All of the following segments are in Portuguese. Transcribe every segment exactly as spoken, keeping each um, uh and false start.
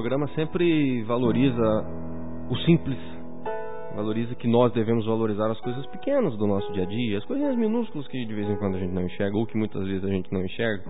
programa sempre valoriza o simples, valoriza que nós devemos valorizar as coisas pequenas do nosso dia a dia, as coisinhas minúsculas que de vez em quando a gente não enxerga, ou que muitas vezes a gente não enxerga.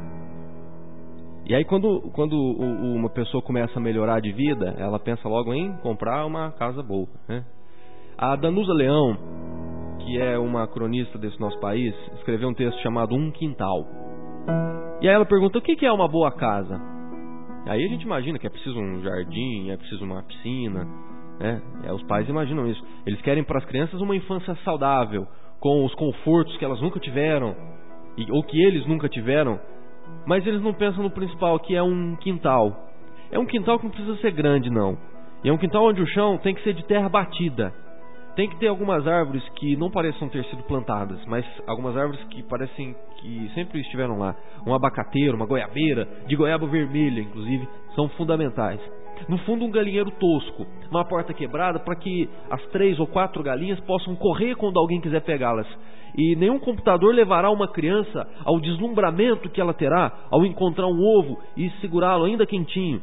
E aí quando, quando uma pessoa começa a melhorar de vida, ela pensa logo em comprar uma casa boa, né? A Danusa Leão, que é uma cronista desse nosso país, escreveu um texto chamado Um Quintal. E aí ela pergunta, o que é uma boa casa? Aí a gente imagina que é preciso um jardim, é preciso uma piscina, né? É, os pais imaginam isso. Eles querem para as crianças uma infância saudável, com os confortos que elas nunca tiveram, ou que eles nunca tiveram, mas eles não pensam no principal, que é um quintal. É um quintal que não precisa ser grande, não. E é um quintal onde o chão tem que ser de terra batida. Tem que ter algumas árvores que não pareçam ter sido plantadas, mas algumas árvores que parecem que sempre estiveram lá. Um abacateiro, uma goiabeira, de goiaba vermelha, inclusive, são fundamentais. No fundo, um galinheiro tosco, uma porta quebrada para que as três ou quatro galinhas possam correr quando alguém quiser pegá-las. E nenhum computador levará uma criança ao deslumbramento que ela terá ao encontrar um ovo e segurá-lo ainda quentinho.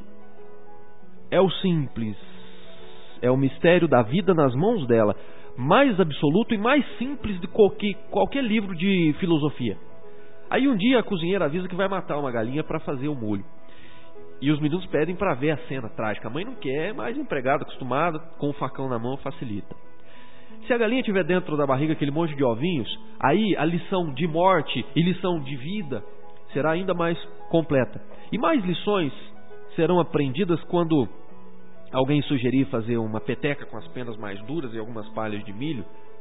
É o simples. É o mistério da vida nas mãos dela, mais absoluto e mais simples de qualquer, qualquer livro de filosofia. Aí um dia a cozinheira avisa que vai matar uma galinha para fazer o molho. E os meninos pedem para ver a cena trágica. A mãe não quer, mas a empregada acostumada, com o facão na mão, facilita. Se a galinha tiver dentro da barriga aquele monte de ovinhos, aí a lição de morte e lição de vida será ainda mais completa. E mais lições serão aprendidas quando alguém sugerir fazer uma peteca com as penas mais duras e algumas palhas de milho.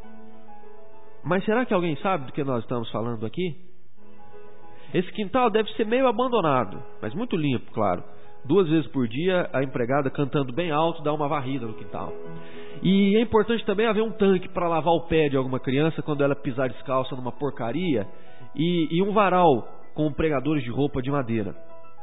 Mas será que alguém sabe do que nós estamos falando aqui? Esse quintal deve ser meio abandonado, mas muito limpo, claro. Duas vezes por dia, a empregada, cantando bem alto, dá uma varrida no quintal. E é importante também haver um tanque para lavar o pé de alguma criança quando ela pisar descalça numa porcaria, e, e um varal com pregadores de roupa de madeira.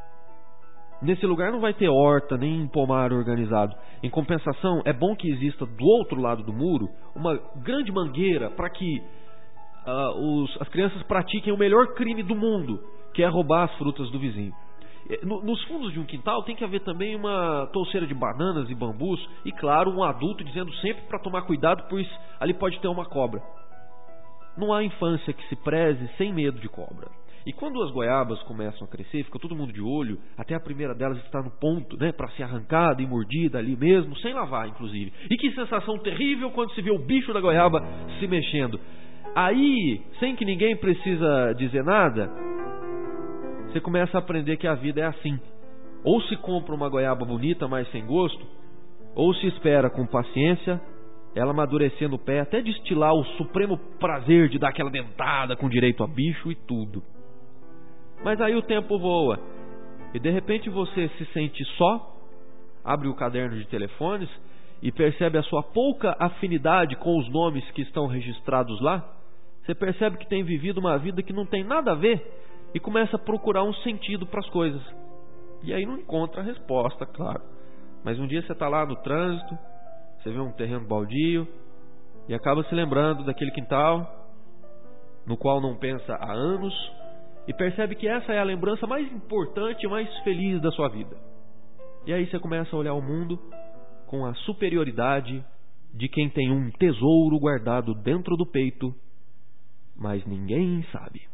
Nesse lugar não vai ter horta nem pomar organizado. Em compensação, é bom que exista do outro lado do muro uma grande mangueira para que uh, os, as crianças pratiquem o melhor crime do mundo, que é roubar as frutas do vizinho. No, nos fundos de um quintal tem que haver também uma touceira de bananas e bambus e, claro, um adulto dizendo sempre para tomar cuidado, pois ali pode ter uma cobra. Não há infância que se preze sem medo de cobra. E quando as goiabas começam a crescer, fica todo mundo de olho, até a primeira delas está no ponto, né, para ser arrancada e mordida ali mesmo, sem lavar, inclusive. E que sensação terrível quando se vê o bicho da goiaba se mexendo. Aí, sem que ninguém precisa dizer nada, você começa a aprender que a vida é assim. Ou se compra uma goiaba bonita, mas sem gosto, ou se espera com paciência ela amadurecer no pé, até destilar o supremo prazer de dar aquela dentada com direito a bicho e tudo. Mas aí o tempo voa e de repente você se sente só, abre o caderno de telefones e percebe a sua pouca afinidade com os nomes que estão registrados lá. Você percebe que tem vivido uma vida que não tem nada a ver e começa a procurar um sentido para as coisas. E aí não encontra a resposta, claro. Mas um dia você está lá no trânsito, você vê um terreno baldio e acaba se lembrando daquele quintal no qual não pensa há anos e percebe que essa é a lembrança mais importante e mais feliz da sua vida. E aí você começa a olhar o mundo com a superioridade de quem tem um tesouro guardado dentro do peito, mas ninguém sabe.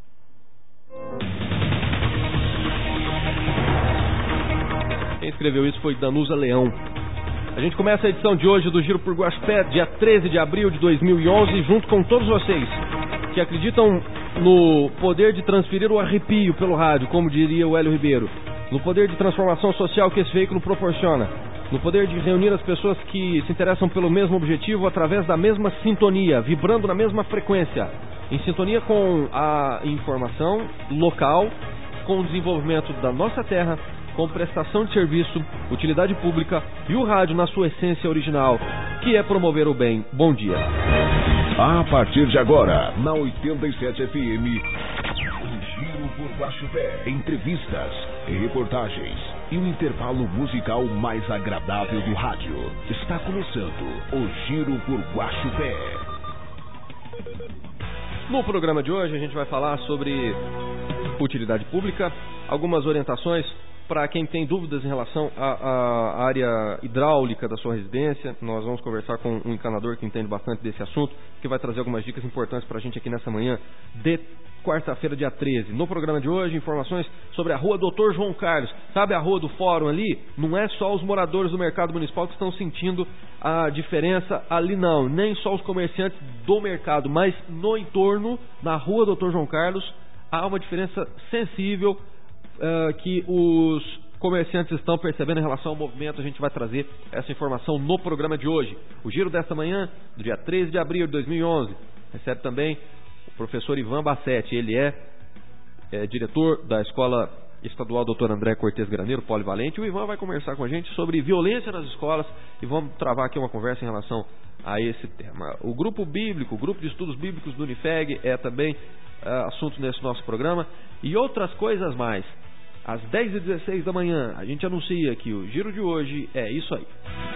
Quem escreveu isso foi Danusa Leão. A gente começa a edição de hoje do Giro por Guaxupé, dia treze de abril de dois mil e onze, junto com todos vocês que acreditam no poder de transferir o arrepio pelo rádio, como diria o Hélio Ribeiro, no poder de transformação social que esse veículo proporciona, no poder de reunir as pessoas que se interessam pelo mesmo objetivo através da mesma sintonia, vibrando na mesma frequência, em sintonia com a informação local, com o desenvolvimento da nossa terra, com prestação de serviço, utilidade pública e o rádio na sua essência original, que é promover o bem. Bom dia. A partir de agora, na oitenta e sete F M, o Giro por Guaxupé. Entrevistas e reportagens e o intervalo musical mais agradável do rádio. Está começando o Giro por Guaxupé. No programa de hoje a gente vai falar sobre utilidade pública, algumas orientações para quem tem dúvidas em relação à área hidráulica da sua residência. Nós vamos conversar com um encanador que entende bastante desse assunto, que vai trazer algumas dicas importantes para a gente aqui nessa manhã de quarta-feira, dia treze. No programa de hoje, informações sobre a rua doutor João Carlos. Sabe a rua do Fórum ali? Não é só os moradores do mercado municipal que estão sentindo a diferença ali, não. Nem só os comerciantes do mercado, mas no entorno, na rua doutor João Carlos, há uma diferença sensível uh, que os comerciantes estão percebendo em relação ao movimento. A gente vai trazer essa informação no programa de hoje. O giro desta manhã, do dia treze de abril de dois mil e onze, recebe também o professor Ivan Bassetti. Ele é, é diretor da Escola Estadual doutor André Cortes Graneiro, polivalente. O Ivan vai conversar com a gente sobre violência nas escolas e vamos travar aqui uma conversa em relação a esse tema. O grupo bíblico, o grupo de estudos bíblicos do Unifeg é também uh, assunto nesse nosso programa e outras coisas mais. Às dez e dezesseis da manhã, a gente anuncia que o giro de hoje é isso aí.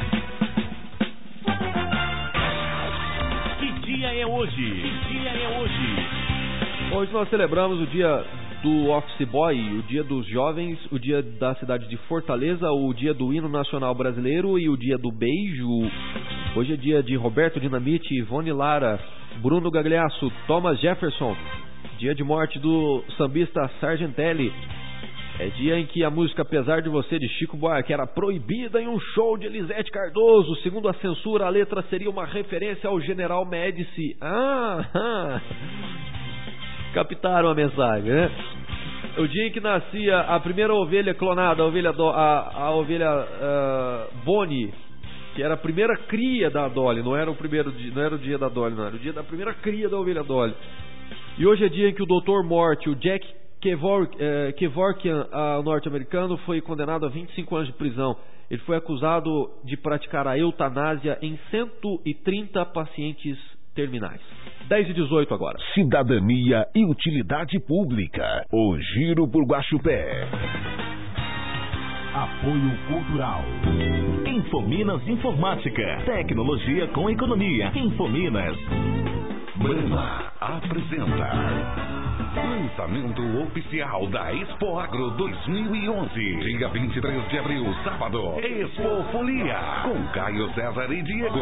Que dia é hoje? Que dia é hoje? Hoje nós celebramos o dia do Office Boy, o dia dos jovens, o dia da cidade de Fortaleza, o dia do hino nacional brasileiro e o dia do beijo. Hoje é dia de Roberto Dinamite, Ivone Lara, Bruno Gagliasso, Thomas Jefferson. Dia de morte do sambista Sargentelli. É dia em que a música Apesar de Você, de Chico Buarque, era proibida em um show de Elisete Cardoso. Segundo a censura, a letra seria uma referência ao General Médici. Ah, ah. Captaram a mensagem, né? O dia em que nascia a primeira ovelha clonada, a ovelha, do, a, a ovelha uh, Bonnie, que era a primeira cria da Dolly. Não era o primeiro dia, não era o dia da Dolly, não era o dia da primeira cria da ovelha Dolly. E hoje é dia em que o doutor Morte, o Jack Kevork, eh, Kevorkian, uh, norte-americano, foi condenado a vinte e cinco anos de prisão. Ele foi acusado de praticar a eutanásia em cento e trinta pacientes terminais. dez e dezoito agora. Cidadania e utilidade pública. O Giro por Guaxupé. Apoio Cultural. Infominas Informática. Tecnologia com economia. Infominas. Brahma apresenta lançamento oficial da Expo Agro dois mil e onze. Dia vinte e três de abril, sábado. Expo Folia. Com Caio César e Diego.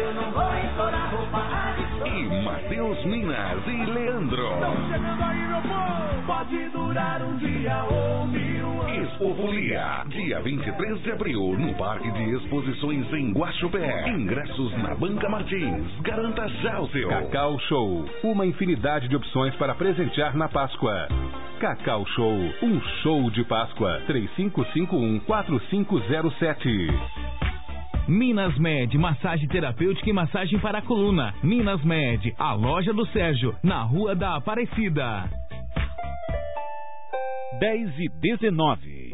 E Matheus Minas e Leandro. Pode durar um dia ou mil anos. Expo Folia. Dia vinte e três de abril, no Parque de Exposições em Guaxupé. Ingressos na Banca Martins. Garanta já o seu. Cacau Show. Uma infinidade de opções para presentear na Páscoa. Cacau Show. Um show de Páscoa. três cinco cinco um, quatro cinco zero sete. Minas Med, massagem terapêutica e massagem para a coluna. Minas Med, a loja do Sérgio, na Rua da Aparecida. dez e dezenove.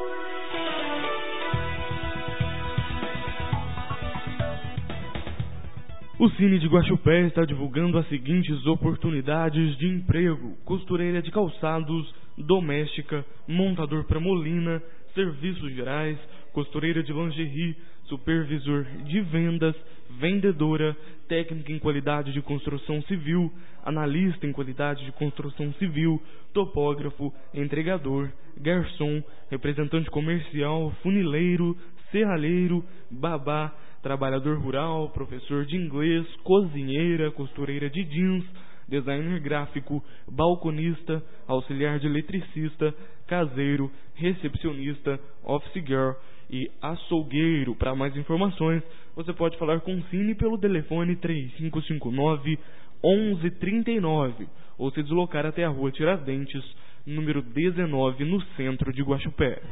O Cine de Guaxupé está divulgando as seguintes oportunidades de emprego: costureira de calçados, doméstica, montador para molina, serviços gerais, costureira de lingerie, supervisor de vendas, vendedora, técnica em qualidade de construção civil, analista em qualidade de construção civil, topógrafo, entregador, garçom, representante comercial, funileiro, serralheiro, babá, trabalhador rural, professor de inglês, cozinheira, costureira de jeans, designer gráfico, balconista, auxiliar de eletricista, caseiro, recepcionista, office girl e açougueiro. Para mais informações, você pode falar com o Cine pelo telefone três cinco cinco nove, onze trinta e nove ou se deslocar até a Rua Tiradentes, número dezenove, no centro de Guaxupé.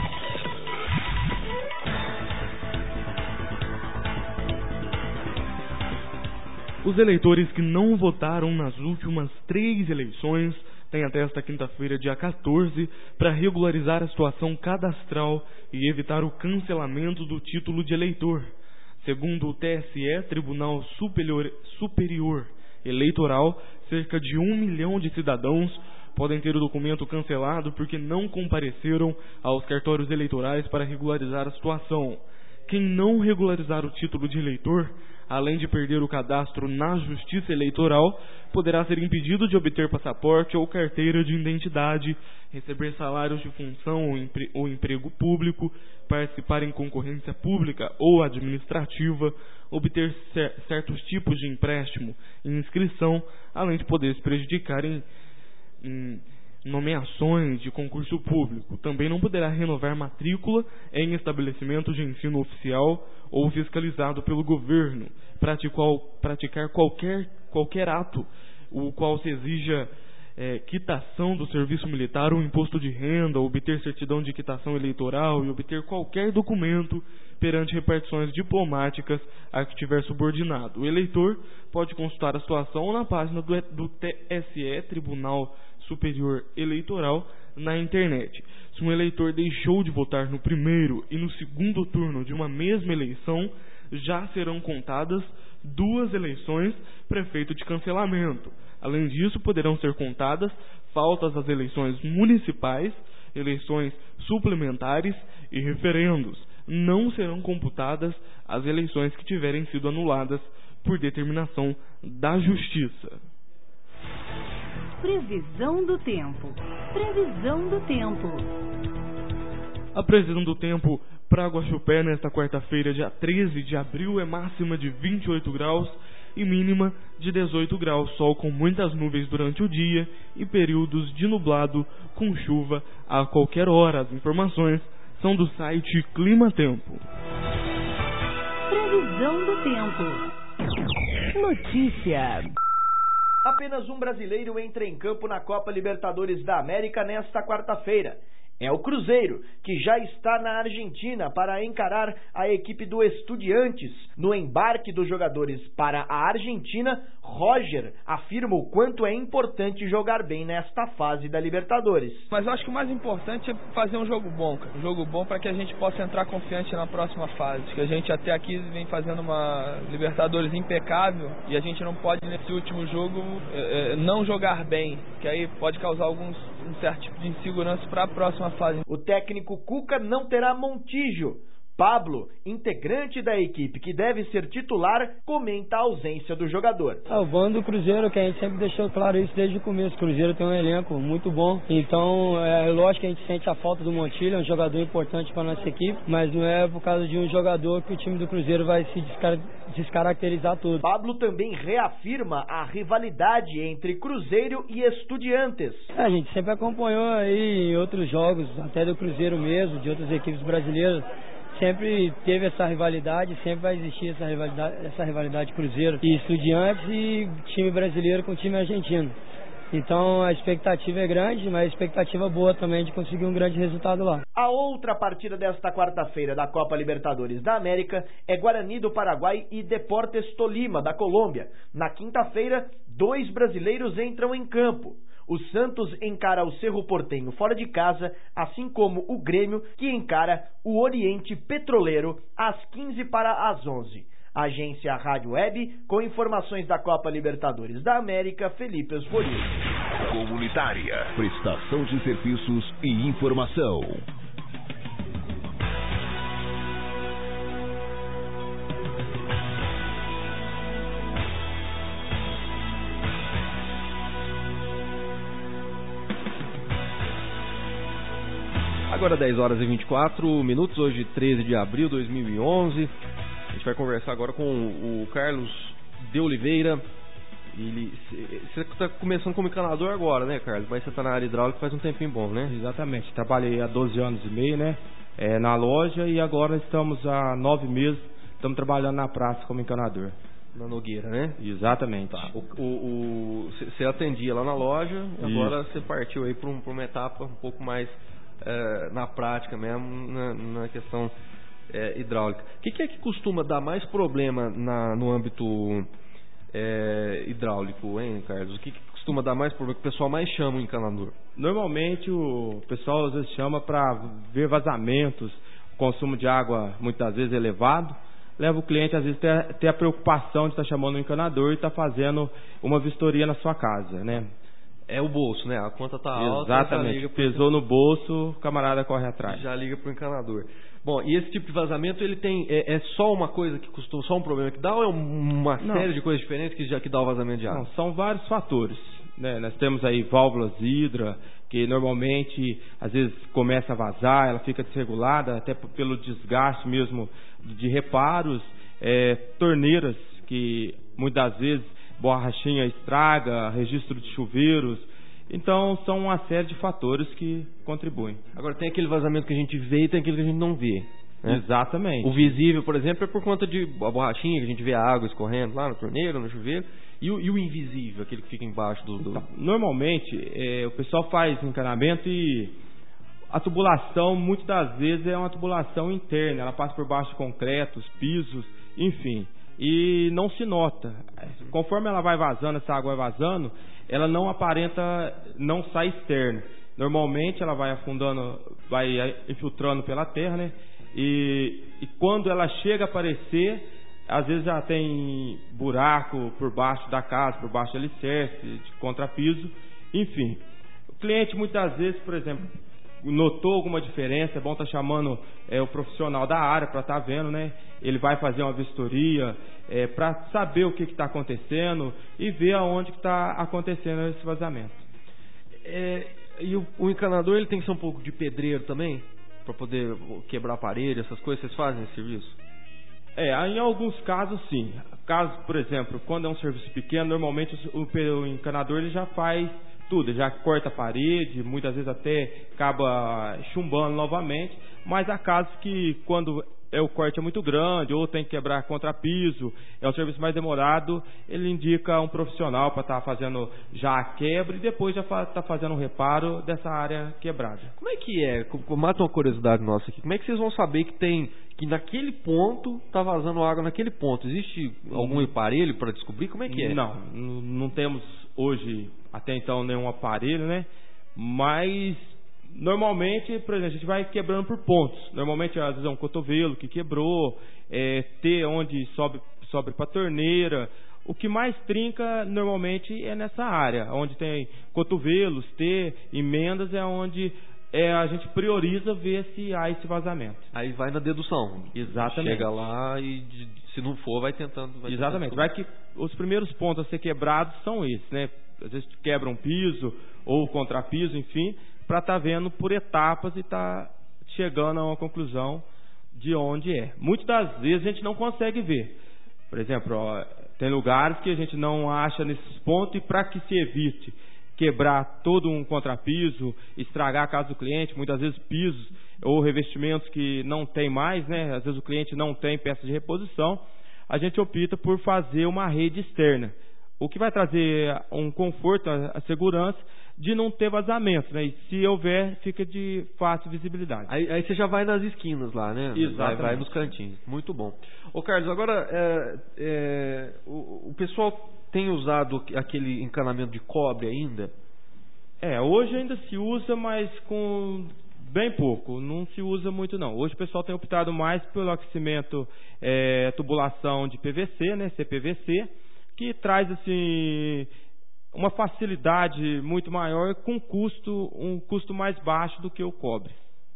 Os eleitores que não votaram nas últimas três eleições têm até esta quinta-feira, dia quatorze, para regularizar a situação cadastral e evitar o cancelamento do título de eleitor. Segundo o T S E, Tribunal Superior, Superior Eleitoral, cerca de um milhão de cidadãos podem ter o documento cancelado porque não compareceram aos cartórios eleitorais para regularizar a situação. Quem não regularizar o título de eleitor, além de perder o cadastro na Justiça Eleitoral, poderá ser impedido de obter passaporte ou carteira de identidade, receber salários de função ou, empre- ou emprego público, participar em concorrência pública ou administrativa, obter cer- certos tipos de empréstimo e inscrição, além de poder se prejudicar em, em nomeações de concurso público. Também não poderá renovar matrícula em estabelecimento de ensino oficial ou fiscalizado pelo governo, praticar, praticar qualquer, qualquer ato o qual se exija é, quitação do serviço militar ou imposto de renda, obter certidão de quitação eleitoral e obter qualquer documento perante repartições diplomáticas a que tiver subordinado. O eleitor pode consultar a situação na página do, do T S E, Tribunal Superior Eleitoral, na internet. Se um eleitor deixou de votar no primeiro e no segundo turno de uma mesma eleição, já serão contadas duas eleições prefeito de cancelamento. Além disso, poderão ser contadas faltas às eleições municipais, eleições suplementares e referendos. Não serão computadas as eleições que tiverem sido anuladas por determinação da Justiça. Previsão do tempo. Previsão do tempo. A previsão do tempo para Guaxupé nesta quarta-feira, dia treze de abril, é máxima de vinte e oito graus e mínima de dezoito graus. Sol com muitas nuvens durante o dia e períodos de nublado com chuva a qualquer hora. As informações são do site Clima Tempo. Previsão do tempo. Notícia. Apenas um brasileiro entra em campo na Copa Libertadores da América nesta quarta-feira. É o Cruzeiro, que já está na Argentina para encarar a equipe do Estudiantes. No embarque dos jogadores para a Argentina, Roger afirma o quanto é importante jogar bem nesta fase da Libertadores. Mas eu acho que o mais importante é fazer um jogo bom, cara. Um jogo bom para que a gente possa entrar confiante na próxima fase. Que a gente até aqui vem fazendo uma Libertadores impecável e a gente não pode, nesse último jogo, é, não jogar bem, que aí pode causar alguns, um certo tipo de insegurança para a próxima fase. O técnico Cuca não terá Montijo. Pablo, integrante da equipe que deve ser titular, comenta a ausência do jogador. É o bando do Cruzeiro, que a gente sempre deixou claro isso desde o começo. O Cruzeiro tem um elenco muito bom, então é lógico que a gente sente a falta do Montilho, é um jogador importante para a nossa equipe, mas não é por causa de um jogador que o time do Cruzeiro vai se descar- descaracterizar todo. Pablo também reafirma a rivalidade entre Cruzeiro e Estudiantes. É, a gente sempre acompanhou aí em outros jogos, até do Cruzeiro mesmo, de outras equipes brasileiras. Sempre teve essa rivalidade, sempre vai existir essa rivalidade, essa rivalidade Cruzeiro e Estudiantes e time brasileiro com time argentino. Então a expectativa é grande, mas a expectativa boa também de conseguir um grande resultado lá. A outra partida desta quarta-feira da Copa Libertadores da América é Guarani do Paraguai e Deportes Tolima da Colômbia. Na quinta-feira, dois brasileiros entram em campo. O Santos encara o Cerro Porteño fora de casa, assim como o Grêmio, que encara o Oriente Petroleiro às quinze para as onze. Agência Rádio Web, com informações da Copa Libertadores da América, Felipe Esvorio. Comunitária, prestação de serviços e informação. Agora dez horas e vinte e quatro minutos, hoje treze de abril de dois mil e onze. A gente vai conversar agora com o Carlos de Oliveira. Ele, você está começando como encanador agora, né, Carlos? Mas você está na área hidráulica faz um tempinho bom, né? Exatamente. Trabalhei há doze anos e meio, né? É, na loja, e agora estamos há nove meses, estamos trabalhando na praça como encanador. Na Nogueira, né? Exatamente. Tá. O, o, o, você atendia lá na loja, e agora você partiu aí para um, uma etapa um pouco mais é, na prática mesmo, na, na questão é, hidráulica. O que, que é que costuma dar mais problema na, no âmbito é, hidráulico, hein, Carlos? O que, que costuma dar mais problema, que o pessoal mais chama o encanador? Normalmente o pessoal às vezes chama para ver vazamentos, o consumo de água muitas vezes elevado. Leva o cliente às vezes ter, ter a preocupação de estar tá chamando o encanador e estar tá fazendo uma vistoria na sua casa, né? É o bolso, né? A conta tá alta. Exatamente. Pesou no bolso, o camarada corre atrás. Já liga pro encanador. Bom, e esse tipo de vazamento, ele tem é, é só uma coisa que costuma, só um problema que dá, ou é uma Não. série de coisas diferentes que já que dá o vazamento de água? Não, são vários fatores, né? Nós temos aí válvulas hidra, que normalmente às vezes começa a vazar, ela fica desregulada, até p- pelo desgaste mesmo de reparos, é, torneiras que muitas vezes borrachinha estraga, registro de chuveiros. Então são uma série de fatores que contribuem. Agora tem aquele vazamento que a gente vê e tem aquele que a gente não vê, né? Exatamente. O visível, por exemplo, é por conta de a borrachinha, que a gente vê a água escorrendo lá no torneiro, no chuveiro. E o, e o invisível, aquele que fica embaixo do... do... Então, normalmente, é, o pessoal faz encanamento e a tubulação, muitas das vezes, é uma tubulação interna. Ela passa por baixo de concretos, pisos, enfim. E não se nota. Conforme ela vai vazando, essa água vai vazando, ela não aparenta, não sai externa. Normalmente, ela vai afundando, vai infiltrando pela terra, né? E, e quando ela chega a aparecer, às vezes já tem buraco por baixo da casa, por baixo do alicerce, de contrapiso, enfim. O cliente muitas vezes, por exemplo, notou alguma diferença, é bom estar chamando é, o profissional da área para estar vendo, né? Ele vai fazer uma vistoria é, para saber o que está acontecendo e ver aonde está acontecendo esse vazamento. É, e o, o encanador, ele tem que ser um pouco de pedreiro também? Para poder quebrar a parede, essas coisas, vocês fazem esse serviço? É, em alguns casos sim. Casos, por exemplo, quando é um serviço pequeno, normalmente o, o encanador ele já faz tudo, ele já corta a parede, muitas vezes até acaba chumbando novamente, mas há casos que quando é, o corte é muito grande ou tem que quebrar contrapiso, é um serviço mais demorado, ele indica um profissional para estar fazendo já a quebra e depois já está fazendo um reparo dessa área quebrada. Como é que é? Mata uma curiosidade nossa aqui. Como é que vocês vão saber que tem que naquele ponto está vazando água naquele ponto? Existe algum aparelho para descobrir? Como é que é? Não, não temos hoje até então nenhum aparelho, né? Mas normalmente, por exemplo, a gente vai quebrando por pontos. Normalmente, às vezes é um cotovelo que quebrou, é, T onde sobe, sobe para a torneira. O que mais trinca normalmente é nessa área, onde tem cotovelos, T, emendas, é onde é, a gente prioriza ver se há esse vazamento. Aí vai na dedução. Exatamente. Chega lá e se não for, vai tentando. Vai Exatamente. tentando. Vai que os primeiros pontos a ser quebrados são esses, né? Às vezes quebra um piso ou contrapiso, enfim, para estar tá vendo por etapas e estar tá chegando a uma conclusão de onde é. Muitas das vezes a gente não consegue ver. Por exemplo, ó, tem lugares que a gente não acha nesses pontos e para que se evite quebrar todo um contrapiso, estragar a casa do cliente, muitas vezes pisos ou revestimentos que não tem mais, né? Às vezes o cliente não tem peça de reposição, a gente opta por fazer uma rede externa, o que vai trazer um conforto, a segurança de não ter vazamento, né? E se houver, fica de fácil visibilidade. Aí, aí você já vai nas esquinas lá, né? Exatamente. Vai, vai nos cantinhos. Muito bom. Ô Carlos, agora é, é, o, o pessoal tem usado aquele encanamento de cobre ainda? É, hoje ainda se usa, mas com bem pouco. Não se usa muito não. Hoje o pessoal tem optado mais pelo aquecimento, é, tubulação de P V C, né? C P V C, que traz assim uma facilidade muito maior com custo, um custo mais baixo do que o cobre.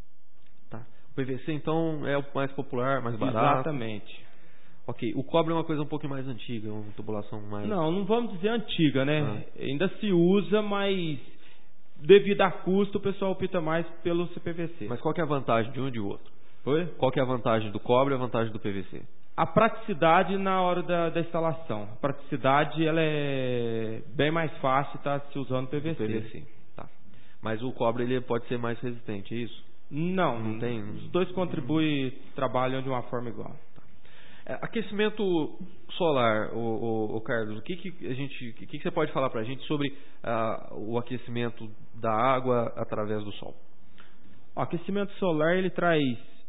Tá. O P V C então é o mais popular, mais barato? Exatamente. Ok, o cobre é uma coisa um pouco mais antiga, uma tubulação mais... Não, não vamos dizer antiga, né? Ah. Ainda se usa, mas devido a custo o pessoal opta mais pelo C P V C. Mas qual que é a vantagem de um e de outro? Oi? Qual que é a vantagem do cobre e a vantagem do P V C? A praticidade na hora da, da instalação. A praticidade ela é bem mais fácil estar se usando P V C. P V C, tá. Mas o cobre ele pode ser mais resistente, é isso? Não, não tem. Os dois contribuem, trabalham de uma forma igual. Aquecimento solar, o, o, o Carlos, o que que a gente, o que que você pode falar para a gente sobre uh, o aquecimento da água através do sol? O aquecimento solar ele traz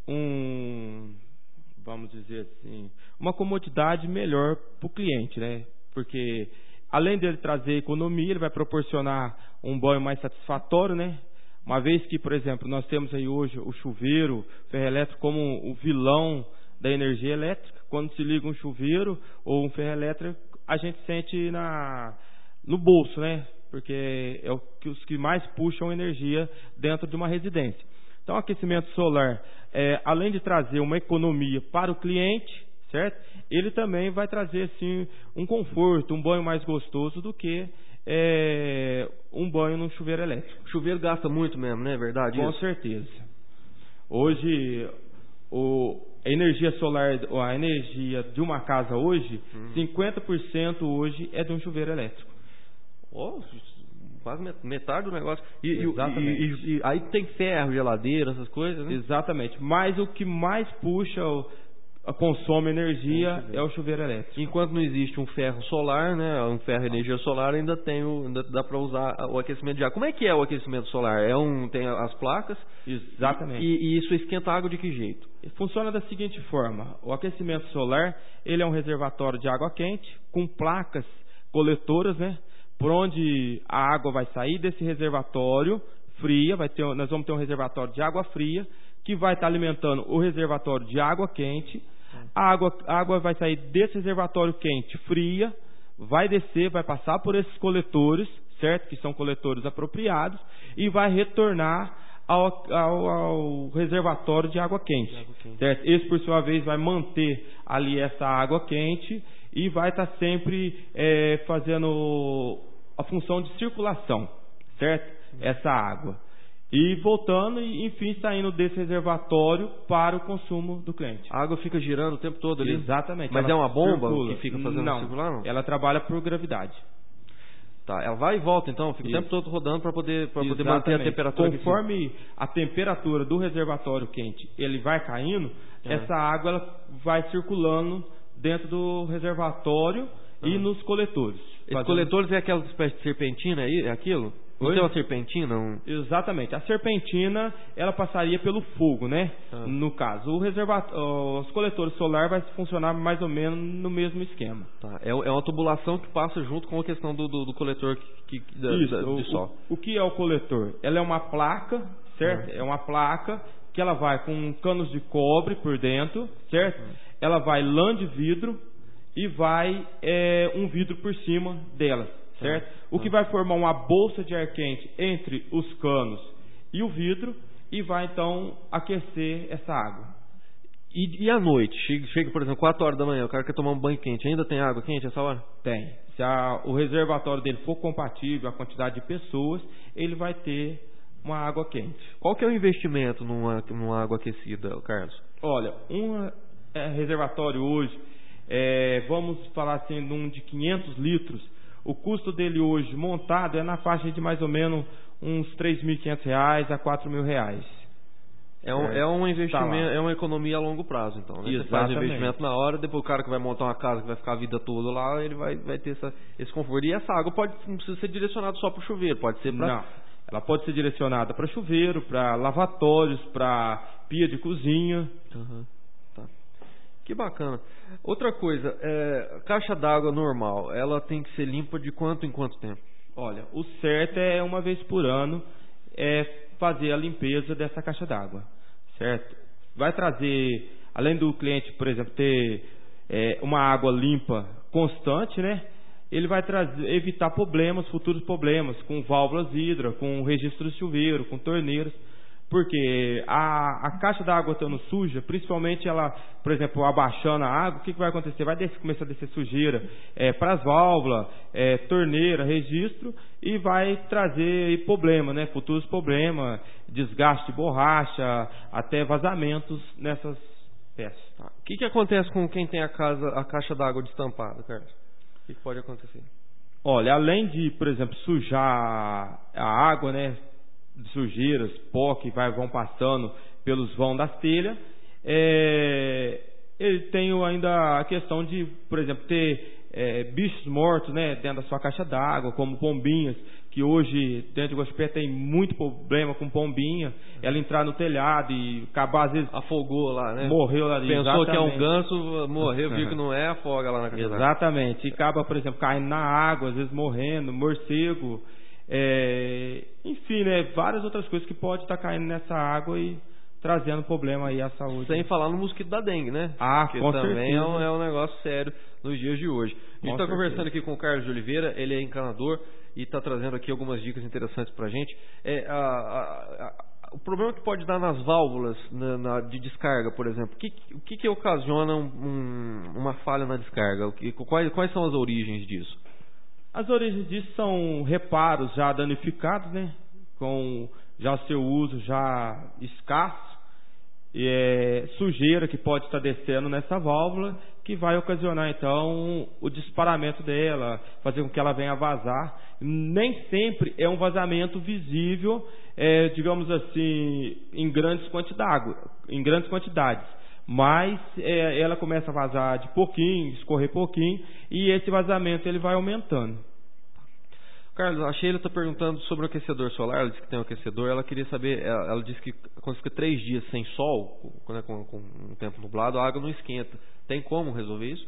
um, vamos dizer assim, uma comodidade melhor para o cliente, né? Porque além dele trazer economia, ele vai proporcionar um banho mais satisfatório, né? Uma vez que, por exemplo, nós temos aí hoje o chuveiro, o ferro elétrico como o vilão da energia elétrica. Quando se liga um chuveiro ou um ferro elétrico, a gente sente na, no bolso, né? Porque é o que, os que mais puxam energia dentro de uma residência. Então, o aquecimento solar, é, além de trazer uma economia para o cliente, certo? Ele também vai trazer assim, um conforto, um banho mais gostoso do que é, um banho num chuveiro elétrico. O chuveiro gasta muito mesmo, não é verdade? Com isso? certeza. Hoje, o, a energia solar, a energia de uma casa hoje, hum. cinquenta por cento hoje é de um chuveiro elétrico. Oh, quase metade do negócio. E, e, e, e aí tem ferro, geladeira, essas coisas, né? Exatamente. Mas o que mais puxa, o, consome energia é o, é o chuveiro elétrico. Enquanto não existe um ferro solar, né? Um ferro energia solar, ainda tem o, ainda dá para usar o aquecimento de água. Como é que é o aquecimento solar? É um, tem as placas. Exatamente. E, e isso esquenta a água de que jeito? Funciona da seguinte forma: o aquecimento solar, ele é um reservatório de água quente com placas coletoras, né? Por onde a água vai sair desse reservatório fria, vai ter, nós vamos ter um reservatório de água fria que vai estar alimentando o reservatório de água quente. A água, a água vai sair desse reservatório quente fria, vai descer, vai passar por esses coletores, certo? Que são coletores apropriados, e vai retornar ao, ao, ao reservatório de água quente, água quente. Certo? Esse, por sua vez, vai manter ali essa água quente e vai estar sempre é, fazendo a função de circulação, certo? Essa água. E voltando e, enfim, saindo desse reservatório para o consumo do cliente. A água fica girando o tempo todo ali? Exatamente. Mas ela é uma bomba circula. que fica fazendo não, circular? Não, ela trabalha por gravidade. Tá, ela vai e volta então, fica Isso. o tempo todo rodando para poder, para poder manter a temperatura. Conforme a temperatura do reservatório quente ele vai caindo, é. essa água ela vai circulando dentro do reservatório ah. e nos coletores. Esses fazendo... coletores é aquela espécie de serpentina, é aquilo? Não tem uma serpentina? Um... Exatamente. A serpentina, ela passaria pelo fogo, né? Ah. No caso, o reservatório, os coletores solares vai funcionar mais ou menos no mesmo esquema. Tá. É, é uma tubulação que passa junto com a questão do, do, do coletor que, que, da, Isso, da, de o, sol. O, o que é o coletor? Ela é uma placa, certo? Ah. É uma placa que ela vai com canos de cobre por dentro, certo? Ah. Ela vai lã de vidro e vai é, um vidro por cima dela. Certo? Ah, o que ah. vai formar uma bolsa de ar quente entre os canos e o vidro e vai então aquecer essa água. E, e à noite? Chega, chega, por exemplo, quatro horas da manhã, o cara quer tomar um banho quente, ainda tem água quente essa hora? Tem. Se a, o reservatório dele for compatível à quantidade de pessoas, ele vai ter uma água quente. Qual que é o investimento numa, numa água aquecida, Carlos? Olha, um é, reservatório hoje, é, vamos falar assim, num de quinhentos litros, o custo dele hoje montado é na faixa de mais ou menos uns três mil e quinhentos reais a quatro mil reais. É um, é um investimento, tá é uma economia a longo prazo, então. Né? Você faz investimento na hora, depois o cara que vai montar uma casa que vai ficar a vida toda lá, ele vai, vai ter essa, esse conforto. E essa água pode, não precisa ser direcionada só para o chuveiro, pode ser para... Não, ela pode ser direcionada para chuveiro, para lavatórios, para pia de cozinha. Uhum. Que bacana. Outra coisa, é, caixa d'água normal, ela tem que ser limpa de quanto em quanto tempo? Olha, o certo é uma vez por ano é fazer a limpeza dessa caixa d'água, certo? Vai trazer, além do cliente, por exemplo, ter é, uma água limpa constante, né? Ele vai trazer, evitar problemas, futuros problemas, com válvulas hidra, com registro de chuveiro, com torneiras. Porque a, a caixa d'água estando suja, principalmente ela, por exemplo, abaixando a água, o que, que vai acontecer? Vai descer, começar a descer sujeira é, para as válvulas, é, torneira, registro, e vai trazer problema, né? Futuros problemas, desgaste de borracha, até vazamentos nessas peças. Tá. O que, que acontece com quem tem a, casa, a caixa d'água destampada, Carlos? O que, que pode acontecer? Olha, além de, por exemplo, sujar a água, né? De sujeiras, pó que vai, vão passando pelos vãos das telhas, é, ele tem ainda a questão de, por exemplo, ter é, bichos mortos, né, dentro da sua caixa d'água, como pombinhas, que hoje dentro de Guaxupé tem muito problema com pombinha, ela entrar no telhado e acabar às vezes... Afogou lá, né? Morreu lá dentro. Pensou exatamente. Que é um ganso, morreu, viu que não é, afoga lá na caixa d'água. Exatamente, e acaba, por exemplo, caindo na água, às vezes morrendo, morcego... É, enfim, né, várias outras coisas que podem estar caindo nessa água e trazendo problema aí à saúde. Sem falar no mosquito da dengue, né? Ah, que com também certeza. É um, é um negócio sério nos dias de hoje. A gente está conversando aqui com o Carlos de Oliveira, ele é encanador e está trazendo aqui algumas dicas interessantes para a gente. É, a, a, a, o problema que pode dar nas válvulas na, na, de descarga, por exemplo, o que, o que, que ocasiona um, uma falha na descarga? O que, quais, quais são as origens disso? As origens disso são reparos já danificados, né? Com já o seu uso já escasso, e é, sujeira que pode estar descendo nessa válvula, que vai ocasionar então o disparamento dela, fazer com que ela venha a vazar. Nem sempre é um vazamento visível, é, digamos assim, em grandes quantidades, em grandes quantidades. Mas é, ela começa a vazar de pouquinho, escorrer pouquinho, e esse vazamento ele vai aumentando. Carlos, a Sheila está perguntando sobre o aquecedor solar. Ela disse que tem um aquecedor. Ela queria saber, ela, ela disse que quando fica três dias sem sol, né, com, com um tempo nublado, a água não esquenta. Tem como resolver isso?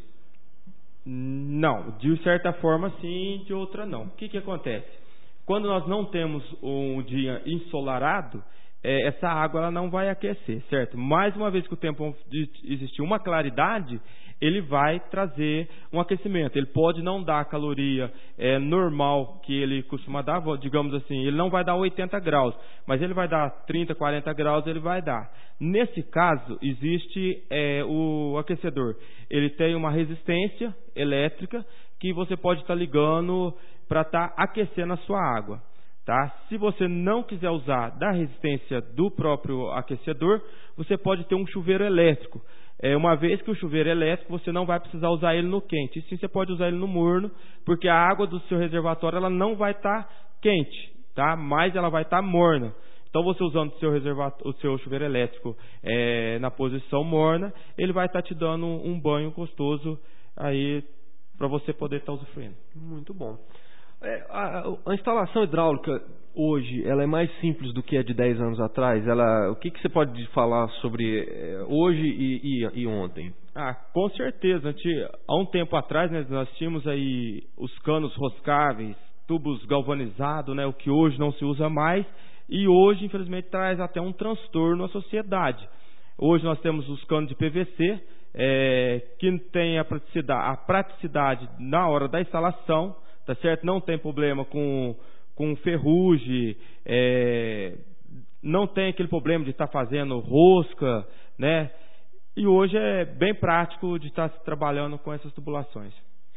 Não, de certa forma sim, de outra não. O que que acontece? Quando nós não temos um dia ensolarado, é, essa água ela não vai aquecer, certo? Mais uma vez que o tempo existir uma claridade, ele vai trazer um aquecimento. Ele pode não dar a caloria é, normal que ele costuma dar, digamos assim, ele não vai dar oitenta graus, mas ele vai dar trinta, quarenta graus, ele vai dar. Nesse caso, existe é, o aquecedor. Ele tem uma resistência elétrica que você pode estar ligando para estar aquecendo a sua água. Tá? Se você não quiser usar da resistência do próprio aquecedor, você pode ter um chuveiro elétrico. É, uma vez que o chuveiro é elétrico, você não vai precisar usar ele no quente. E sim, você pode usar ele no morno, porque a água do seu reservatório ela não vai estar tá quente, tá? Mas ela vai estar tá morna. Então, você usando o seu, o seu chuveiro elétrico é, na posição morna, ele vai estar tá te dando um banho gostoso aí para você poder estar tá usufruindo. Muito bom. É, a, a instalação hidráulica hoje, ela é mais simples do que a de dez anos atrás? Ela, o que, que você pode falar sobre é, hoje e, e, e ontem? Ah, com certeza. Há um tempo atrás, né, nós tínhamos aí os canos roscáveis, tubos galvanizados, né, o que hoje não se usa mais, e hoje, infelizmente, traz até um transtorno à sociedade. Hoje nós temos os canos de P V C, é, que tem a praticidade, a praticidade na hora da instalação, tá certo? Não tem problema com, com ferrugem, é, não tem aquele problema de estar tá fazendo rosca, né? E hoje é bem prático de estar tá trabalhando com essas tubulações.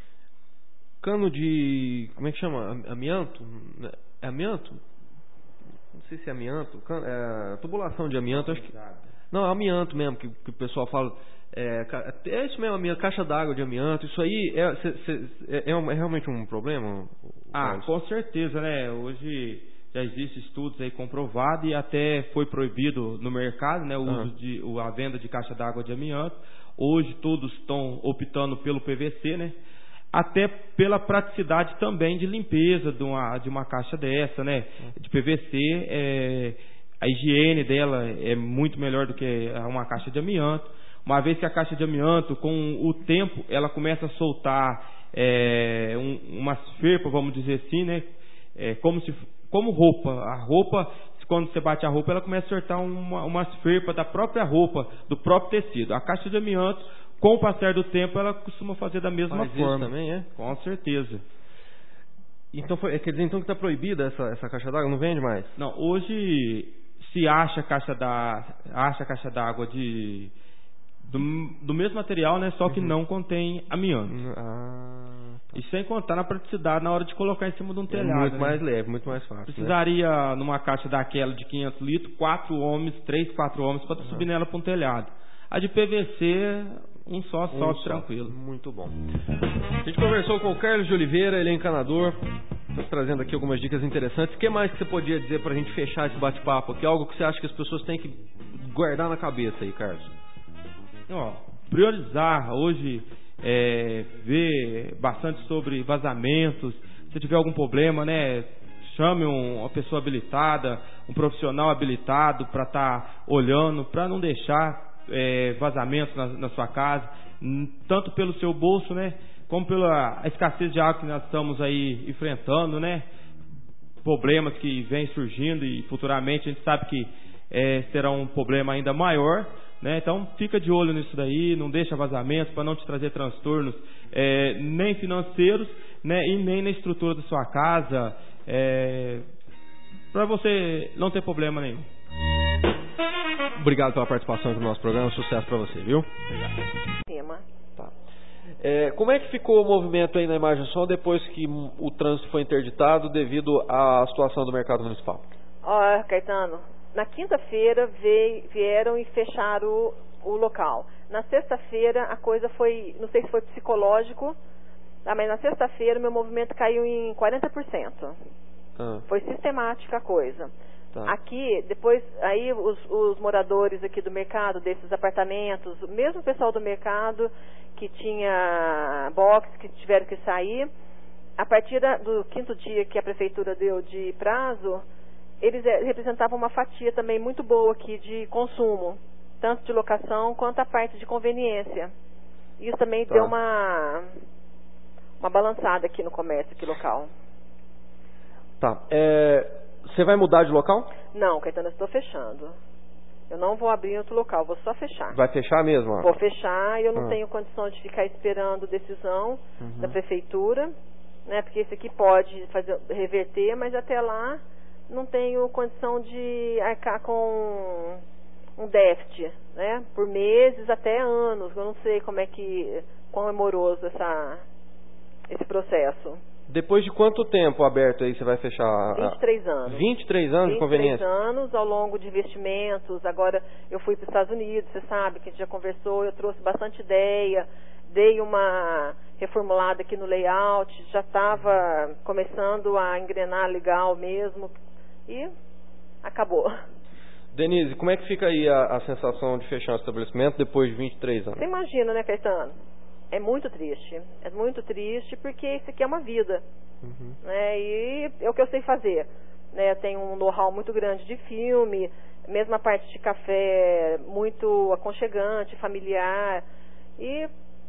Cano de, como é que chama? Amianto? É amianto? Não sei se é amianto. Cano, é, tubulação de amianto, acho que... Não, é amianto mesmo, que, que o pessoal fala... É, é isso mesmo, a minha caixa d'água de amianto, isso aí é, cê, cê, é, é, um, é realmente um problema? Ah, com certeza, né? Hoje já existem estudos aí comprovados e até foi proibido no mercado, né, o uhum. uso de, a venda de caixa d'água de amianto. Hoje todos estão optando pelo P V C, né? Até pela praticidade também de limpeza de uma, de uma caixa dessa, né? De P V C, é, a higiene dela é muito melhor do que uma caixa de amianto. Uma vez que a caixa de amianto, com o tempo, ela começa a soltar é, um, umas ferpas, vamos dizer assim, né? É, como, se, como roupa. A roupa, quando você bate a roupa, ela começa a soltar uma, umas ferpas da própria roupa, do próprio tecido. A caixa de amianto, com o passar do tempo, ela costuma fazer da mesma Faz forma. Isso também, é? Com certeza. Então, foi, quer dizer então que está proibida essa, essa caixa d'água? Não vende mais? Não, hoje se acha caixa da, acha caixa d'água de... Do, do mesmo material, né? Só que uhum. não contém amianto. Ah, tá. E sem contar na praticidade na hora de colocar em cima de um telhado. É muito né? mais leve, muito mais fácil. Precisaria, né? numa caixa daquela de quinhentos litros, quatro homens, três, quatro homens para uhum. subir nela para um telhado. A de P V C, um só, um sobe só. tranquilo. Muito bom. A gente conversou com o Carlos de Oliveira, ele é encanador. Está trazendo aqui algumas dicas interessantes. O que mais que você podia dizer para a gente fechar esse bate-papo aqui? Algo que você acha que as pessoas têm que guardar na cabeça aí, Carlos? Ó, priorizar hoje, é, ver bastante sobre vazamentos. Se tiver algum problema, né, chame um, uma pessoa habilitada, um profissional habilitado para estar tá olhando, para não deixar é, vazamentos na, na sua casa, tanto pelo seu bolso, né, como pela escassez de água que nós estamos aí enfrentando, né, problemas que vêm surgindo e futuramente a gente sabe que é, será um problema ainda maior. Né? Então fica de olho nisso daí, não deixa vazamentos para não te trazer transtornos é, nem financeiros, né? E nem na estrutura da sua casa, é, para você não ter problema nenhum. Obrigado pela participação aqui no nosso programa. Sucesso para você, viu? Obrigado. Tá. É, como é que ficou o movimento aí na Imagem Som depois que o trânsito foi interditado devido à situação do mercado municipal? Ó, Caetano, na quinta-feira vieram e fecharam o, o local. Na sexta-feira a coisa foi, não sei se foi psicológico, tá, mas na sexta-feira meu movimento caiu em quarenta por cento. Ah. Foi sistemática a coisa. Tá. Aqui, depois, aí os, os moradores aqui do mercado, desses apartamentos, mesmo o pessoal do mercado que tinha box, que tiveram que sair, a partir da, do quinto dia que a prefeitura deu de prazo, eles é, representavam uma fatia também muito boa aqui de consumo, tanto de locação quanto a parte de conveniência. Isso também tá. deu uma, uma balançada aqui no comércio aqui local. Tá. É, você vai mudar de local? Não, Caetano, eu estou fechando. Eu não vou abrir outro local, vou só fechar. Vai fechar mesmo? Vou fechar e eu não ah. tenho condição de ficar esperando decisão uhum. da prefeitura, né? Porque esse aqui pode fazer, reverter, mas até lá não tenho condição de arcar com um déficit, né? Por meses até anos. Eu não sei como é que, quão é moroso essa, esse processo. Depois de quanto tempo aberto aí você vai fechar? vinte e três anos. vinte e três anos de conveniência? vinte e três anos ao longo de investimentos. Agora eu fui para os Estados Unidos, você sabe que a gente já conversou, eu trouxe bastante ideia, dei uma reformulada aqui no layout, já estava começando a engrenar legal mesmo e acabou. Denise, como é que fica aí a, a sensação de fechar o estabelecimento depois de vinte e três anos? Você imagina, né, Caetano? É muito triste, é muito triste porque isso aqui é uma vida, uhum. né? E é o que eu sei fazer, né? Eu tenho um know-how muito grande de filme, mesmo a parte de café muito aconchegante, familiar, e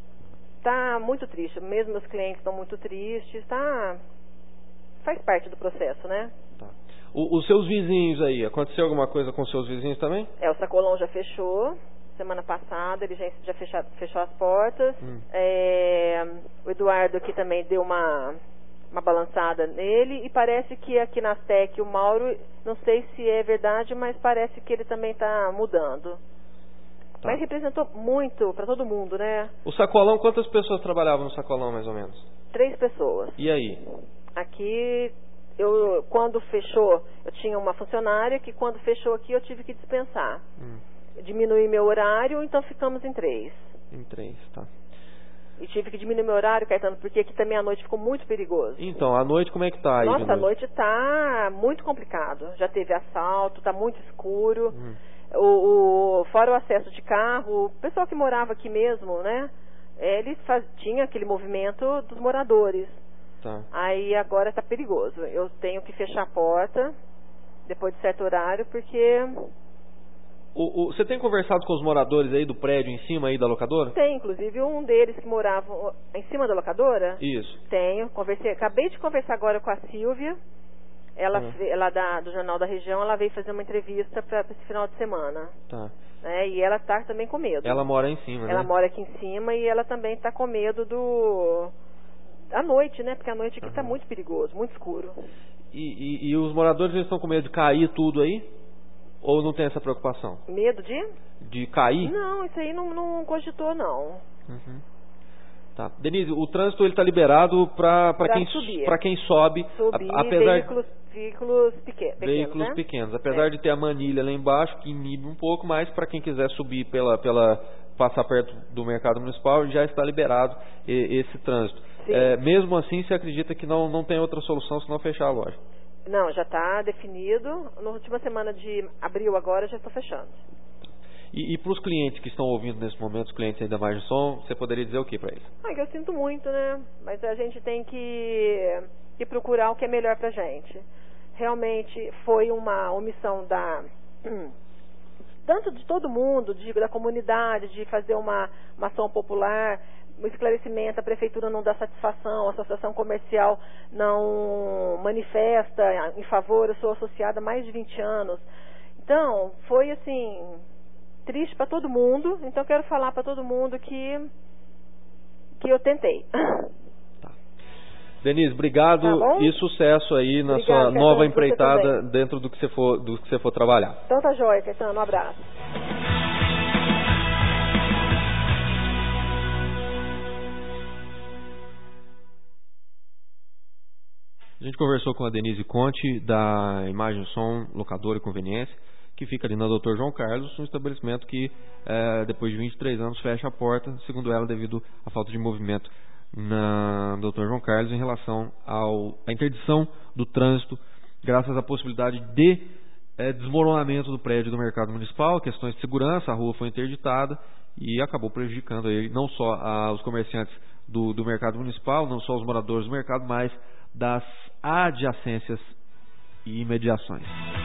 tá muito triste, mesmo meus clientes estão muito tristes, tá, faz parte do processo, né? Tá. O, os seus vizinhos aí, aconteceu alguma coisa com os seus vizinhos também? É, o Sacolão já fechou. Semana passada ele já, já fechou, fechou as portas. Hum. É, o Eduardo aqui também deu uma, uma balançada nele. E parece que aqui na Astec o Mauro, não sei se é verdade, mas parece que ele também está mudando. Tá. Mas representou muito para todo mundo, né? O Sacolão, quantas pessoas trabalhavam no Sacolão mais ou menos? Três pessoas. E aí? Aqui, eu, quando fechou, eu tinha uma funcionária que quando fechou aqui eu tive que dispensar. Hum. Diminuir meu horário, então ficamos em três. Em três, tá. E tive que diminuir meu horário, Caetano, porque aqui também à noite ficou muito perigoso. Então, à noite como é que tá aí? Nossa, à noite tá muito complicado. Já teve assalto, tá muito escuro. Hum. O, o, fora o acesso de carro, o pessoal que morava aqui mesmo, né? Eles faz, tinha aquele movimento dos moradores. Tá. Aí agora tá perigoso. Eu tenho que fechar a porta depois de certo horário, porque... O, o, você tem conversado com os moradores aí do prédio em cima aí da locadora? Tem, inclusive um deles que morava em cima da locadora. Isso. Tenho, conversei, acabei de conversar agora com a Silvia, ela, uhum. ela da, do Jornal da Região, ela veio fazer uma entrevista para esse final de semana. Tá. Né, e ela tá também com medo. Ela mora em cima, né? Ela mora aqui em cima e ela também tá com medo do... à noite, né? Porque a noite aqui uhum. tá muito perigoso, muito escuro. E, e, e os moradores eles estão com medo de cair tudo aí? Ou não tem essa preocupação? Medo de? De cair? Não, isso aí não, não cogitou, não. Uhum. Tá. Denise, o trânsito ele está liberado para quem, quem sobe. Subir, a, apesar veículos, veículos pequenos. Veículos né? pequenos. Apesar é. de ter a manilha lá embaixo, que inibe um pouco, mas para quem quiser subir pela, pela passar perto do mercado municipal, já está liberado e, esse trânsito. É, mesmo assim, você acredita que não, não tem outra solução senão fechar a loja? Não, já está definido. Na última semana de abril agora já estou fechando. E, e para os clientes que estão ouvindo nesse momento, os clientes aí da Imagem Som, você poderia dizer o que para eles? Ah, que eu sinto muito, né? Mas a gente tem que, que procurar o que é melhor para a gente. Realmente foi uma omissão da... tanto de todo mundo, de, da comunidade, de fazer uma, uma ação popular... o esclarecimento, a prefeitura não dá satisfação, a associação comercial não manifesta em favor, eu sou associada há mais de vinte anos. Então, foi assim, triste para todo mundo, então eu quero falar para todo mundo que, que eu tentei. Tá. Denise, obrigado tá e sucesso aí na Obrigada, sua nova Caetano, empreitada dentro do que você for, do que você for trabalhar. Então tá jóia, Caetano, um abraço. A gente conversou com a Denise Conte, da Imagem Som, Locadora e Conveniência, que fica ali na doutor João Carlos, um estabelecimento que, é, depois de vinte e três anos, fecha a porta, segundo ela, devido à falta de movimento na doutor João Carlos em relação ao, à interdição do trânsito, graças à possibilidade de é, desmoronamento do prédio do mercado municipal, questões de segurança, a rua foi interditada e acabou prejudicando aí, não só a, os comerciantes do, do mercado municipal, não só os moradores do mercado, mas das adjacências e imediações.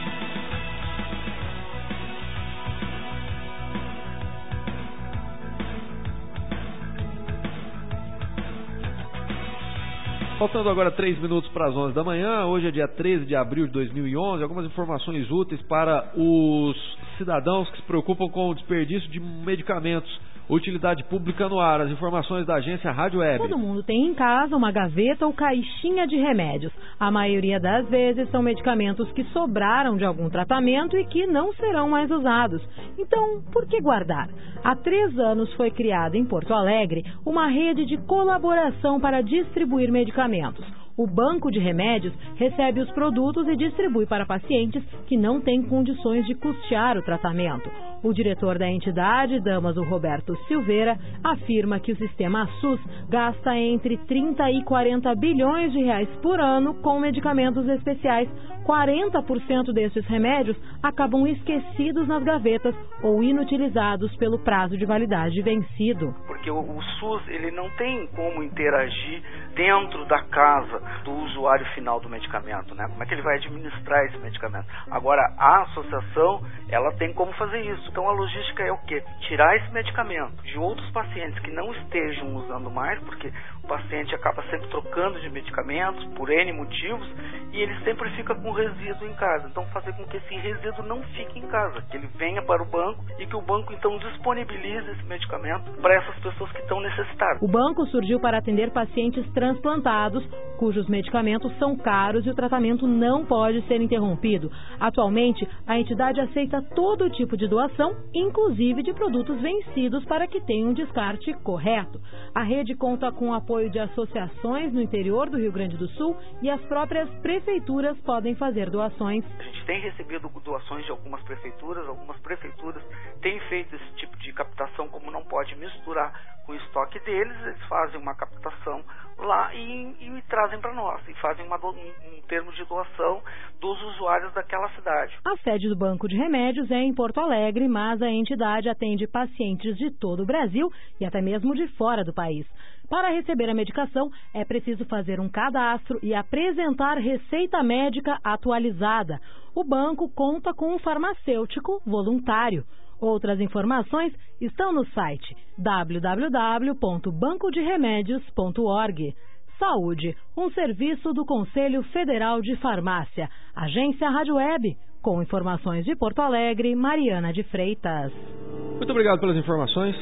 Faltando agora três minutos para as onze da manhã, hoje é dia treze de abril de dois mil e onze, algumas informações úteis para os cidadãos que se preocupam com o desperdício de medicamentos. Utilidade pública no ar, as informações da agência Rádio Web. Todo mundo tem em casa uma gaveta ou caixinha de remédios. A maioria das vezes são medicamentos que sobraram de algum tratamento e que não serão mais usados. Então, por que guardar? Há três anos foi criada em Porto Alegre uma rede de colaboração para distribuir medicamentos. O Banco de Remédios recebe os produtos e distribui para pacientes que não têm condições de custear o tratamento. O diretor da entidade, Damaso Roberto Silveira, afirma que o sistema SUS gasta entre trinta e quarenta bilhões de reais por ano com medicamentos especiais. quarenta por cento desses remédios acabam esquecidos nas gavetas ou inutilizados pelo prazo de validade vencido. Porque o, o SUS ele não tem como interagir dentro da casa do usuário final do medicamento, né? Como é que ele vai administrar esse medicamento? Agora, a associação, ela tem como fazer isso. Então, a logística é o quê? Tirar esse medicamento de outros pacientes que não estejam usando mais, porque o paciente acaba sempre trocando de medicamentos por N motivos, e ele sempre fica com resíduo em casa. Então, fazer com que esse resíduo não fique em casa, que ele venha para o banco e que o banco, então, disponibilize esse medicamento para essas pessoas que estão necessitadas. O banco surgiu para atender pacientes transplantados, cujos medicamentos são caros e o tratamento não pode ser interrompido. Atualmente, a entidade aceita todo tipo de doação, inclusive de produtos vencidos, para que tenha um descarte correto. A rede conta com o apoio de associações no interior do Rio Grande do Sul e as próprias prefeituras podem fazer doações. A gente tem recebido doações de algumas prefeituras, algumas prefeituras têm feito esse tipo de captação, como não pode misturar com o estoque deles, eles fazem uma captação lá e, e trazem para nós, e fazem uma do, um, um termo de doação dos usuários daquela cidade. A sede do Banco de Remédios é em Porto Alegre, mas a entidade atende pacientes de todo o Brasil e até mesmo de fora do país. Para receber a medicação, é preciso fazer um cadastro e apresentar receita médica atualizada. O banco conta com um farmacêutico voluntário. Outras informações estão no site w w w ponto banco de remédios ponto org. Saúde, um serviço do Conselho Federal de Farmácia. Agência Rádio Web, com informações de Porto Alegre, Mariana de Freitas. Muito obrigado pelas informações.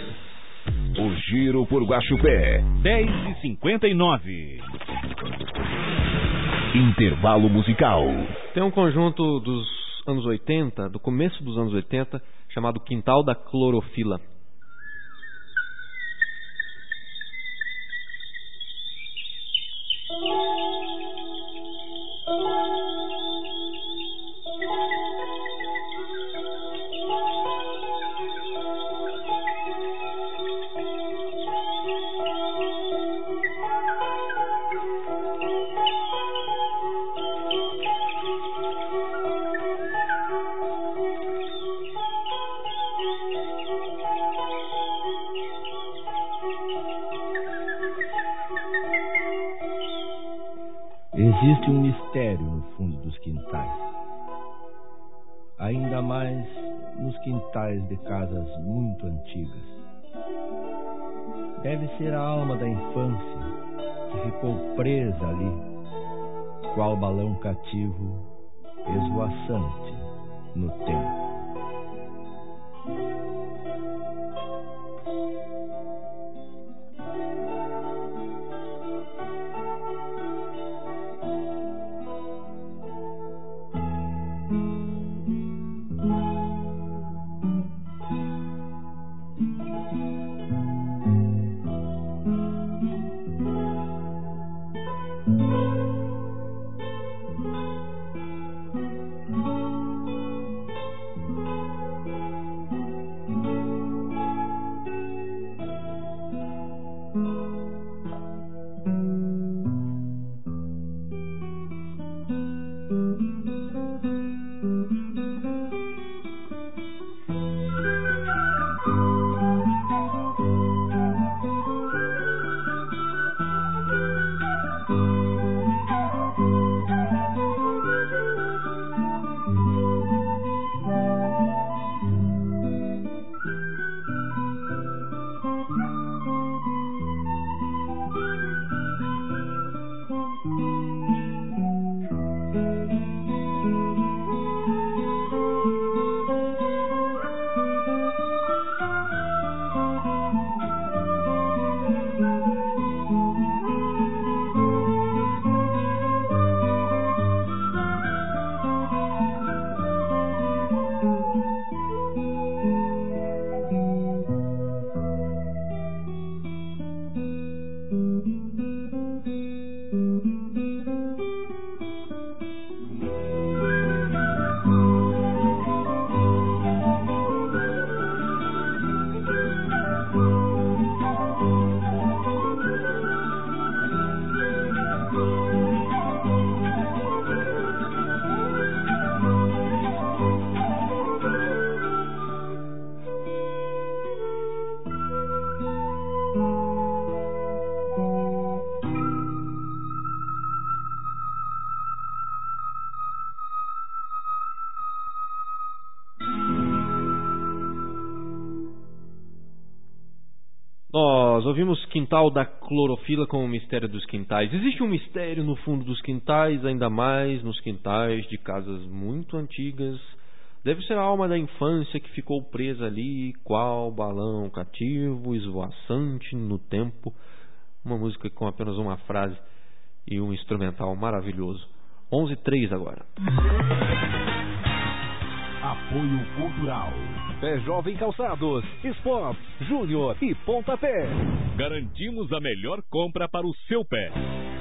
O Giro por Guaxupé. dez e cinquenta e nove. Intervalo musical. Tem um conjunto dos anos oitenta, do começo dos anos oitenta, chamado Quintal da Clorofila. Existe um mistério no fundo dos quintais, ainda mais nos quintais de casas muito antigas. Deve ser a alma da infância que ficou presa ali, qual balão cativo esvoaçante no tempo. nós ouvimos Quintal da Clorofila com o Mistério dos Quintais. Existe um mistério no fundo dos quintais, ainda mais nos quintais de casas muito antigas. Deve ser a alma da infância que ficou presa ali, qual balão cativo, esvoaçante no tempo. Uma música com apenas uma frase e um instrumental maravilhoso. onze e três agora. Apoio Cultural. Pé Jovem Calçados, Esportes, Júnior e Pontapé. Garantimos a melhor compra para o seu pé.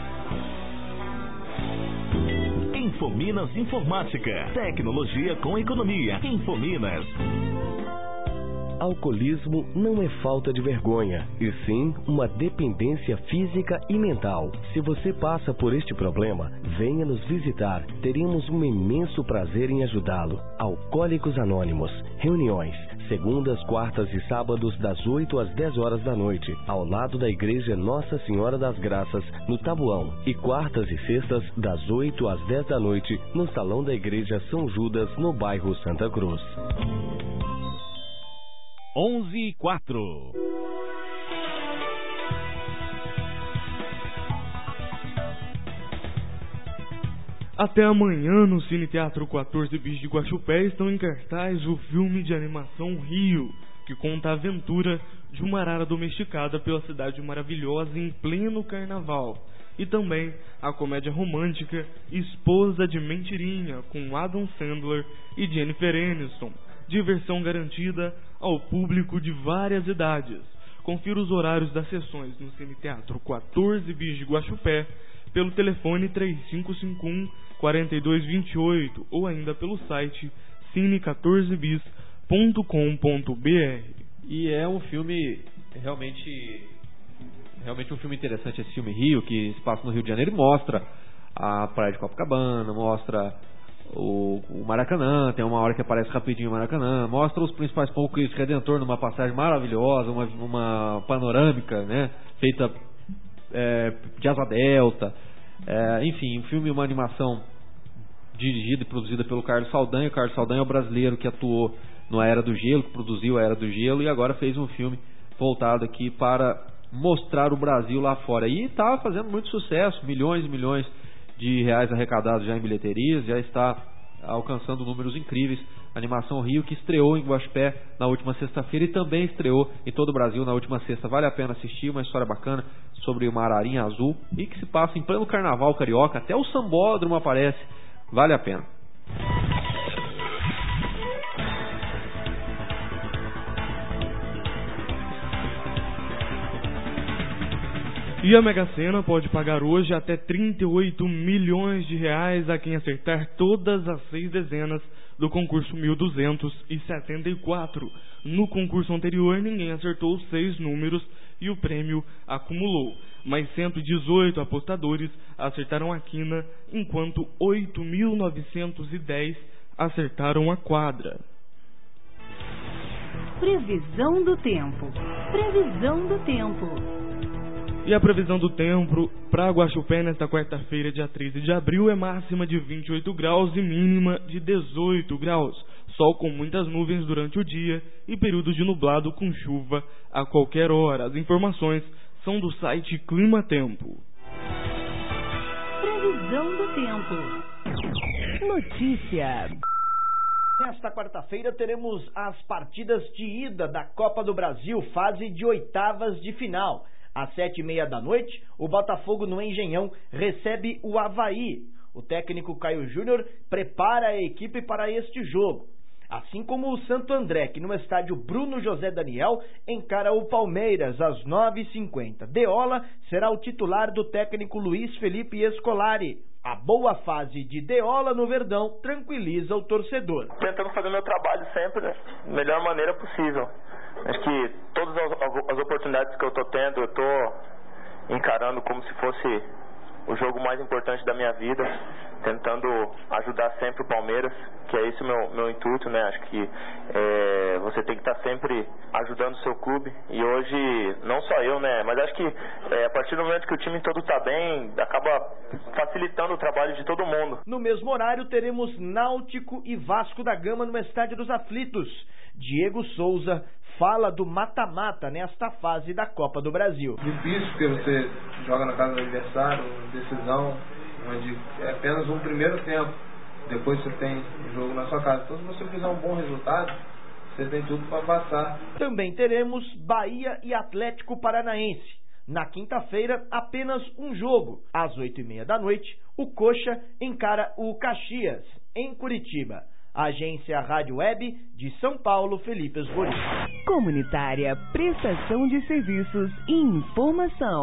Infominas Informática. Tecnologia com economia. Infominas. Alcoolismo não é falta de vergonha, e sim uma dependência física e mental. Se você passa por este problema, venha nos visitar. Teremos um imenso prazer em ajudá-lo. Alcoólicos Anônimos. Reuniões. Segundas, quartas e sábados das oito às dez horas da noite, ao lado da Igreja Nossa Senhora das Graças, no Tabuão. E quartas e sextas das oito às dez da noite, no Salão da Igreja São Judas, no bairro Santa Cruz. onze e quatro. Até amanhã no Cine Teatro quatorze bis de Guaxupé estão em cartaz o filme de animação Rio, que conta a aventura de uma arara domesticada pela cidade maravilhosa em pleno carnaval. E também a comédia romântica Esposa de Mentirinha, com Adam Sandler e Jennifer Aniston. Diversão garantida ao público de várias idades. Confira os horários das sessões no Cine Teatro quatorze bis de Guaxupé pelo telefone três cinco cinco um, quatro dois dois oito ou ainda pelo site cine quatorze bis ponto com ponto b r. E é um filme realmente realmente um filme interessante, esse filme Rio, que se passa no Rio de Janeiro, e mostra a praia de Copacabana, mostra o, o Maracanã, tem uma hora que aparece rapidinho o Maracanã, mostra os principais pontos, Cristo Redentor numa passagem maravilhosa, uma, uma panorâmica, né, feita é, de asa delta, é, enfim, um filme, uma animação dirigida e produzida pelo Carlos Saldanha. O Carlos Saldanha é o brasileiro que atuou na Era do Gelo, que produziu a Era do Gelo, e agora fez um filme voltado aqui para mostrar o Brasil lá fora, e está fazendo muito sucesso, milhões e milhões de reais arrecadados já em bilheterias, já está alcançando números incríveis. Animação Rio, que estreou em Guaxupé na última sexta-feira e também estreou em todo o Brasil na última sexta. Vale a pena assistir, uma história bacana sobre uma ararinha azul e que se passa em pleno carnaval carioca, até o sambódromo aparece, vale a pena. E a Mega Sena pode pagar hoje até trinta e oito milhões de reais a quem acertar todas as seis dezenas do concurso mil duzentos e setenta e quatro. No concurso anterior, ninguém acertou os seis números e o prêmio acumulou. Mas cento e dezoito apostadores acertaram a quina, enquanto oito mil novecentos e dez acertaram a quadra. Previsão do tempo. Previsão do tempo. E a previsão do tempo para Guaxupé nesta quarta-feira, dia treze de abril, é máxima de vinte e oito graus e mínima de dezoito graus. Sol com muitas nuvens durante o dia e períodos de nublado com chuva a qualquer hora. As informações são do site Clima Tempo. Previsão do tempo. Notícia. Nesta quarta-feira teremos as partidas de ida da Copa do Brasil, fase de oitavas de final. Às sete e meia da noite, o Botafogo no Engenhão recebe o Avaí. O técnico Caio Júnior prepara a equipe para este jogo. Assim como o Santo André, que no estádio Bruno José Daniel encara o Palmeiras às nove e cinquenta. Deola será o titular do técnico Luiz Felipe Scolari. A boa fase de Deola no Verdão tranquiliza o torcedor. Tentando fazer meu trabalho sempre da melhor maneira possível. Acho que todas as oportunidades que eu estou tendo, eu estou encarando como se fosse o jogo mais importante da minha vida, tentando ajudar sempre o Palmeiras, que é esse o meu, meu intuito, né? Acho que é, você tem que estar sempre ajudando o seu clube, e hoje, não só eu, né? Mas acho que é, a partir do momento que o time todo está bem, acaba facilitando o trabalho de todo mundo. No mesmo horário, teremos Náutico e Vasco da Gama no Estádio dos Aflitos. Diego Souza fala do mata-mata nesta fase da Copa do Brasil. Difícil, porque você joga na casa do adversário, decisão, onde é apenas um primeiro tempo, depois você tem o jogo na sua casa. Então, se você fizer um bom resultado, você tem tudo para passar. Também teremos Bahia e Atlético Paranaense. Na quinta-feira, apenas um jogo. Às oito e meia da noite, o Coxa encara o Caxias, em Curitiba. Agência Rádio Web de São Paulo, Felipe Esborim. Comunitária, prestação de serviços e informação.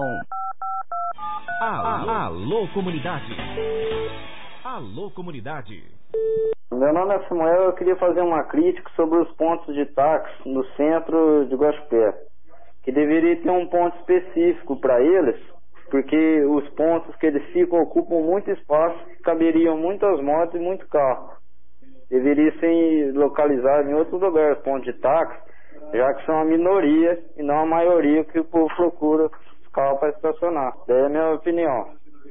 Alô, alô comunidade. Alô comunidade. Meu nome é Samuel, eu queria fazer uma crítica sobre os pontos de táxi no centro de Guaxupé, que deveria ter um ponto específico para eles, porque os pontos que eles ficam ocupam muito espaço, caberiam muitas motos e muito carro. Deveria ser localizado em outros lugares, pontos de táxi, já que são a minoria e não a maioria que o povo procura os carros para estacionar. Daí é a minha opinião.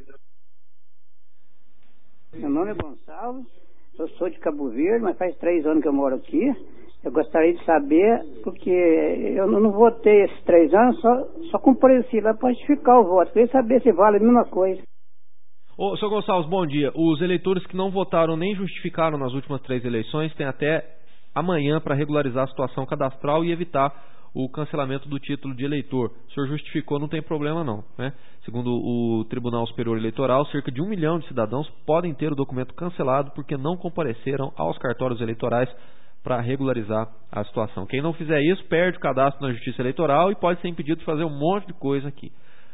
Meu nome é Gonçalo, eu sou de Cabo Verde, mas faz três anos que eu moro aqui. Eu gostaria de saber, porque eu não votei esses três anos, só, só compareci lá para justificar o voto. Queria saber se vale a mesma coisa. Ô, senhor Gonçalves, bom dia. Os eleitores que não votaram nem justificaram nas últimas três eleições têm até amanhã para regularizar a situação cadastral e evitar o cancelamento do título de eleitor. O senhor justificou, não tem problema não, né? Segundo o Tribunal Superior Eleitoral, cerca de um milhão de cidadãos podem ter o documento cancelado porque não compareceram aos cartórios eleitorais para regularizar a situação. Quem não fizer isso, perde o cadastro na Justiça Eleitoral e pode ser impedido de fazer um monte de coisa aqui.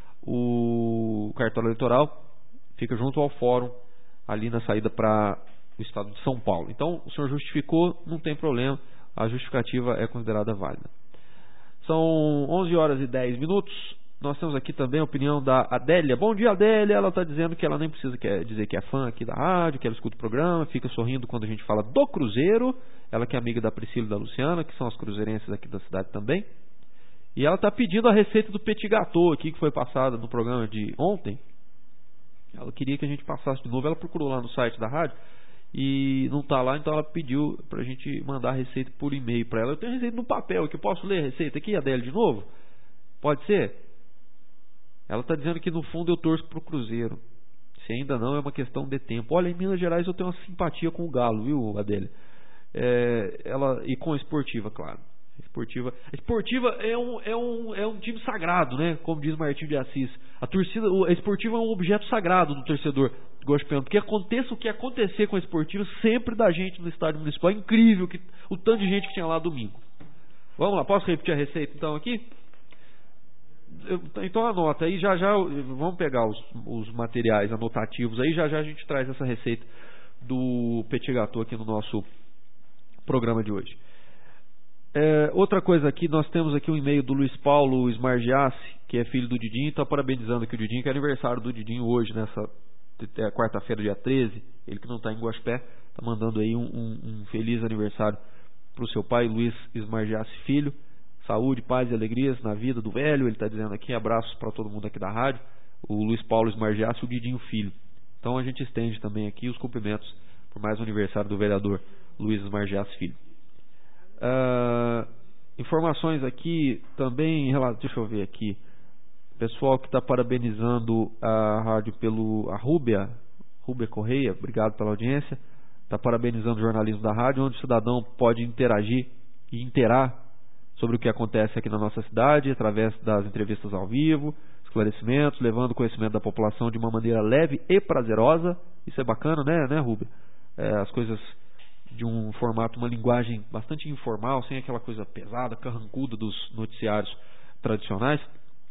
O cartório eleitoral fica junto ao fórum, ali na saída para o estado de São Paulo. Então, o senhor justificou, não tem problema, a justificativa é considerada válida. São onze horas e dez minutos, nós temos aqui também a opinião da Adélia. Bom dia, Adélia, ela está dizendo que ela nem precisa dizer que é fã aqui da rádio, que ela escuta o programa, fica sorrindo quando a gente fala do Cruzeiro, ela que é amiga da Priscila e da Luciana, que são as cruzeirenses aqui da cidade também. E ela está pedindo a receita do petit gâteau aqui, que foi passada no programa de ontem. Ela queria que a gente passasse de novo, ela procurou lá no site da rádio e não está lá, então ela pediu para a gente mandar a receita por e-mail para ela. Eu tenho a receita no papel aqui, eu posso ler a receita aqui, Adélia, de novo? Pode ser? Ela está dizendo que no fundo eu torço para o Cruzeiro. Se ainda não, é uma questão de tempo. Olha, em Minas Gerais eu tenho uma simpatia com o Galo, viu, Adélia? É, ela, e com a Esportiva, claro. Esportiva, a Esportiva é um, é, um, é um time sagrado, né? Como diz Martinho de Assis. A torcida, a Esportiva é um objeto sagrado do torcedor gospel. Porque aconteça o que acontecer com a Esportiva, sempre dá gente no estádio municipal. É incrível que, o tanto de gente que tinha lá domingo. Vamos lá, posso repetir a receita então aqui? Eu, então anota aí, já já vamos pegar os, os materiais anotativos aí, já já a gente traz essa receita do petit gâteau aqui no nosso programa de hoje. É, outra coisa aqui, nós temos aqui um e-mail do Luiz Paulo Smargiassi, que é filho do Didinho, está parabenizando aqui o Didinho, que é aniversário do Didinho hoje, nessa é, quarta-feira, dia treze, ele que não está em Guaxupé, está mandando aí um, um, um feliz aniversário para o seu pai, Luiz Smargiassi Filho, saúde, paz e alegrias na vida do velho, ele está dizendo aqui, abraços para todo mundo aqui da rádio, o Luiz Paulo Smargiassi, o Didinho Filho. Então a gente estende também aqui os cumprimentos por mais um aniversário do vereador Luiz Smargiassi Filho. Uh, informações aqui também, deixa eu ver aqui, pessoal que está parabenizando a rádio pelo, a Rúbia, Rúbia Correia, obrigado pela audiência, está parabenizando o jornalismo da rádio, onde o cidadão pode interagir e interar sobre o que acontece aqui na nossa cidade, através das entrevistas ao vivo, esclarecimentos, levando conhecimento da população de uma maneira leve e prazerosa. Isso é bacana, né, né Rúbia? É, as coisas de um formato, uma linguagem bastante informal, sem aquela coisa pesada, carrancuda dos noticiários tradicionais.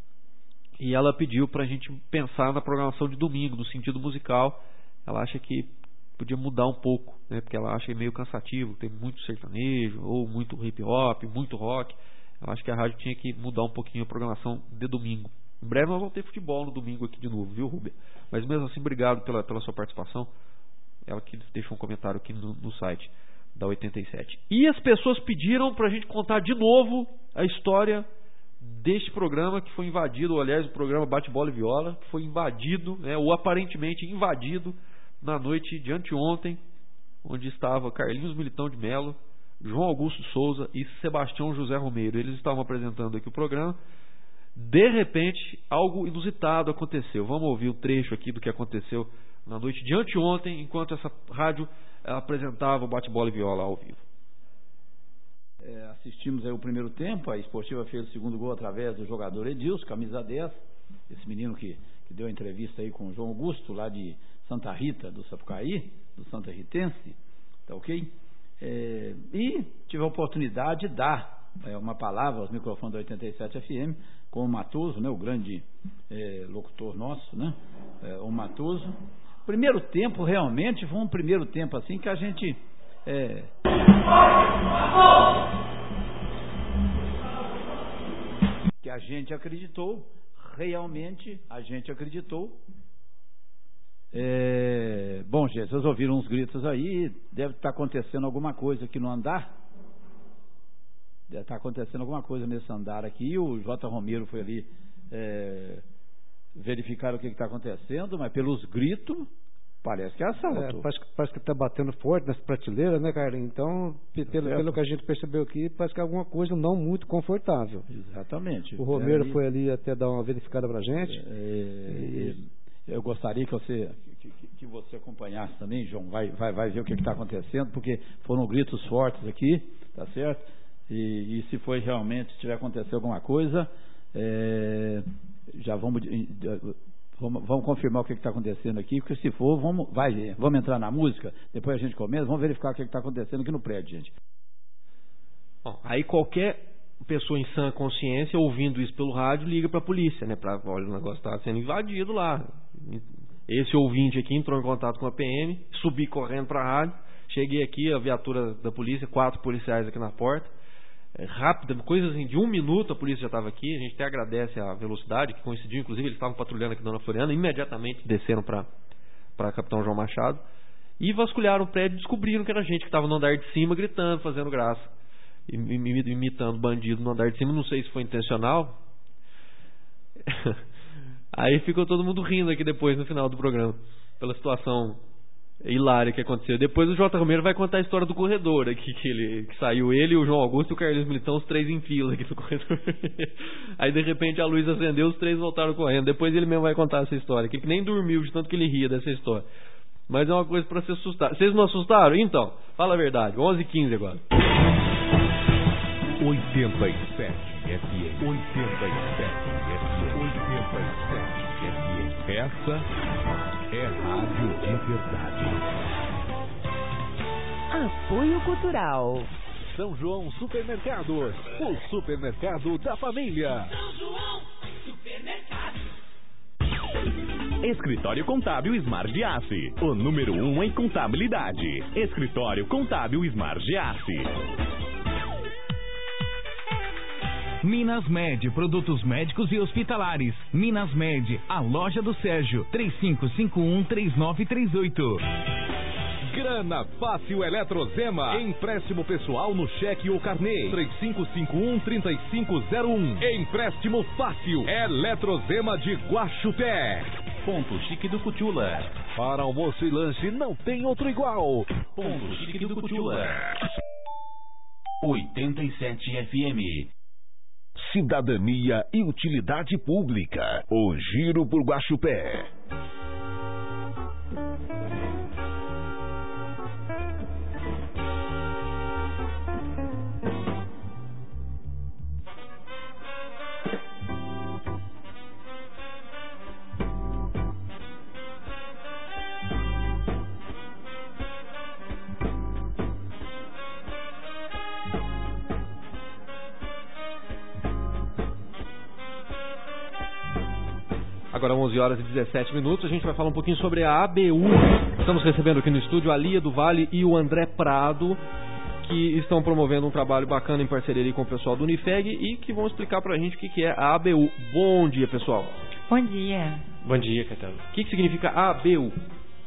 E ela pediu para a gente pensar na programação de domingo, no sentido musical. Ela acha que podia mudar um pouco, né, porque ela acha meio cansativo, tem muito sertanejo, ou muito hip hop, muito rock. Ela acha que a rádio tinha que mudar um pouquinho a programação de domingo. Em breve nós vamos ter futebol no domingo aqui de novo, viu, Rúbia? Mas mesmo assim, obrigado pela, pela sua participação. ela que deixou um comentário aqui no, no site da oitenta e sete. E as pessoas pediram para a gente contar de novo a história deste programa que foi invadido, ou aliás, o programa Bate Bola e Viola, que foi invadido, né, ou aparentemente invadido, na noite de anteontem, onde estava Carlinhos Militão de Mello, João Augusto Souza e Sebastião José Romeiro. Eles estavam apresentando aqui o programa. De repente, algo inusitado aconteceu. Vamos ouvir o trecho aqui do que aconteceu na noite de anteontem, enquanto essa rádio apresentava o Bate-Bola e Viola ao vivo. É, assistimos aí o primeiro tempo. A Esportiva fez o segundo gol através do jogador Edilson, camisa dez, esse menino que, que deu a entrevista aí com o João Augusto, lá de Santa Rita, do Sapucaí, do Santa Ritense, tá ok? É, e tive a oportunidade de dar é, uma palavra aos microfones da oitenta e sete F M com o Matoso, né, o grande é, locutor nosso, né, é, o Matoso. Primeiro tempo, realmente, foi um primeiro tempo assim que a gente... É, que a gente acreditou, realmente a gente acreditou. É, bom, gente, vocês ouviram uns gritos aí, deve estar acontecendo alguma coisa aqui no andar, deve estar acontecendo alguma coisa nesse andar aqui. O J. Romero foi ali é, verificar o que está acontecendo, mas pelos gritos parece que é assalto. É, parece, parece que está batendo forte nas prateleiras, né, Carlinhos? Então, pelo, pelo que a gente percebeu aqui, parece que é alguma coisa não muito confortável. Exatamente. O Romero é, ali, foi ali até dar uma verificada pra gente. É, e... Eu gostaria que você, que, que você acompanhasse também, João, vai, vai, vai ver o que está acontecendo, porque foram gritos fortes aqui, tá certo? E, e se foi realmente, se tiver acontecido alguma coisa, é, já vamos, vamos, vamos confirmar o que está acontecendo aqui, porque se for, vamos, vai ver, vamos entrar na música, depois a gente começa, vamos verificar o que está acontecendo aqui no prédio, gente. Bom, aí qualquer pessoa em sã consciência, ouvindo isso pelo rádio, liga para a polícia, né? Pra, olha, o negócio está sendo invadido lá. Esse ouvinte aqui entrou em contato com a P M, subi correndo para a rádio, cheguei aqui, a viatura da polícia, quatro policiais aqui na porta, é, rápida, coisa assim, de um minuto a polícia já estava aqui. A gente até agradece a velocidade, que coincidiu, inclusive eles estavam patrulhando aqui Dona Floriana, imediatamente desceram para para Capitão João Machado e vasculharam o prédio e descobriram que era gente que estava no andar de cima gritando, fazendo graça, imitando bandido no andar de cima. Não sei se foi intencional. Aí ficou todo mundo rindo aqui depois no final do programa pela situação hilária que aconteceu. Depois o J. Romero vai contar a história do corredor aqui, que, ele, que saiu ele, o João Augusto e o Carlinhos Militão, os três em fila aqui no corredor. Aí de repente a luz acendeu, os três voltaram correndo. Depois ele mesmo vai contar essa história, que ele nem dormiu de tanto que ele ria dessa história. Mas é uma coisa para se assustar. Vocês não assustaram? Então, fala a verdade. onze e quinze agora. oitenta e sete F M. oitenta e sete F M. oitenta e sete F M. Essa é rádio de verdade. Apoio Cultural. São João Supermercados, o supermercado da família. São João Supermercado. Escritório Contábil Smart Giassi, o número um em contabilidade. Escritório Contábil Smart Giassi. Minas Med, produtos médicos e hospitalares. Minas Med, a loja do Sérgio, três cinco cinco um, três nove três oito. Grana Fácil Eletrozema. Empréstimo pessoal no cheque ou carnê. três cinco cinco um, três cinco zero um. Empréstimo fácil. Eletrozema de Guaxupé. Ponto Chique do Cutula. Para almoço e lanche não tem outro igual. Ponto Chique do Cutula. oitenta e sete F M. Cidadania e utilidade pública. O Giro por Guaxupé. Agora onze horas e dezessete minutos, a gente vai falar um pouquinho sobre a A B U. Estamos recebendo aqui no estúdio a Lia do Vale e o André Prado, que estão promovendo um trabalho bacana em parceria com o pessoal do Unifeg e que vão explicar pra gente o que é a A B U. Bom dia, pessoal. Bom dia. Bom dia, Caetano. O que significa A B U?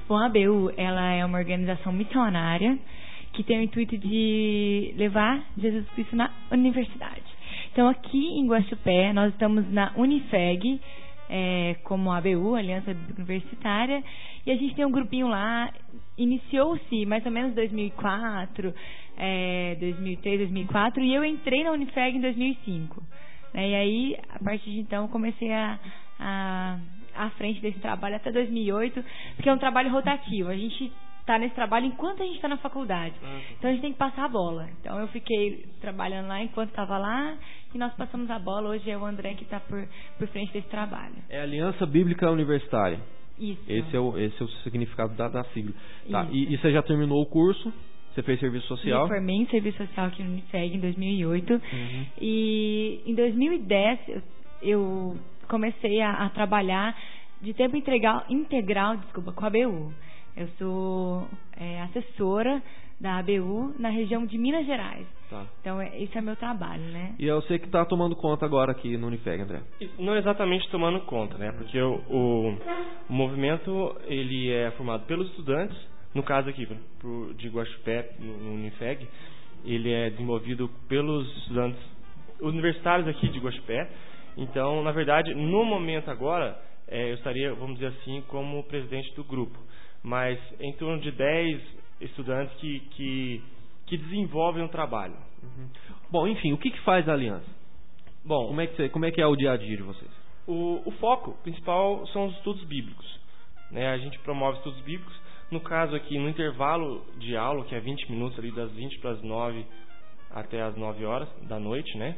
Bom, a A B U, ela é uma organização missionária que tem o intuito de levar Jesus Cristo na universidade. Então, aqui em Guaxupé, nós estamos na Unifeg, é, como a A B U, Aliança Universitária, e a gente tem um grupinho lá, iniciou-se mais ou menos em dois mil e quatro, é, dois mil e três, dois mil e quatro, e eu entrei na Unifeg em dois mil e cinco. Né, e aí, a partir de então, comecei a, a, à frente desse trabalho até dois mil e oito, porque é um trabalho rotativo. A gente está nesse trabalho enquanto a gente está na faculdade. Então, a gente tem que passar a bola. Então, eu fiquei trabalhando lá enquanto estava lá, e nós passamos a bola. Hoje é o André que está por, por frente desse trabalho. É a Aliança Bíblica Universitária. Isso. Esse é o, esse é o significado da, da sigla. Tá, e, e você já terminou o curso? Você fez serviço social? Eu formei em serviço social aqui no Unifeg em dois mil e oito. Uhum. E em dois mil e dez eu, eu comecei a, a trabalhar de tempo integral, integral desculpa, com a A B U. Eu sou é, assessora da A B U na região de Minas Gerais. Tá. Então, é, esse é meu trabalho, né? E é você que está tomando conta agora aqui no Unifeg, André? Não exatamente tomando conta, né? Porque o, o, o movimento, ele é formado pelos estudantes, no caso aqui, pro, de Guaxupé, no, no Unifeg, ele é desenvolvido pelos estudantes universitários aqui de Guaxupé. Então, na verdade, no momento agora, é, eu estaria, vamos dizer assim, como presidente do grupo. Mas em torno de dez estudantes que, que, que desenvolvem um trabalho. Uhum. Bom, enfim, o que, que faz a Aliança? Bom, como é, que, como é que é o dia a dia de vocês? O, o foco principal são os estudos bíblicos. Né? A gente promove estudos bíblicos. No caso aqui, no intervalo de aula, que é vinte minutos, ali das vinte para as nove até as nove horas da noite, né?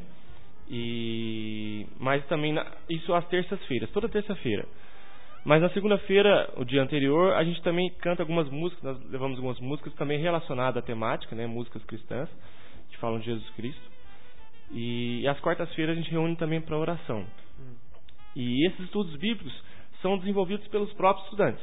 E, mas também, na, isso às terças-feiras, toda terça-feira. Mas na segunda-feira, o dia anterior, a gente também canta algumas músicas, nós levamos algumas músicas também relacionadas à temática, né? Músicas cristãs, que falam de Jesus Cristo. E, e às quartas-feiras a gente reúne também para oração. Hum. E esses estudos bíblicos são desenvolvidos pelos próprios estudantes.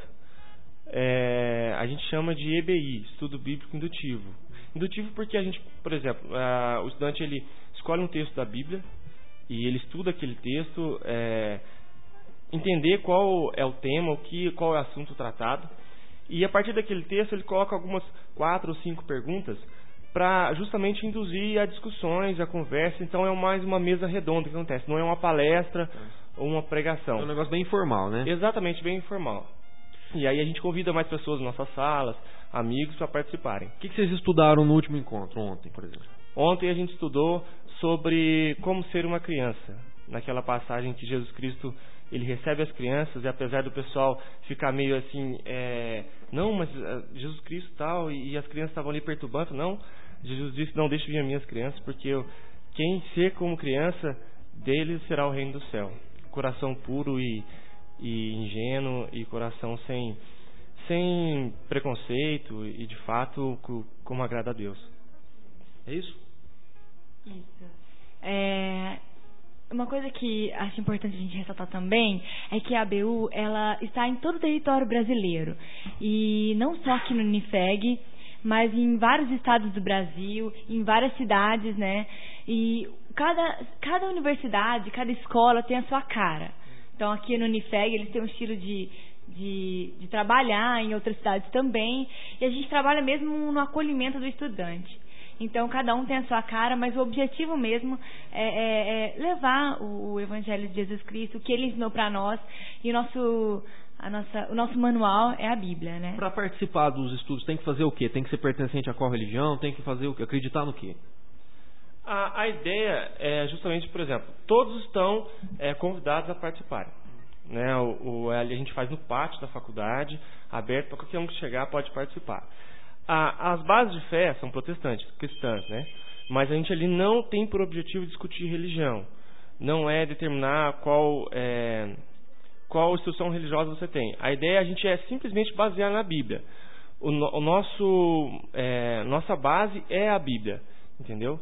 É, a gente chama de E B I, Estudo Bíblico Indutivo. Indutivo porque a gente, por exemplo, a, o estudante ele escolhe um texto da Bíblia e ele estuda aquele texto, é, entender qual é o tema, o que, qual é o assunto tratado, e a partir daquele texto ele coloca algumas quatro ou cinco perguntas para justamente induzir a discussões, a conversa. Então é mais uma mesa redonda que acontece, não é uma palestra ou uma pregação. É um negócio bem informal, né? Exatamente, bem informal. E aí a gente convida mais pessoas nas nossas salas, amigos, para participarem. O que, que vocês estudaram no último encontro, ontem, por exemplo? Ontem a gente estudou sobre como ser uma criança. Naquela passagem que Jesus Cristo, ele recebe as crianças, e apesar do pessoal ficar meio assim, é, não, mas Jesus Cristo tal, e, e as crianças estavam ali perturbando, não, Jesus disse, não, deixe vir as minhas crianças, porque eu, quem ser como criança, deles será o reino do céu. Coração puro e e ingênuo e coração sem, sem preconceito e de fato como agrada a Deus. É isso? Isso. É, uma coisa que acho importante a gente ressaltar também é que a A B U ela está em todo o território brasileiro e não só aqui no Unifeg, mas em vários estados do Brasil, em várias cidades, né? E cada, cada universidade, cada escola tem a sua cara. Então, aqui no Unifeg, eles têm um estilo de, de, de trabalhar, em outras cidades também. E a gente trabalha mesmo no acolhimento do estudante. Então, cada um tem a sua cara, mas o objetivo mesmo é, é, é levar o, o Evangelho de Jesus Cristo, o que ele ensinou para nós. E o nosso, a nossa, o nosso manual é a Bíblia, né? Para participar dos estudos, tem que fazer o quê? Tem que ser pertencente a qual religião? Tem que fazer o quê? Acreditar no quê? A, a ideia é justamente, por exemplo, todos estão é, convidados a participarem. Né? O, o, a gente faz no pátio da faculdade, aberto para qualquer um que chegar pode participar. A, as bases de fé são protestantes, cristãs, né? Mas a gente ali não tem por objetivo discutir religião. Não é determinar qual, é, qual instrução religiosa você tem. A ideia a gente é simplesmente basear na Bíblia. O, o nosso, é, nossa base é a Bíblia, entendeu?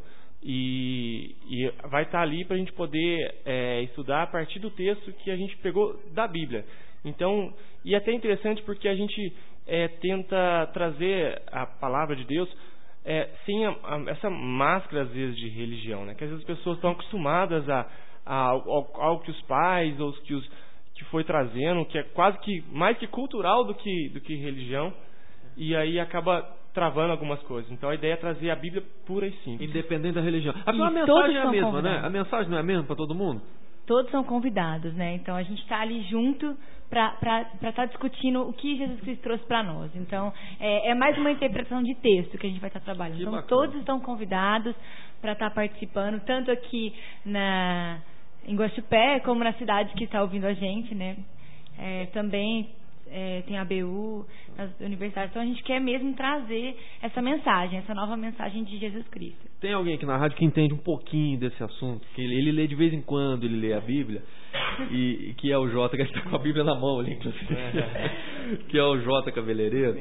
E, e vai estar ali para a gente poder é, estudar a partir do texto que a gente pegou da Bíblia. Então, e é até interessante porque a gente é, tenta trazer a palavra de Deus é, sem a, a, essa máscara, às vezes, de religião, né? Que às vezes as pessoas estão acostumadas a, a, ao, ao que os pais ou que os, que foi trazendo, que é quase que mais que cultural do que, do que religião, e aí acaba travando algumas coisas. Então a ideia é trazer a Bíblia pura e simples. Independente da religião. A, E a mensagem todos é a são mesma, convidados. né? A mensagem não é a mesma para todo mundo? Todos são convidados, né? Então a gente está ali junto para estar tá discutindo o que Jesus Cristo trouxe para nós. Então é, é mais uma interpretação de texto que a gente vai estar tá trabalhando. Que então bacana. todos estão convidados para estar tá participando, tanto aqui na, em Guaxupé, como na cidade que está ouvindo a gente, né? É, também é, tem a B U, as universidades. Então a gente quer mesmo trazer essa mensagem, essa nova mensagem de Jesus Cristo. Tem alguém aqui na rádio que entende um pouquinho desse assunto, que ele, ele lê de vez em quando, ele lê a Bíblia, e, e que é o Jota, que está com a Bíblia na mão ali, inclusive, que é o Jota cabeleireiro.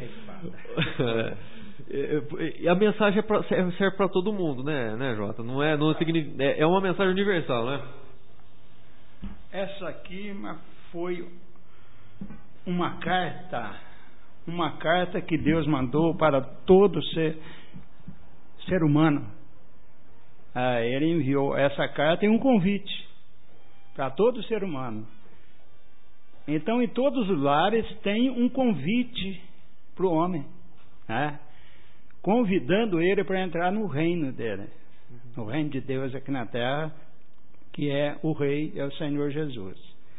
E a mensagem é pra, serve para todo mundo, né, né, Jota? Não é, não significa, é uma mensagem universal, né? Essa aqui foi uma carta, uma carta que Deus mandou para todo ser, ser humano. Ah, ele enviou essa carta e um convite para todo ser humano. Então, em todos os lares tem um convite para o homem, né? Convidando ele para entrar no reino dele, no reino de Deus aqui na terra, que é o Rei, é o Senhor Jesus.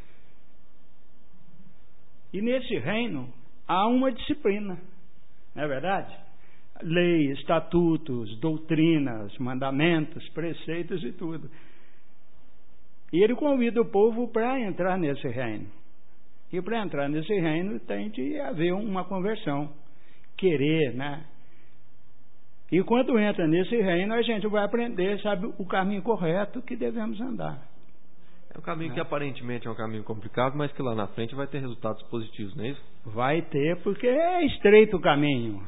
E nesse reino há uma disciplina, não é verdade? Lei, estatutos, doutrinas, mandamentos, preceitos e tudo. E ele convida o povo para entrar nesse reino. E para entrar nesse reino tem de haver uma conversão, querer, né? E quando entra nesse reino, a gente vai aprender, sabe, o caminho correto que devemos andar. É um caminho é. que aparentemente é um caminho complicado, mas que lá na frente vai ter resultados positivos, não é isso? Vai ter, porque é estreito o caminho.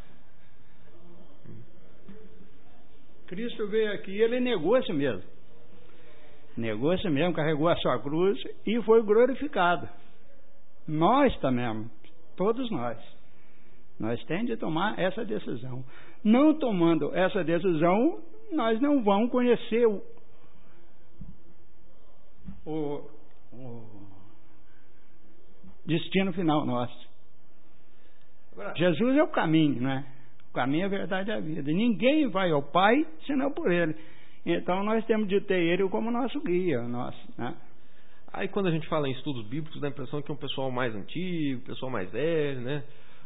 Cristo veio aqui e ele negou a si mesmo. Negou a si mesmo, carregou a sua cruz e foi glorificado. Nós também, todos nós. Nós temos de tomar essa decisão. Não tomando essa decisão, nós não vamos conhecer o, o, o destino final nosso. Agora, Jesus é o caminho, né? O caminho, a verdade e a vida. Ninguém vai ao Pai senão por Ele. Então nós temos de ter Ele como nosso guia, nosso, né? Aí quando a gente fala em estudos bíblicos, dá a impressão que é um pessoal mais antigo, pessoal mais velho, né?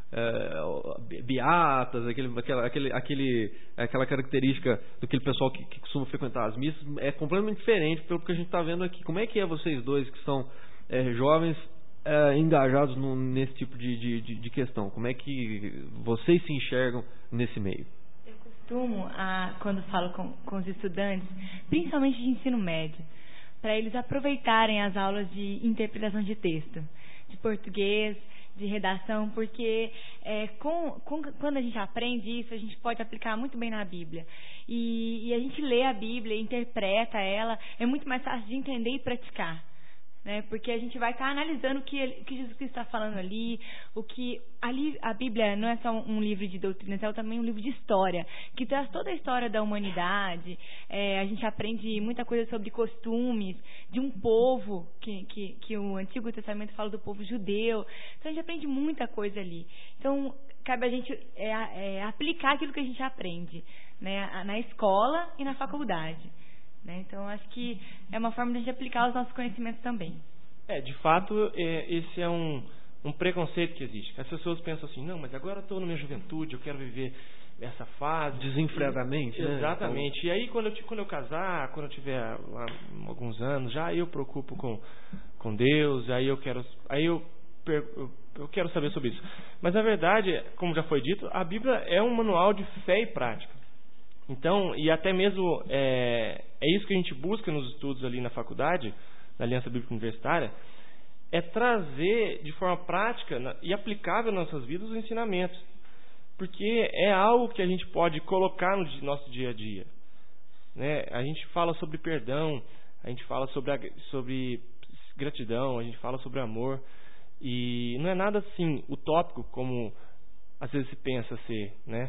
É, beatas, aquele, aquela, aquele, aquele, aquela característica daquele pessoal que, que costuma frequentar as missas é completamente diferente pelo que a gente está vendo aqui. Como é que é vocês dois que são é, jovens é, engajados no, nesse tipo de, de, de, de questão? Como é que vocês se enxergam nesse meio? Eu costumo, a, quando falo com, com os estudantes, principalmente de ensino médio, para eles aproveitarem as aulas de interpretação de texto, de português, de redação, porque é, com, com, quando a gente aprende isso, a gente pode aplicar muito bem na Bíblia. E, e a gente lê a Bíblia, interpreta ela, é muito mais fácil de entender e praticar. Né? Porque a gente vai estar tá analisando o que, ele, o que Jesus Cristo está falando ali, o que ali a Bíblia não é só um livro de doutrinas, é também um livro de história, que traz toda a história da humanidade. É, a gente aprende muita coisa sobre costumes de um povo, que, que, que o Antigo Testamento fala do povo judeu. Então a gente aprende muita coisa ali. Então cabe a gente é, é, aplicar aquilo que a gente aprende, né? Na escola e na faculdade. Né? Então, acho que é uma forma de a gente aplicar os nossos conhecimentos também. É, de fato, é, esse é um, um preconceito que existe. As pessoas pensam assim, não, mas agora eu estou na minha juventude, eu quero viver essa fase. Desenfreadamente, e, né? Exatamente. Então... E aí, quando eu, quando eu casar, quando eu tiver lá, alguns anos, já eu preocupo com, com Deus, aí eu quero... Aí eu, eu, eu quero saber sobre isso. Mas, na verdade, como já foi dito, a Bíblia é um manual de fé e prática. Então, e até mesmo é, é isso que a gente busca nos estudos ali na faculdade, na Aliança Bíblica Universitária, é trazer de forma prática na, e aplicável nas nossas vidas os ensinamentos. Porque é algo que a gente pode colocar no nosso dia a dia. Né? A gente fala sobre perdão, a gente fala sobre, a, sobre gratidão, a gente fala sobre amor. E não é nada assim utópico como às vezes se pensa ser, né?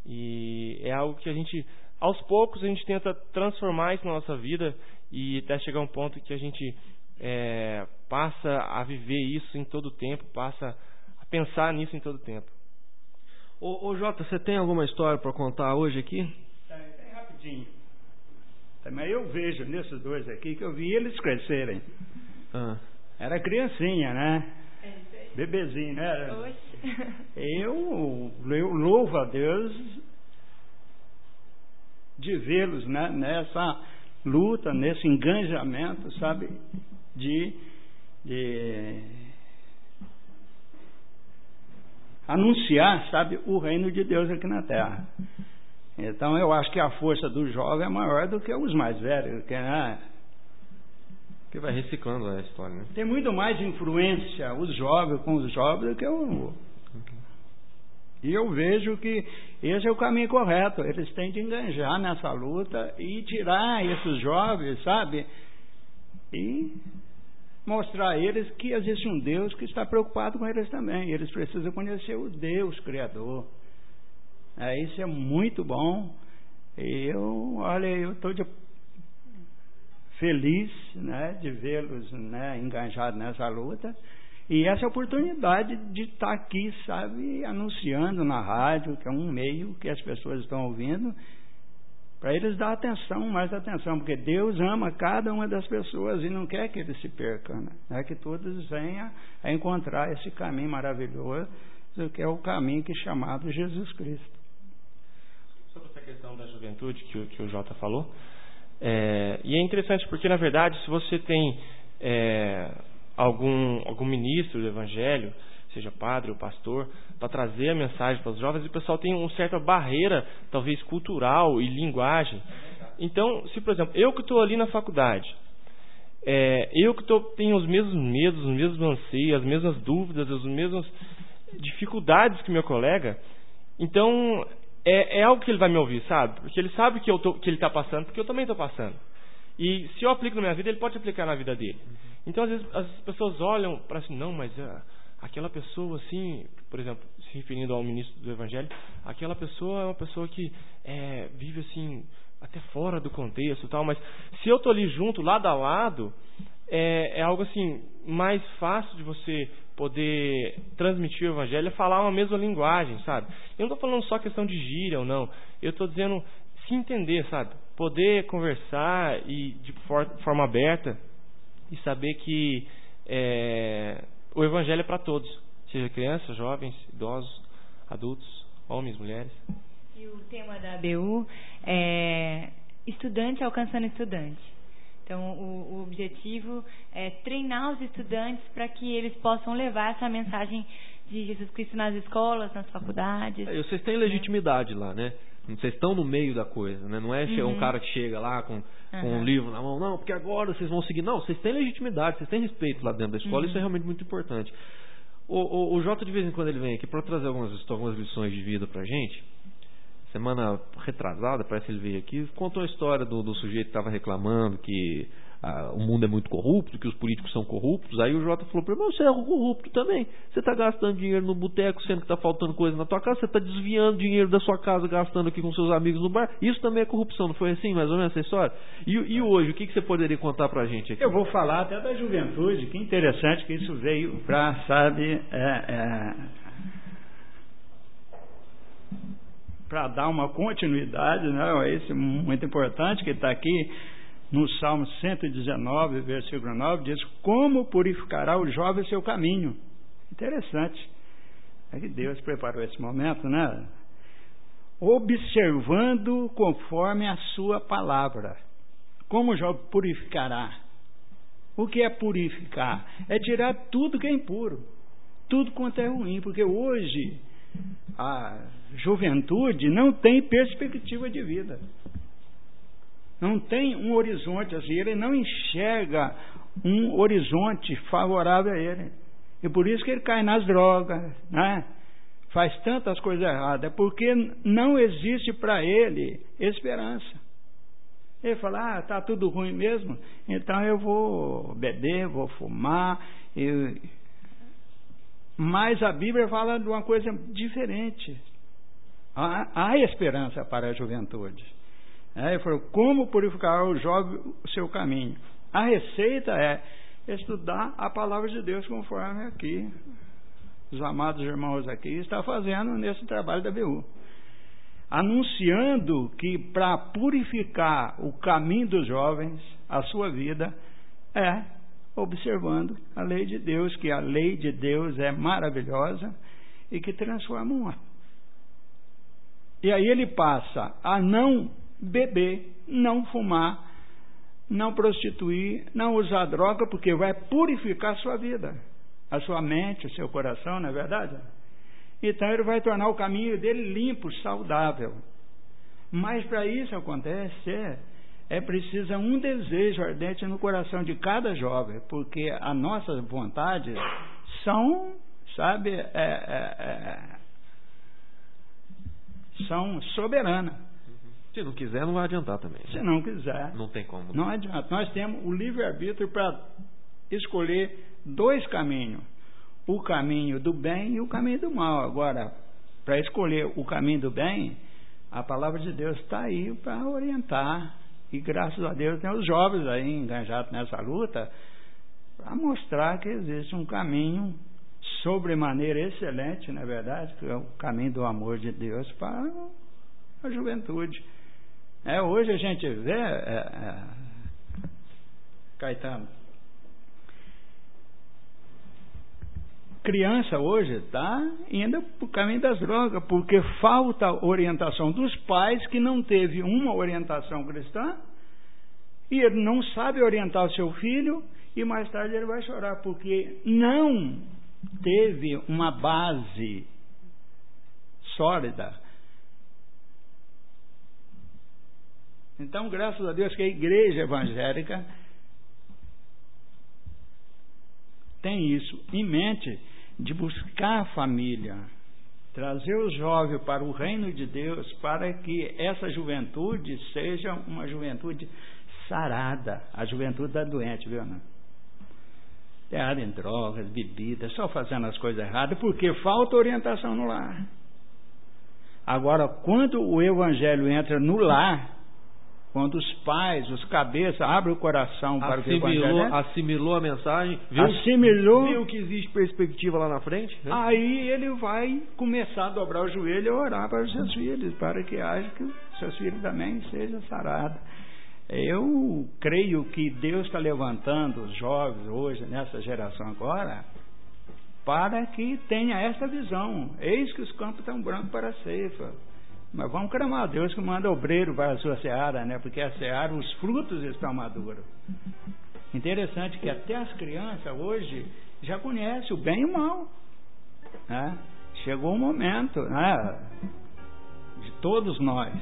E é algo que a gente, aos poucos, a gente tenta transformar isso na nossa vida e até chegar a um ponto que a gente é, passa a viver isso em todo o tempo, passa a pensar nisso em todo o tempo. Ô, ô Jota, você tem alguma história para contar hoje aqui? Tem, tem rapidinho. Mas eu vejo nesses dois aqui que eu vi eles crescerem. Ah. Era criancinha, né? Bebezinho, né? Eu, eu louvo a Deus de vê-los, né, nessa luta, nesse engajamento, sabe, de, de anunciar, sabe, o reino de Deus aqui na Terra. Então eu acho que a força do jovem é maior do que os mais velhos, que, né, que vai reciclando a história, né? Tem muito mais influência os jovens com os jovens do que o... E eu vejo que esse é o caminho correto. Eles têm de enganjar nessa luta e tirar esses jovens, sabe? E mostrar a eles que existe um Deus que está preocupado com eles também. Eles precisam conhecer o Deus Criador. É, isso é muito bom. E eu, olha, eu estou feliz, né, de vê-los, né, engajados nessa luta. E essa oportunidade de estar aqui, sabe, anunciando na rádio, que é um meio que as pessoas estão ouvindo, para eles dar atenção, mais atenção, porque Deus ama cada uma das pessoas e não quer que eles se percam, né? É que todos venham a encontrar esse caminho maravilhoso, que é o caminho que é chamado Jesus Cristo. Sobre essa questão da juventude que o, que o Jota falou, é, e é interessante porque, na verdade, se você tem... É, algum, algum ministro do evangelho, seja padre ou pastor, para trazer a mensagem para os jovens, e o pessoal tem uma certa barreira, talvez cultural e linguagem. Então, se por exemplo, eu que estou ali na faculdade, é, eu que tô, tenho os mesmos medos, os mesmos anseios, as mesmas dúvidas, as mesmas dificuldades que meu colega, então é, é algo que ele vai me ouvir, sabe? Porque ele sabe que, eu tô, que ele está passando, porque eu também estou passando. E se eu aplico na minha vida, ele pode aplicar na vida dele. Então, às vezes, as pessoas olham para assim, não, mas uh, aquela pessoa, assim, por exemplo, se referindo ao ministro do Evangelho, aquela pessoa é uma pessoa que é, vive, assim, até fora do contexto e tal, mas se eu estou ali junto, lado a lado, é, é algo, assim, mais fácil de você poder transmitir o Evangelho, é falar uma mesma linguagem, sabe? Eu não estou falando só questão de gíria ou não, eu estou dizendo se entender, sabe? Poder conversar e de for, forma aberta, e saber que é, o Evangelho é para todos, seja crianças, jovens, idosos, adultos, homens, mulheres. E o tema da A B U é estudante alcançando estudante. Então, o, o objetivo é treinar os estudantes para que eles possam levar essa mensagem de Jesus Cristo nas escolas, nas faculdades. É, vocês têm legitimidade, né? Lá, né? Vocês estão no meio da coisa, né? Não é uhum. um cara que chega lá com, com uhum. um livro na mão, não, porque agora vocês vão seguir. Não, vocês têm legitimidade, vocês têm respeito lá dentro da escola, uhum. isso é realmente muito importante. O, o, o Jota, de vez em quando, ele vem aqui para trazer algumas, algumas lições de vida pra gente. Semana retrasada, parece que ele veio aqui, contou a história do, do sujeito que estava reclamando que ah, o mundo é muito corrupto, que os políticos são corruptos. Aí o Jota falou para ele, mas você é corrupto também. Você está gastando dinheiro no boteco, sendo que está faltando coisa na tua casa. Você está desviando dinheiro da sua casa, gastando aqui com seus amigos no bar. Isso também é corrupção, não foi assim, mais ou menos, essa história? E, e hoje, o que, que você poderia contar para a gente aqui? Eu vou falar até da juventude. Que interessante que isso veio para, sabe, é, é, para dar uma continuidade, né? Esse muito importante que está aqui no Salmo cento e dezenove, versículo nove, diz: como purificará o jovem seu caminho. Interessante. É que Deus preparou esse momento, né? Observando conforme a sua palavra. Como o jovem purificará? O que é purificar? É tirar tudo que é impuro, tudo quanto é ruim, porque hoje a juventude não tem perspectiva de vida. Não tem um horizonte assim, ele não enxerga um horizonte favorável a ele. E por isso que ele cai nas drogas, né? Faz tantas coisas erradas, porque não existe para ele esperança. Ele fala, ah, está tudo ruim mesmo, então eu vou beber, vou fumar. Eu... Mas a Bíblia fala de uma coisa diferente. Há, há esperança para a juventude. É, ele falou, como purificar o jovem o seu caminho? A receita é estudar a palavra de Deus conforme aqui os amados irmãos aqui estão fazendo nesse trabalho da B U. Anunciando que para purificar o caminho dos jovens, a sua vida, é observando a lei de Deus, que a lei de Deus é maravilhosa e que transforma um homem. E aí ele passa a não beber, não fumar, não prostituir, não usar droga, porque vai purificar a sua vida, a sua mente, o seu coração, não é verdade? Então ele vai tornar o caminho dele limpo, saudável. Mas para isso acontecer, é preciso um desejo ardente no coração de cada jovem, porque as nossas vontades são, sabe, é, é, é, são soberanas. Se não quiser, não vai adiantar também. Se não quiser. Não tem como. Não adianta. Nós temos o livre-arbítrio para escolher dois caminhos. O caminho do bem e o caminho do mal. Agora, para escolher o caminho do bem, a palavra de Deus está aí para orientar. E graças a Deus tem os jovens aí engajados nessa luta para mostrar que existe um caminho sobremaneira excelente, na verdade, que é o caminho do amor de Deus para a juventude. É, hoje a gente vê, é, é, Caetano, criança hoje está indo para o caminho das drogas, porque falta orientação dos pais, que não teve uma orientação cristã, e ele não sabe orientar o seu filho, e mais tarde ele vai chorar, porque não teve uma base sólida. Então, graças a Deus que a igreja evangélica tem isso em mente, de buscar a família, trazer os jovens para o reino de Deus, para que essa juventude seja uma juventude sarada, a juventude da doente, viu, não? Errado em drogas, bebidas, só fazendo as coisas erradas, porque falta orientação no lar. Agora, quando o evangelho entra no lar, quando os pais, os cabeças, abrem o coração para assimilou, o que o evangelho é, assimilou a mensagem, viu, assimilou, viu que existe perspectiva lá na frente, né? Aí ele vai começar a dobrar o joelho e orar para os seus filhos, para que haja que os seus filhos também sejam sarados. Eu creio que Deus está levantando os jovens hoje, nessa geração agora, para que tenha essa visão. Eis que os campos estão brancos para a ceifa. Mas vamos clamar a Deus que manda obreiro para a sua seara, né? Porque a seara, os frutos estão maduros. Interessante que até as crianças hoje já conhecem o bem e o mal, né? Chegou o momento, né, de todos nós,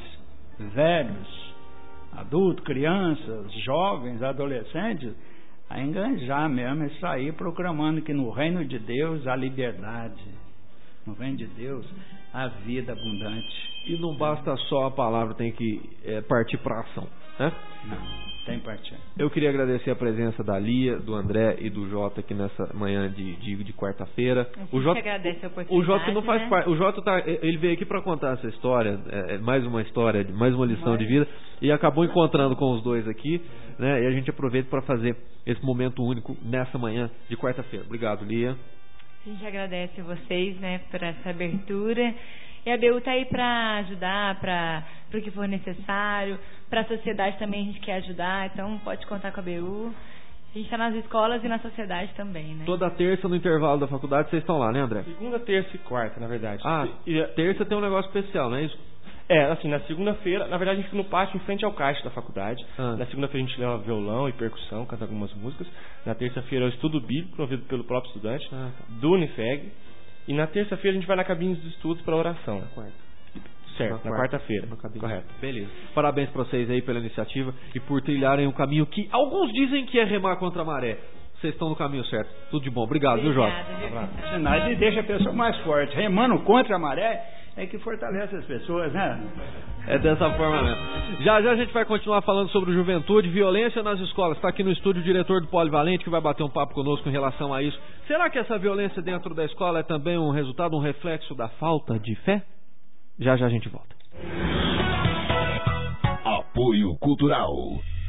velhos, adultos, crianças, jovens, adolescentes, a enganjar mesmo e sair proclamando que no reino de Deus há liberdade, no reino de Deus há vida abundante. E não basta só a palavra, tem que é, partir para a ação, né? Não, tem partir. Eu queria agradecer a presença da Lia, do André e do Jota aqui nessa manhã de, de, de quarta-feira. O Jota agradece a oportunidade. O Jota não faz né? parte. O Jota tá, ele veio aqui para contar essa história, é, mais uma história, mais uma lição Mas... de vida, e acabou encontrando com os dois aqui, né? E a gente aproveita para fazer esse momento único nessa manhã de quarta-feira. Obrigado, Lia. A gente agradece a vocês, né, por essa abertura. E a B U está aí para ajudar, para o que for necessário. Para a sociedade também a gente quer ajudar, então pode contar com a B U. A gente está nas escolas e na sociedade também, né? Toda terça no intervalo da faculdade vocês estão lá, né, André? Segunda, terça e quarta, na verdade. Ah, e terça tem um negócio especial, não é isso? É, assim, na segunda-feira, na verdade a gente fica no pátio em frente ao caixa da faculdade. Ah. Na segunda-feira a gente leva violão e percussão, canta algumas músicas. Na terça-feira é o estudo bíblico, promovido pelo próprio estudante, ah, tá. do Unifeg. E na terça-feira a gente vai na cabine dos estudos para oração. Na quarta. Certo, na, na quarta-feira. Quarta Correto. Beleza. Parabéns para vocês aí pela iniciativa e por trilharem um caminho que alguns dizem que é remar contra a maré. Vocês estão no caminho certo. Tudo de bom. Obrigado, viu, Jota? Sinais e deixa a pessoa mais forte. Remando contra a maré é que fortalece as pessoas, né? É dessa forma mesmo. Já já a gente vai continuar falando sobre juventude, violência nas escolas. Está aqui no estúdio o diretor do Polivalente que vai bater um papo conosco em relação a isso. Será que essa violência dentro da escola é também um resultado, um reflexo da falta de fé? Já já a gente volta. Apoio Cultural.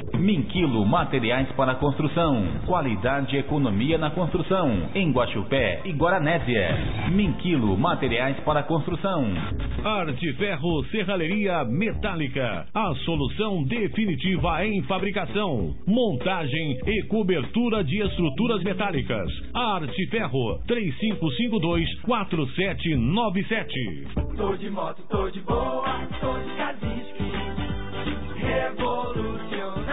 Minquilo Materiais para Construção. Qualidade e economia na construção. Em Guaxupé e Guaranésia. Minquilo Materiais para Construção. Arte Ferro Serralheria Metálica. A solução definitiva em fabricação, montagem e cobertura de estruturas metálicas. Arte Ferro três cinco cinco dois, quatro sete nove sete. Tô de moto, tô de boa, tô de Kaziski. Revolucionária.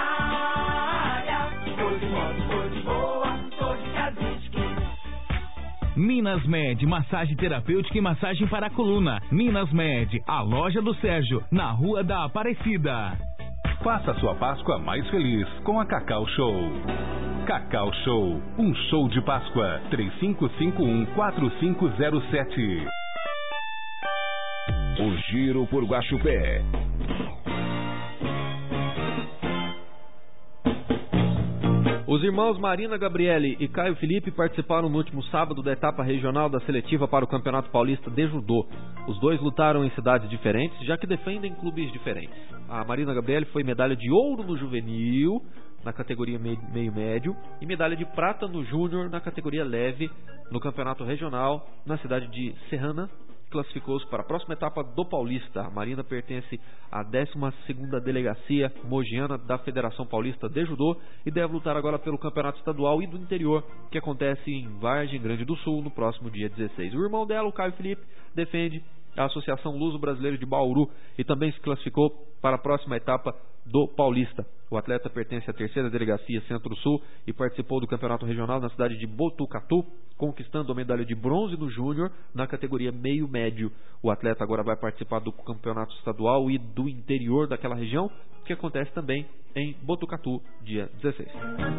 Tô de moto, tô de boa, tô de Kaziski. Minas Med, massagem terapêutica e massagem para a coluna. Minas Med, a loja do Sérgio, na Rua da Aparecida. Faça sua Páscoa mais feliz com a Cacau Show. Cacau Show, um show de Páscoa. três cinco cinco um, quatro cinco zero sete. O Giro por Guaxupé. Os irmãos Marina Gabriele e Caio Felipe participaram no último sábado da etapa regional da seletiva para o Campeonato Paulista de Judô. Os dois lutaram em cidades diferentes, já que defendem clubes diferentes. A Marina Gabriele foi medalha de ouro no juvenil, na categoria meio médio, e medalha de prata no júnior, na categoria leve, no Campeonato Regional, na cidade de Serrana. Classificou-se para a próxima etapa do Paulista. A Marina pertence à décima segunda Delegacia Mogiana da Federação Paulista de Judô e deve lutar agora pelo Campeonato Estadual e do Interior, que acontece em Vargem Grande do Sul no próximo dia dezesseis. O irmão dela, o Caio Felipe, defende a Associação Luso-Brasileira de Bauru e também se classificou para a próxima etapa do Paulista. O atleta pertence à terceira Delegacia Centro-Sul e participou do Campeonato Regional na cidade de Botucatu, conquistando a medalha de bronze no Júnior na categoria meio-médio. O atleta agora vai participar do Campeonato Estadual e do Interior daquela região, que acontece também em Botucatu, dia dezesseis.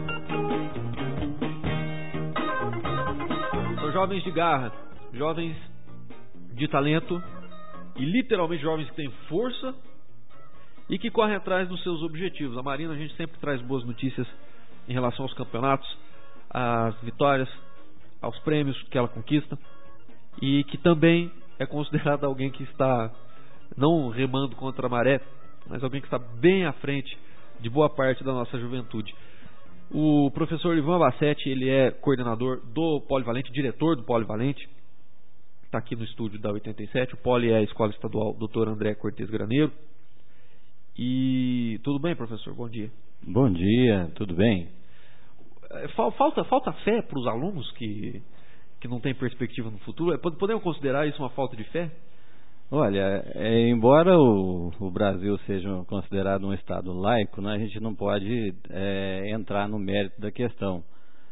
São jovens de garra, jovens de talento e literalmente jovens que têm força e que correm atrás dos seus objetivos. A Marina, a gente sempre traz boas notícias em relação aos campeonatos, às vitórias, aos prêmios que ela conquista, e que também é considerada alguém que está não remando contra a maré, mas alguém que está bem à frente de boa parte da nossa juventude. O professor Ivan Bassetti, ele é coordenador do Polivalente, diretor do Polivalente, está aqui no estúdio da oitenta e sete. O Poli é a Escola Estadual doutor André Cortes Graneiro. E tudo bem, professor? Bom dia. Bom dia, tudo bem? Falta, falta fé para os alunos que, que não têm perspectiva no futuro? Podemos considerar isso uma falta de fé? Olha, é, embora o, o Brasil seja considerado um estado laico, né, a gente não pode é, entrar no mérito da questão.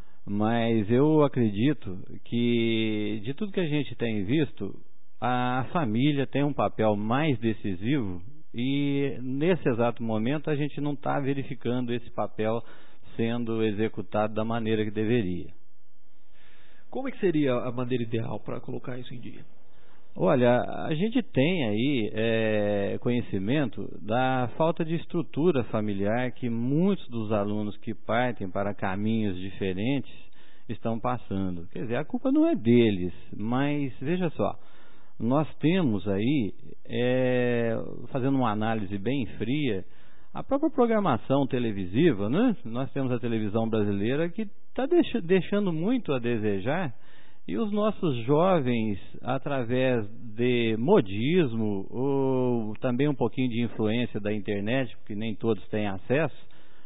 Mas eu acredito que, de tudo que a gente tem visto, a família tem um papel mais decisivo. E nesse exato momento a gente não está verificando esse papel sendo executado da maneira que deveria. Como é que seria a maneira ideal para colocar isso em dia? Olha, a gente tem aí é, conhecimento da falta de estrutura familiar que muitos dos alunos que partem para caminhos diferentes estão passando. Quer dizer, a culpa não é deles, mas veja só. Nós temos aí, é, fazendo uma análise bem fria, a própria programação televisiva, né? Nós temos a televisão brasileira que está deixa, deixando muito a desejar, e os nossos jovens, através de modismo ou também um pouquinho de influência da internet, porque nem todos têm acesso,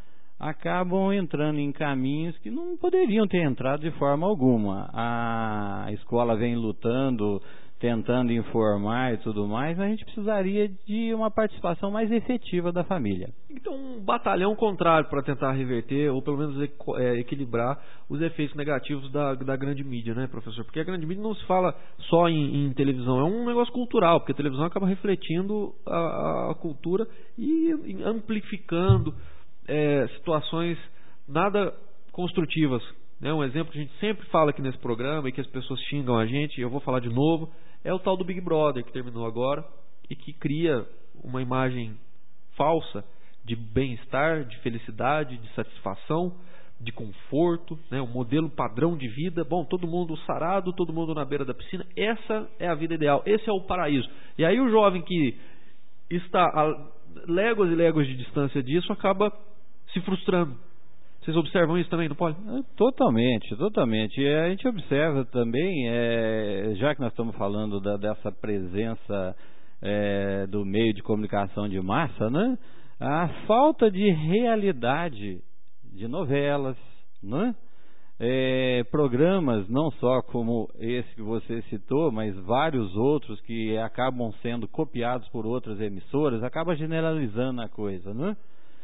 acabam entrando em caminhos que não poderiam ter entrado de forma alguma. A escola vem lutando, tentando informar e tudo mais, mas a gente precisaria de uma participação mais efetiva da família. Então, um batalhão contrário para tentar reverter, ou pelo menos é, equilibrar os efeitos negativos da, da grande mídia, né, professor? Porque a grande mídia não se fala só em, em televisão, é um negócio cultural, porque a televisão acaba refletindo a, a cultura e amplificando é, situações nada construtivas. Né? Um exemplo que a gente sempre fala aqui nesse programa e que as pessoas xingam a gente, e eu vou falar de novo, é o tal do Big Brother, que terminou agora e que cria uma imagem falsa de bem-estar, de felicidade, de satisfação, de conforto, né? Um modelo padrão de vida. Bom, todo mundo sarado, todo mundo na beira da piscina. Essa é a vida ideal, esse é o paraíso. E aí o jovem que está a léguas e léguas de distância disso acaba se frustrando. Vocês observam isso também no Poli? Totalmente, totalmente. E a gente observa também, é, já que nós estamos falando da, dessa presença é, do meio de comunicação de massa, né? A falta de realidade de novelas, né? É, programas não só como esse que você citou, mas vários outros que acabam sendo copiados por outras emissoras, acaba generalizando a coisa, né?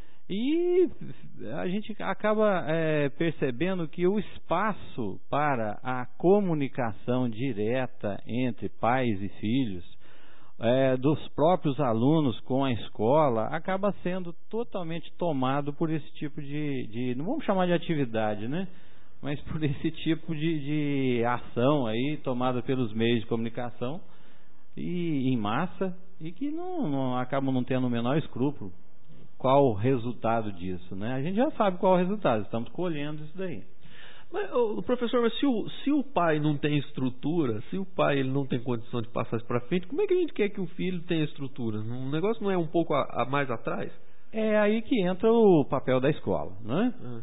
E a gente acaba é, percebendo que o espaço para a comunicação direta entre pais e filhos, é, dos próprios alunos com a escola, acaba sendo totalmente tomado por esse tipo de, de não vamos chamar de atividade, né? Mas por esse tipo de, de ação aí tomada pelos meios de comunicação e em massa, e que não, não acabam não tendo o menor escrúpulo. Qual o resultado disso, né? A gente já sabe qual é o resultado, estamos colhendo isso daí. Mas, o professor, mas se o, se o pai não tem estrutura, se o pai ele não tem condição de passar isso para frente, como é que a gente quer que o filho tenha estrutura? O negócio não é um pouco a, a mais atrás? É aí que entra o papel da escola, né? Ah.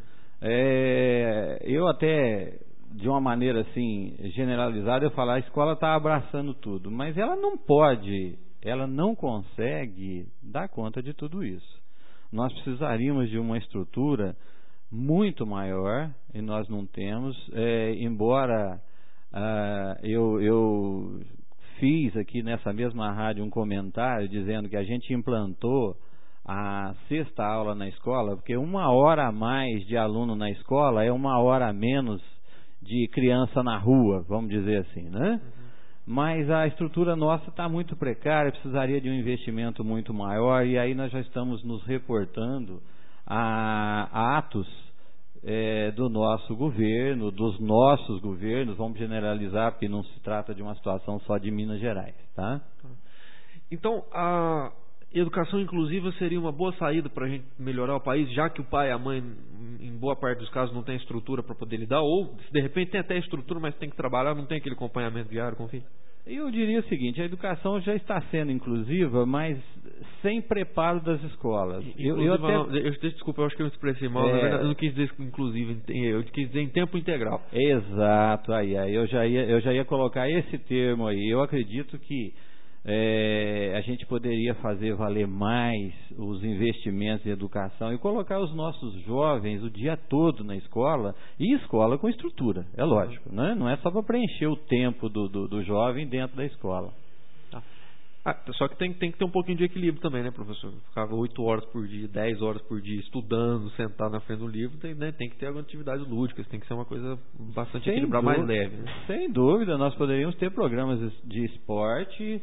É, eu até, de uma maneira assim, generalizada, eu falo, a escola está abraçando tudo, mas ela não pode, ela não consegue dar conta de tudo isso. Nós precisaríamos de uma estrutura muito maior e nós não temos, é, embora ah, eu, eu fiz aqui nessa mesma rádio um comentário dizendo que a gente implantou a sexta aula na escola, porque uma hora a mais de aluno na escola é uma hora a menos de criança na rua, vamos dizer assim, né? Uhum. Mas a estrutura nossa está muito precária, precisaria de um investimento muito maior, e aí nós já estamos nos reportando a, a atos é, do nosso governo, dos nossos governos, vamos generalizar, porque não se trata de uma situação só de Minas Gerais, tá? Então, a educação inclusiva seria uma boa saída para a gente melhorar o país, já que o pai e a mãe, em boa parte dos casos, não tem estrutura para poder lidar, ou se de repente tem até estrutura, mas tem que trabalhar, não tem aquele acompanhamento diário, confia? Eu diria o seguinte, a educação já está sendo inclusiva, mas sem preparo das escolas. Eu, eu até... não, eu, desculpa, eu acho que eu me expressei mal, é... na verdade, eu não quis dizer inclusiva, eu quis dizer em tempo integral. Exato, aí, aí eu, já ia, eu já ia colocar esse termo aí. Eu acredito que É, a gente poderia fazer valer mais os investimentos em educação e colocar os nossos jovens o dia todo na escola, e escola com estrutura, é lógico, né? Não é só para preencher o tempo do, do, do jovem dentro da escola. Ah, só que tem, tem que ter um pouquinho de equilíbrio também, né, professor? Ficava oito horas por dia, dez horas por dia estudando, sentado na frente do livro, tem, né, tem que ter algumas atividades lúdicas, tem que ser uma coisa bastante equilibrada, mais leve, né? Sem dúvida, nós poderíamos ter programas de esporte.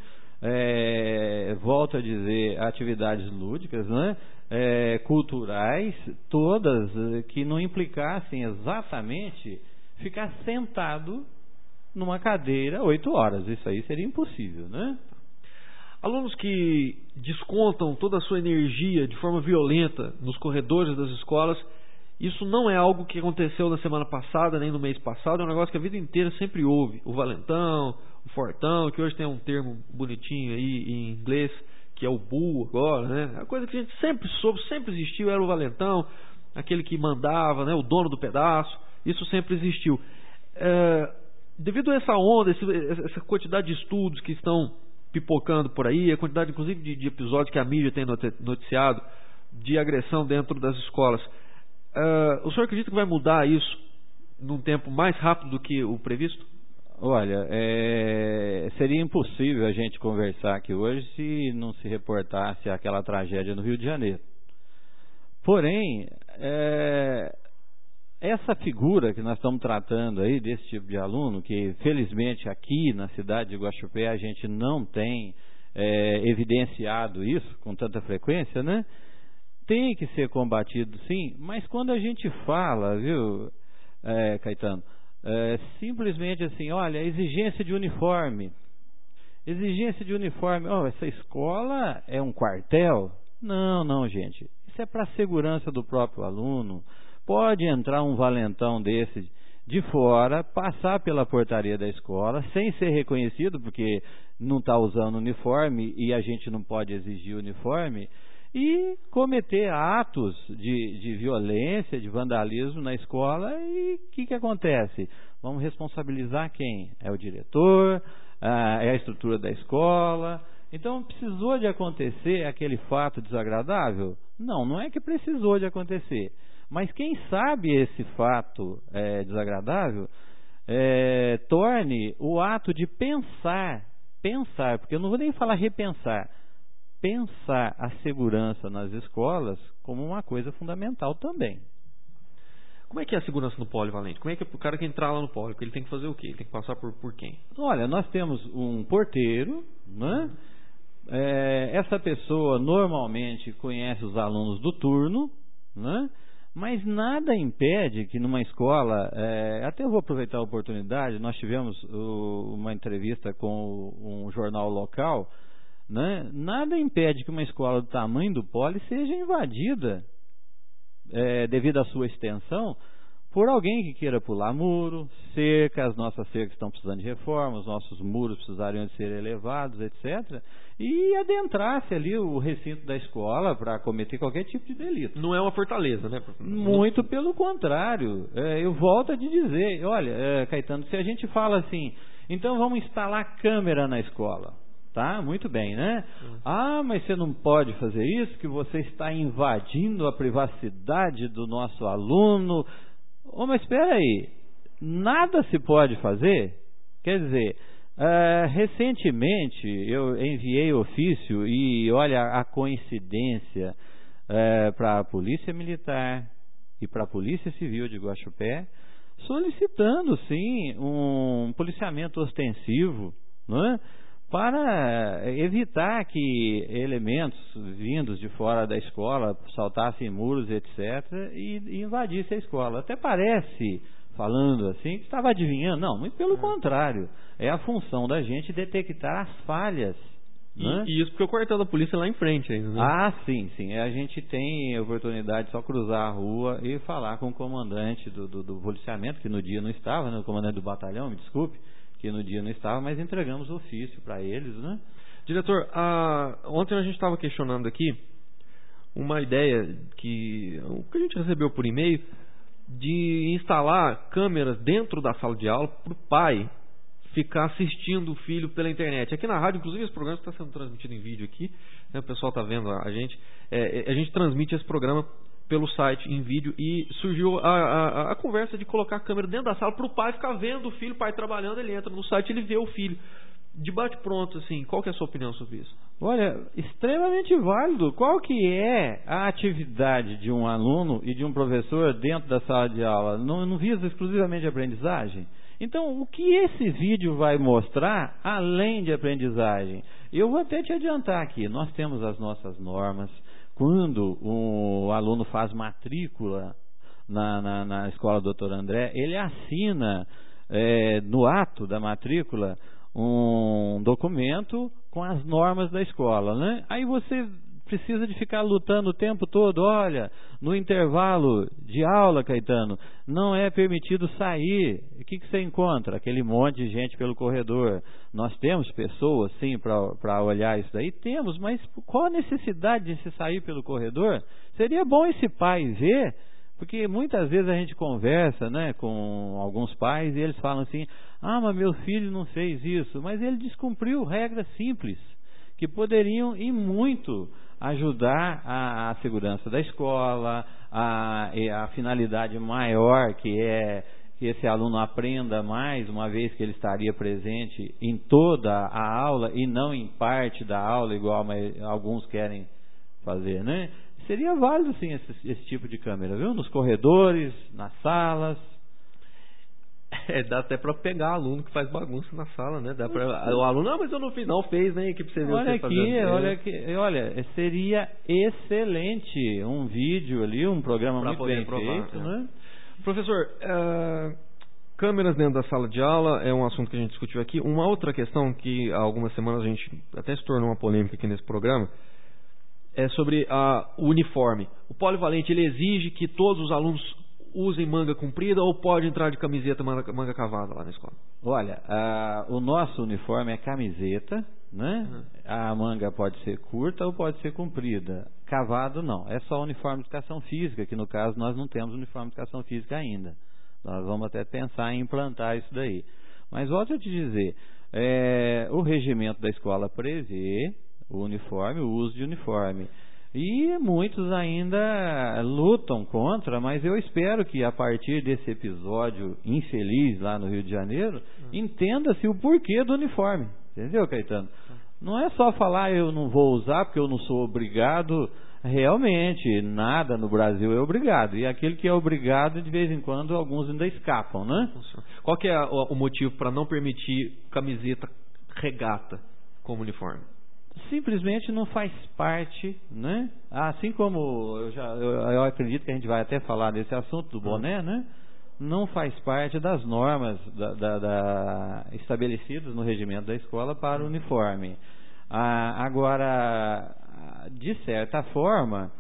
É, volto a dizer, atividades lúdicas, né? É, culturais, todas que não implicassem exatamente ficar sentado numa cadeira oito horas. Isso aí seria impossível, né? Alunos que descontam toda a sua energia de forma violenta nos corredores das escolas, isso não é algo que aconteceu na semana passada, nem no mês passado, é um negócio que a vida inteira sempre houve. O valentão, o fortão, que hoje tem um termo bonitinho aí em inglês, que é o bull agora, né? A coisa que a gente sempre soube, sempre existiu, era o valentão, aquele que mandava, né? O dono do pedaço, isso sempre existiu. É, devido a essa onda, esse, essa quantidade de estudos que estão pipocando por aí, a quantidade inclusive de, de episódios que a mídia tem noticiado de agressão dentro das escolas, é, o senhor acredita que vai mudar isso num tempo mais rápido do que o previsto? Olha, é, seria impossível a gente conversar aqui hoje se não se reportasse aquela tragédia no Rio de Janeiro. Porém, é, essa figura que nós estamos tratando aí, desse tipo de aluno, que felizmente aqui na cidade de Guaxupé a gente não tem é, evidenciado isso com tanta frequência, né? Tem que ser combatido sim, mas quando a gente fala, viu, é, Caetano, É, simplesmente assim, olha, exigência de uniforme, exigência de uniforme, oh, essa escola é um quartel? Não, não, gente, isso é para a segurança do próprio aluno. Pode entrar um valentão desse de fora, passar pela portaria da escola, sem ser reconhecido, porque não está usando uniforme e a gente não pode exigir uniforme, e cometer atos de, de violência, de vandalismo na escola. E o que, que acontece? Vamos responsabilizar quem? É o diretor, é a estrutura da escola. Então, precisou de acontecer aquele fato desagradável? Não, não é que precisou de acontecer. Mas quem sabe esse fato é, desagradável é, torne o ato de pensar, pensar, porque eu não vou nem falar repensar, pensar a segurança nas escolas como uma coisa fundamental também. Como é que é a segurança no polivalente? Como é que o cara que entrar lá no poli, ele tem que fazer o quê? Ele tem que passar por, por quem? Olha, nós temos um porteiro, né? É, essa pessoa normalmente conhece os alunos do turno, né? Mas nada impede que numa escola, é, até eu vou aproveitar a oportunidade, nós tivemos o, uma entrevista com um jornal local, né? Nada impede que uma escola do tamanho do poli seja invadida, é, devido à sua extensão, por alguém que queira pular muro, cerca, as nossas cercas estão precisando de reforma, os nossos muros precisariam de ser elevados, etcétera, e adentrar-se ali o recinto da escola para cometer qualquer tipo de delito. Não é uma fortaleza, né? Muito pelo contrário. É, eu volto a te dizer, olha, é, Caetano, se a gente fala assim, então vamos instalar câmera na escola, tá? Muito bem, né? Hum. Ah, mas você não pode fazer isso, que você está invadindo a privacidade do nosso aluno. Oh, mas espera aí, nada se pode fazer? Quer dizer, uh, recentemente eu enviei ofício e olha a coincidência uh, para a Polícia Militar e para a Polícia Civil de Guaxupé, solicitando sim um policiamento ostensivo, não é? Para evitar que elementos vindos de fora da escola saltassem muros, etcétera, e, e invadissem a escola. Até parece, falando assim, que estava adivinhando. Não, muito pelo é. contrário. É a função da gente detectar as falhas. E, né? e isso porque o quartel da polícia é lá em frente ainda, né? Ah, sim, sim. A gente tem oportunidade de só cruzar a rua e falar com o comandante do, do, do policiamento, que no dia não estava, né? O comandante do batalhão, me desculpe, que no dia não estava, mas entregamos ofício para eles, né? Diretor, a, ontem a gente estava questionando aqui uma ideia que, que a gente recebeu por e-mail de instalar câmeras dentro da sala de aula para o pai ficar assistindo o filho pela internet. Aqui na rádio, inclusive, esse programa está sendo transmitido em vídeo aqui, né? O pessoal está vendo a gente. É, a gente transmite esse programa pelo site em vídeo e surgiu a, a, a conversa de colocar a câmera dentro da sala para o pai ficar vendo o filho, o pai trabalhando, ele entra no site, ele vê o filho. De bate pronto, assim, qual que é a sua opinião sobre isso? Olha, extremamente válido. Qual que é a atividade de um aluno e de um professor dentro da sala de aula? Não, não visa exclusivamente a aprendizagem? Então, o que esse vídeo vai mostrar além de aprendizagem? Eu vou até te adiantar aqui, nós temos as nossas normas. Quando o aluno faz matrícula na, na, na escola doutor André, ele assina é, no ato da matrícula um documento com as normas da escola, né? Aí você precisa de ficar lutando o tempo todo. Olha, no intervalo de aula, Caetano, não é permitido sair. O que, que você encontra? Aquele monte de gente pelo corredor. Nós temos pessoas, sim, para olhar isso daí? Temos, mas qual a necessidade de se sair pelo corredor? Seria bom esse pai ver, porque muitas vezes a gente conversa, né, com alguns pais e eles falam assim, ah, mas meu filho não fez isso, mas ele descumpriu regras simples, que poderiam e muito ajudar a, a segurança da escola, a, a finalidade maior que é que esse aluno aprenda mais, uma vez que ele estaria presente em toda a aula e não em parte da aula, igual alguns querem fazer, né? Seria válido sim esse, esse tipo de câmera, viu? Nos corredores, nas salas. É, dá até para pegar aluno que faz bagunça na sala, né? Dá pra, o aluno, não, mas eu não fiz, não fez, né? Que você viu olha você aqui, fazendo. olha aqui, olha, seria excelente um vídeo ali, um programa pra muito bem provar, feito, é. né? Professor, uh, câmeras dentro da sala de aula é um assunto que a gente discutiu aqui. Uma outra questão que há algumas semanas a gente até se tornou uma polêmica aqui nesse programa é sobre uh, o uniforme. O polivalente, ele exige que todos os alunos usem manga comprida ou pode entrar de camiseta manga, manga cavada lá na escola? Olha, uh, o nosso uniforme é camiseta, né? Uhum. A manga pode ser curta ou pode ser comprida. Cavado não, é só uniforme de educação física, que no caso nós não temos uniforme de educação física ainda. Nós vamos até pensar em implantar isso daí. Mas volto a te dizer, é, o regimento da escola prevê o uniforme, o uso de uniforme. E muitos ainda lutam contra, mas eu espero que a partir desse episódio infeliz lá no Rio de Janeiro, uhum. entenda-se o porquê do uniforme. Entendeu, Caetano? Uhum. Não é só falar eu não vou usar porque eu não sou obrigado. Realmente, nada no Brasil é obrigado. E aquele que é obrigado, de vez em quando, alguns ainda escapam, né? Qual que é o motivo para não permitir camiseta regata como uniforme? Simplesmente não faz parte, né? Assim como eu, já, eu, eu acredito que a gente vai até falar desse assunto do boné, né? Não faz parte das normas da, da, da, estabelecidas no regimento da escola para o uniforme. Ah, agora, de certa forma,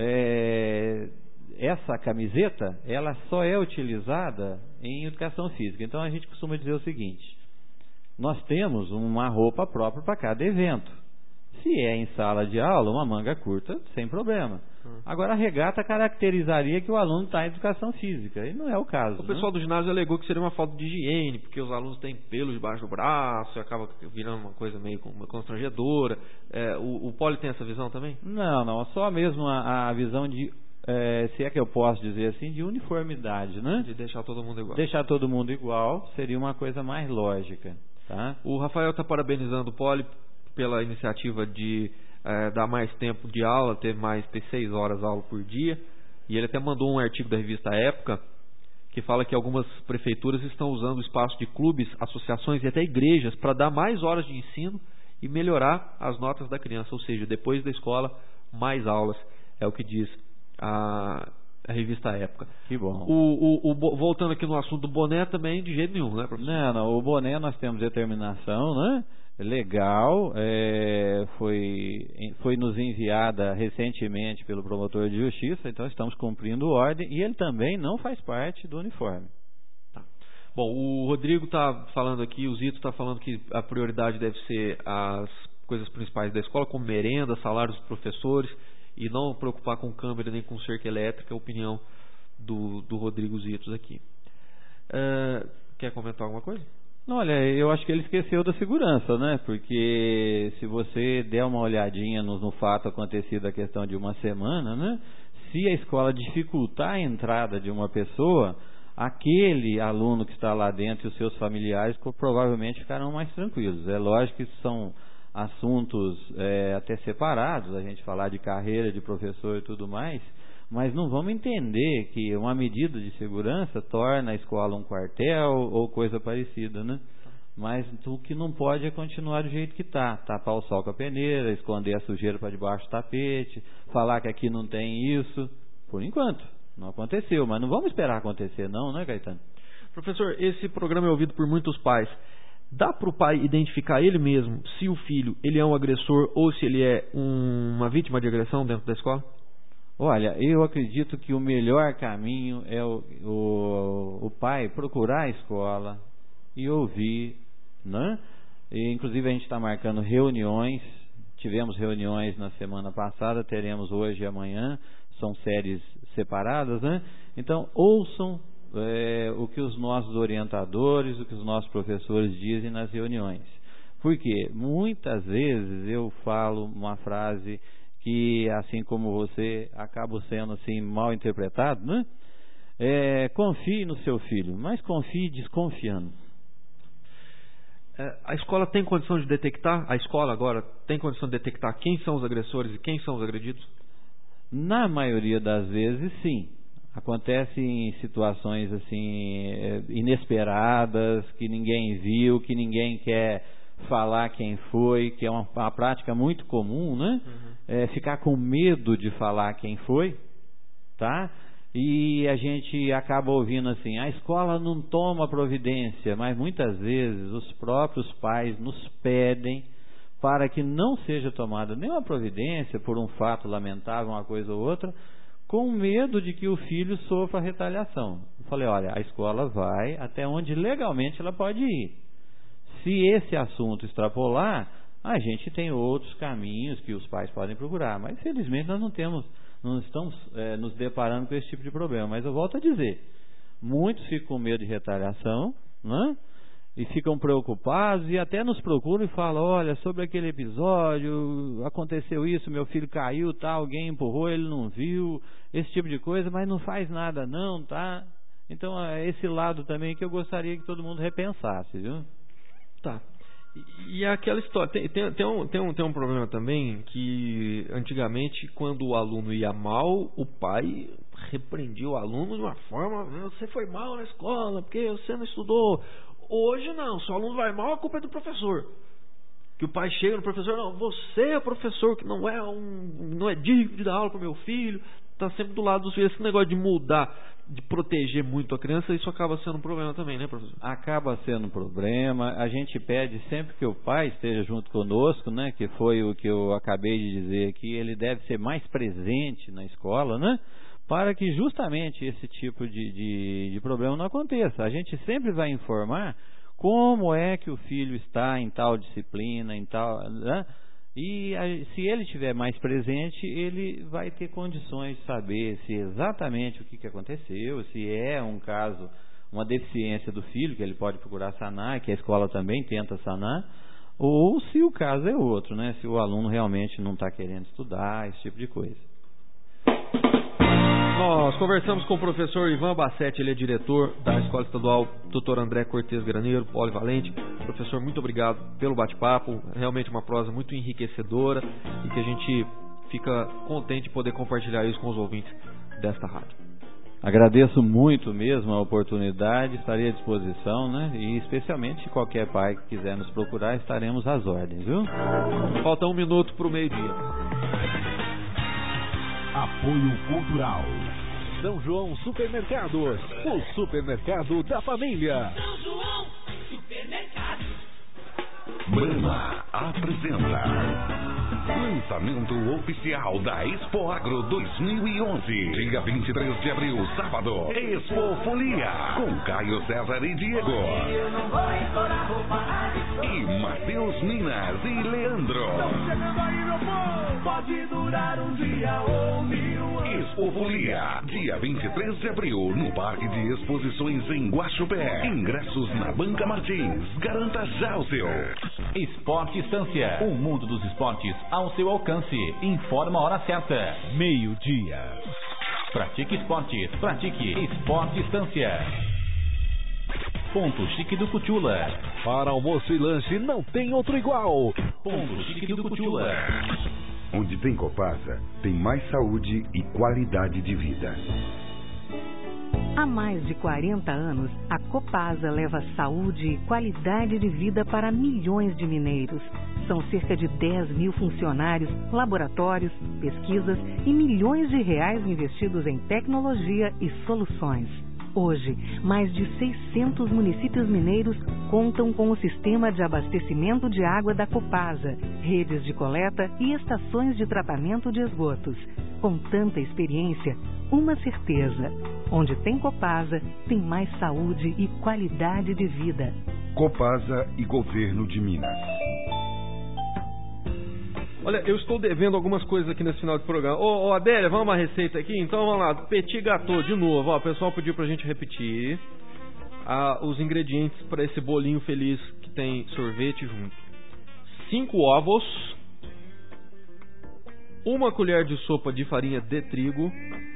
é, essa camiseta, ela só é utilizada em educação física. Então a gente costuma dizer o seguinte: nós temos uma roupa própria para cada evento. Se é em sala de aula, uma manga curta, sem problema. Agora a regata caracterizaria que o aluno está em educação física, e não é o caso. O pessoal, né, do ginásio alegou que seria uma falta de higiene, porque os alunos têm pelo debaixo do braço e acaba virando uma coisa meio constrangedora. É, o, o Poli tem essa visão também? Não, não, só mesmo a, a visão de, é, se é que eu posso dizer assim, de uniformidade, né? De deixar todo mundo igual. Deixar todo mundo igual seria uma coisa mais lógica, tá? O Rafael está parabenizando o Poli pela iniciativa de é, dar mais tempo de aula, ter mais ter seis horas de aula por dia, e ele até mandou um artigo da revista Época que fala que algumas prefeituras estão usando o espaço de clubes, associações e até igrejas para dar mais horas de ensino e melhorar as notas da criança, ou seja, depois da escola, mais aulas, é o que diz a, a revista Época. Que bom. O, o, o, voltando aqui no assunto do boné também, de jeito nenhum, né, professor? Não, não, o boné nós temos determinação, né? Legal, é, foi, foi nos enviada recentemente pelo promotor de justiça, então estamos cumprindo ordem, e ele também não faz parte do uniforme. Tá. Bom, o Rodrigo está falando aqui, o Zito está falando que a prioridade deve ser as coisas principais da escola, como merenda, salários dos professores, e não preocupar com câmera nem com cerca elétrica, a opinião do, do Rodrigo Zitos aqui. Uh, quer comentar alguma coisa? Não, olha, eu acho que ele esqueceu da segurança, né? Porque se você der uma olhadinha no, no fato acontecido a questão de uma semana, né? Se a escola dificultar a entrada de uma pessoa, aquele aluno que está lá dentro e os seus familiares provavelmente ficarão mais tranquilos. É lógico que são assuntos é, até separados, a gente falar de carreira de professor e tudo mais, mas não vamos entender que uma medida de segurança torna a escola um quartel ou coisa parecida, né? Mas o que não pode é continuar do jeito que está. Tapar o sol com a peneira, esconder a sujeira para debaixo do tapete, falar que aqui não tem isso. Por enquanto, não aconteceu, mas não vamos esperar acontecer não, né, Caetano? Professor, esse programa é ouvido por muitos pais. Dá para o pai identificar ele mesmo se o filho ele é um agressor ou se ele é um, uma vítima de agressão dentro da escola? Olha, eu acredito que o melhor caminho é o, o, o pai procurar a escola e ouvir, né? E, inclusive a gente está marcando reuniões, tivemos reuniões na semana passada, teremos hoje e amanhã, são séries separadas, né? Então ouçam é, o que os nossos orientadores, o que os nossos professores dizem nas reuniões. Porque muitas vezes eu falo uma frase que, assim como você, acaba sendo assim mal interpretado, né? É, confie no seu filho, mas confie desconfiando. É, a escola tem condição de detectar, a escola agora tem condição de detectar quem são os agressores e quem são os agredidos? Na maioria das vezes, sim. Acontece em situações assim inesperadas, que ninguém viu, que ninguém quer falar quem foi, que é uma, uma prática muito comum, né? Uhum. É, ficar com medo de falar quem foi, tá? E a gente acaba ouvindo assim, a escola não toma providência, mas muitas vezes os próprios pais nos pedem para que não seja tomada nenhuma providência por um fato lamentável, uma coisa ou outra, com medo de que o filho sofra retaliação. Eu falei, olha, a escola vai até onde legalmente ela pode ir. Se esse assunto extrapolar, A gente tem outros caminhos que os pais podem procurar, mas felizmente nós não temos, não estamos é, nos deparando com esse tipo de problema. Mas eu volto a dizer, muitos ficam com medo de retaliação, né? E ficam preocupados e até nos procuram e falam, olha, sobre aquele episódio, aconteceu isso, meu filho caiu, tá, alguém empurrou, ele não viu, esse tipo de coisa, mas não faz nada não, tá? Então é esse lado também que eu gostaria que todo mundo repensasse, viu? Tá. E, e aquela história, tem, tem, tem, um, tem, um, tem um problema também que antigamente quando o aluno ia mal, o pai repreendia o aluno de uma forma, você foi mal na escola, porque você não estudou. Hoje não, se o aluno vai mal, a culpa é do professor. Que o pai chega no professor, não, você é professor que não é um, não é digno de dar aula para o meu filho, está sempre do lado dos filhos. Esse negócio de mudar, de proteger muito a criança, isso acaba sendo um problema também, né, professor? Acaba sendo um problema. A gente pede sempre que o pai esteja junto conosco, né, que foi o que eu acabei de dizer aqui, ele deve ser mais presente na escola, né? Para que justamente esse tipo de, de, de problema não aconteça. A gente sempre vai informar como é que o filho está em tal disciplina, em tal, né? E a, se ele estiver mais presente, ele vai ter condições de saber se exatamente o que, que aconteceu, se é um caso, uma deficiência do filho, que ele pode procurar sanar, que a escola também tenta sanar, ou se o caso é outro, né? Se o aluno realmente não está querendo estudar, esse tipo de coisa. Nós conversamos com o professor Ivan Bassetti, ele é diretor da Escola Estadual doutor André Cortes Graneiro, polivalente. Professor, muito obrigado pelo bate-papo, realmente uma prosa muito enriquecedora e que a gente fica contente de poder compartilhar isso com os ouvintes desta rádio. Agradeço muito mesmo a oportunidade, estarei à disposição, né? E especialmente se qualquer pai que quiser nos procurar, estaremos às ordens, viu? Falta um minuto para o meio-dia. Apoio Cultural. São João Supermercados, o supermercado da família. São João Supermercados. Brahma apresenta lançamento oficial da Expo Agro dois mil e onze. Dia vinte e três de abril, sábado. Expo Folia, com Caio César e Diego. E Matheus Minas e Leandro. Pode durar um dia ou mil anos. Expo Folia, dia vinte e três de abril, no Parque de Exposições em Guaxupé. Ingressos na Banca Martins. Garanta já o seu. Esporte Estância, o mundo dos esportes ao seu alcance. Informa a hora certa. Meio-dia. Pratique esportes, pratique Esporte Estância. Ponto Chique do Cutiula. Para almoço e lanche não tem outro igual. Ponto Chique do Cutiula. Onde tem Copasa, tem mais saúde e qualidade de vida. Há mais de quarenta anos, a Copasa leva saúde e qualidade de vida para milhões de mineiros. São cerca de dez mil funcionários, laboratórios, pesquisas e milhões de reais investidos em tecnologia e soluções. Hoje, mais de seiscentos municípios mineiros contam com o sistema de abastecimento de água da Copasa, redes de coleta e estações de tratamento de esgotos. Com tanta experiência, uma certeza: onde tem Copasa, tem mais saúde e qualidade de vida. Copasa e Governo de Minas. Olha, eu estou devendo algumas coisas aqui nesse final de programa. Ô, ô Adélia, vamos uma receita aqui? Então vamos lá, petit gâteau, de novo. Ó, o pessoal pediu pra gente repetir ah, os ingredientes para esse bolinho feliz que tem sorvete junto. Cinco ovos, uma colher de sopa de farinha de trigo,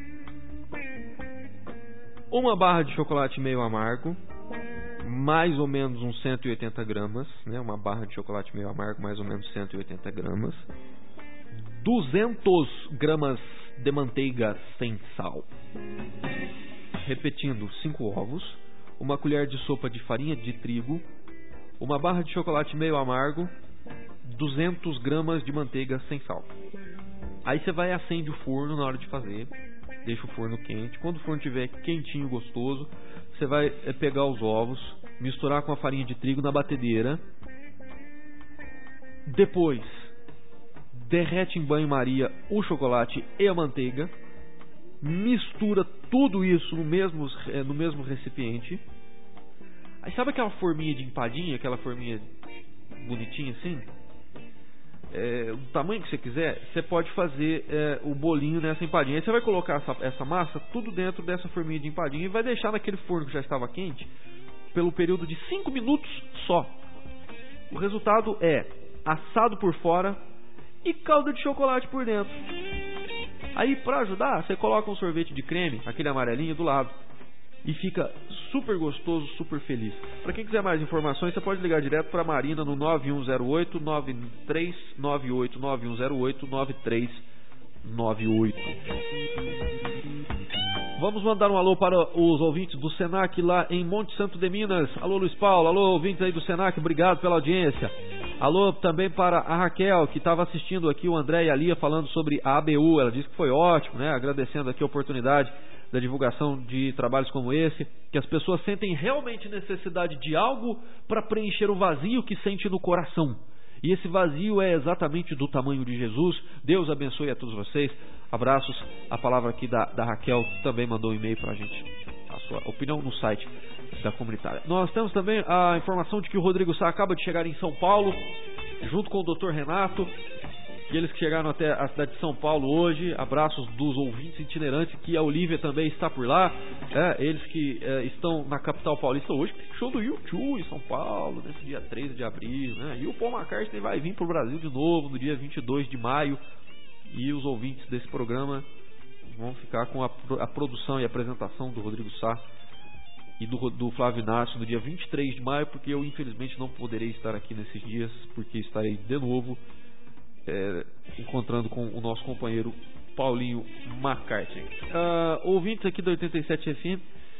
uma barra de chocolate meio amargo, mais ou menos uns cento e oitenta gramas, né? Uma barra de chocolate meio amargo, mais ou menos cento e oitenta gramas, duzentas gramas de manteiga sem sal. Repetindo, cinco ovos, uma colher de sopa de farinha de trigo, uma barra de chocolate meio amargo, duzentas gramas de manteiga sem sal. Aí você vai e acende o forno na hora de fazer, deixa o forno quente. Quando o forno estiver quentinho, gostoso, você vai pegar os ovos, misturar com a farinha de trigo na batedeira. Depois, derrete em banho-maria o chocolate e a manteiga. Mistura tudo isso no mesmo, no mesmo recipiente. Aí sabe aquela forminha de empadinha, aquela forminha bonitinha assim? tamanho que você quiser, você pode fazer é, o bolinho nessa empadinha. Aí você vai colocar essa, essa massa tudo dentro dessa forminha de empadinha e vai deixar naquele forno que já estava quente pelo período de cinco minutos só. O resultado é assado por fora e calda de chocolate por dentro. Aí, para ajudar, você coloca um sorvete de creme, aquele amarelinho, do lado. E fica super gostoso, super feliz. Para quem quiser mais informações, você pode ligar direto para a Marina no nove um zero oito, nove três nove oito, nove um zero oito, nove três nove oito. Vamos mandar um alô para os ouvintes do Senac lá em Monte Santo de Minas. Alô, Luiz Paulo. Alô, ouvintes aí do Senac. Obrigado pela audiência. Alô também para a Raquel, que estava assistindo aqui o André e a Lia falando sobre a A B U. Ela disse que foi ótimo, né? Agradecendo aqui a oportunidade da divulgação de trabalhos como esse, que as pessoas sentem realmente necessidade de algo para preencher o vazio que sente no coração. E esse vazio é exatamente do tamanho de Jesus. Deus abençoe a todos vocês. Abraços. A palavra aqui da, da Raquel, que também mandou um e-mail para a gente, a sua opinião no site da comunitária. Nós temos também a informação de que o Rodrigo Sá acaba de chegar em São Paulo, junto com o doutor Renato. E eles que chegaram até a cidade de São Paulo hoje. Abraços dos ouvintes itinerantes, que a Olívia também está por lá. É, eles que é, estão na capital paulista hoje. Tem show do U dois em São Paulo, nesse dia treze de abril. Né? E o Paul McCartney vai vir para o Brasil de novo no dia vinte e dois de maio. E os ouvintes desse programa vão ficar com a, a produção e apresentação do Rodrigo Sá e do, do Flávio Inácio no dia vinte e três de maio, porque eu infelizmente não poderei estar aqui nesses dias, porque estarei de novo É, encontrando com o nosso companheiro Paulinho McCartney. Uh, ouvintes aqui do oitenta e sete F M,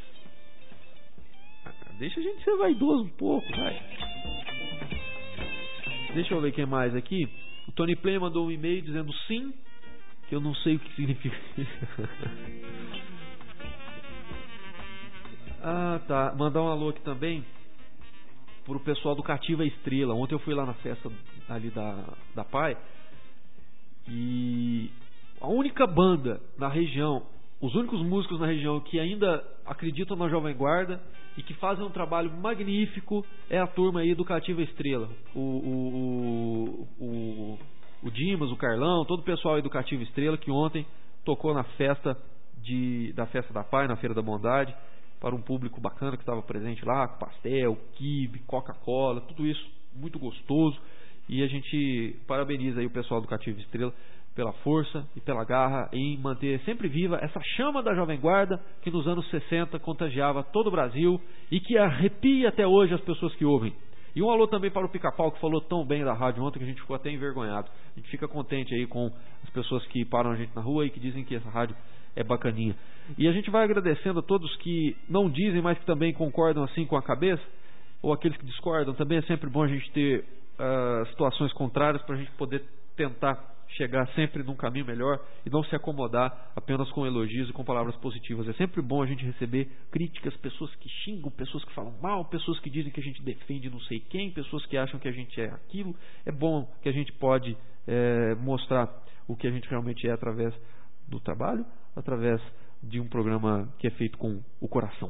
deixa a gente ser vaidoso um pouco, vai. Deixa eu ver quem mais aqui. O Tony Play mandou um e-mail dizendo sim, que eu não sei o que significa. Ah, tá. Mandar um alô aqui também pro pessoal do Cativa Estrela. Ontem eu fui lá na festa ali da, da Pai, e a única banda na região, os únicos músicos na região que ainda acreditam na Jovem Guarda e que fazem um trabalho magnífico é a turma aí do Cativa Estrela. O, o, o, o, o Dimas, o Carlão, todo o pessoal aí do Cativa Estrela, que ontem tocou na festa de, da Festa da Pai, na Feira da Bondade, para um público bacana que estava presente lá, com pastel, quibe, Coca-Cola, tudo isso muito gostoso. E a gente parabeniza aí o pessoal do Cativa Estrela pela força e pela garra em manter sempre viva essa chama da Jovem Guarda que nos anos sessenta contagiava todo o Brasil e que arrepia até hoje as pessoas que ouvem. E um alô também para o Pica-Pau, que falou tão bem da rádio ontem que a gente ficou até envergonhado. A gente fica contente aí com as pessoas que param a gente na rua e que dizem que essa rádio é bacaninha. E a gente vai agradecendo a todos que não dizem, mas que também concordam assim com a cabeça, ou aqueles que discordam. Também é sempre bom a gente ter uh, situações contrárias para a gente poder tentar chegar sempre num caminho melhor e não se acomodar apenas com elogios e com palavras positivas. É sempre bom a gente receber críticas, pessoas que xingam, pessoas que falam mal, pessoas que dizem que a gente defende não sei quem, pessoas que acham que a gente é aquilo. É bom que a gente pode é, mostrar o que a gente realmente é através do trabalho, através de um programa que é feito com o coração.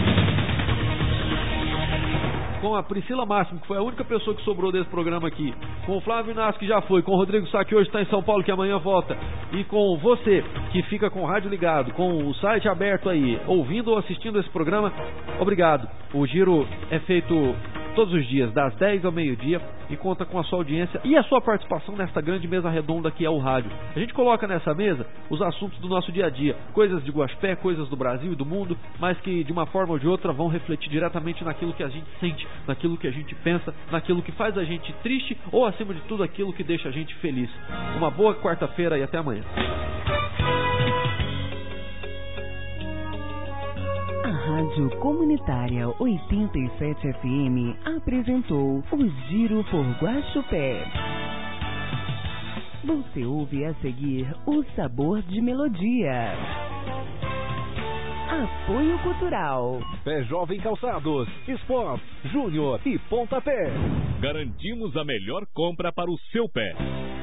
Com a Priscila Máximo, que foi a única pessoa que sobrou desse programa aqui, com o Flávio Inácio, que já foi, com o Rodrigo Sá, que hoje está em São Paulo, que amanhã volta, e com você, que fica com o rádio ligado, com o site aberto aí, ouvindo ou assistindo esse programa, obrigado. O giro é feito todos os dias, das dez ao meio-dia, e conta com a sua audiência e a sua participação nesta grande mesa redonda que é o rádio. A gente coloca nessa mesa os assuntos do nosso dia a dia, coisas de Guaxupé, coisas do Brasil e do mundo, mas que de uma forma ou de outra vão refletir diretamente naquilo que a gente sente, naquilo que a gente pensa, naquilo que faz a gente triste ou, acima de tudo, aquilo que deixa a gente feliz. Uma boa quarta-feira e até amanhã. Rádio Comunitária oitenta e sete F M apresentou o Giro por Guaxupé. Você ouve a seguir o Sabor de Melodia. Apoio Cultural. Pé Jovem Calçados, Esportes, Júnior e Pontapé. Garantimos a melhor compra para o seu pé.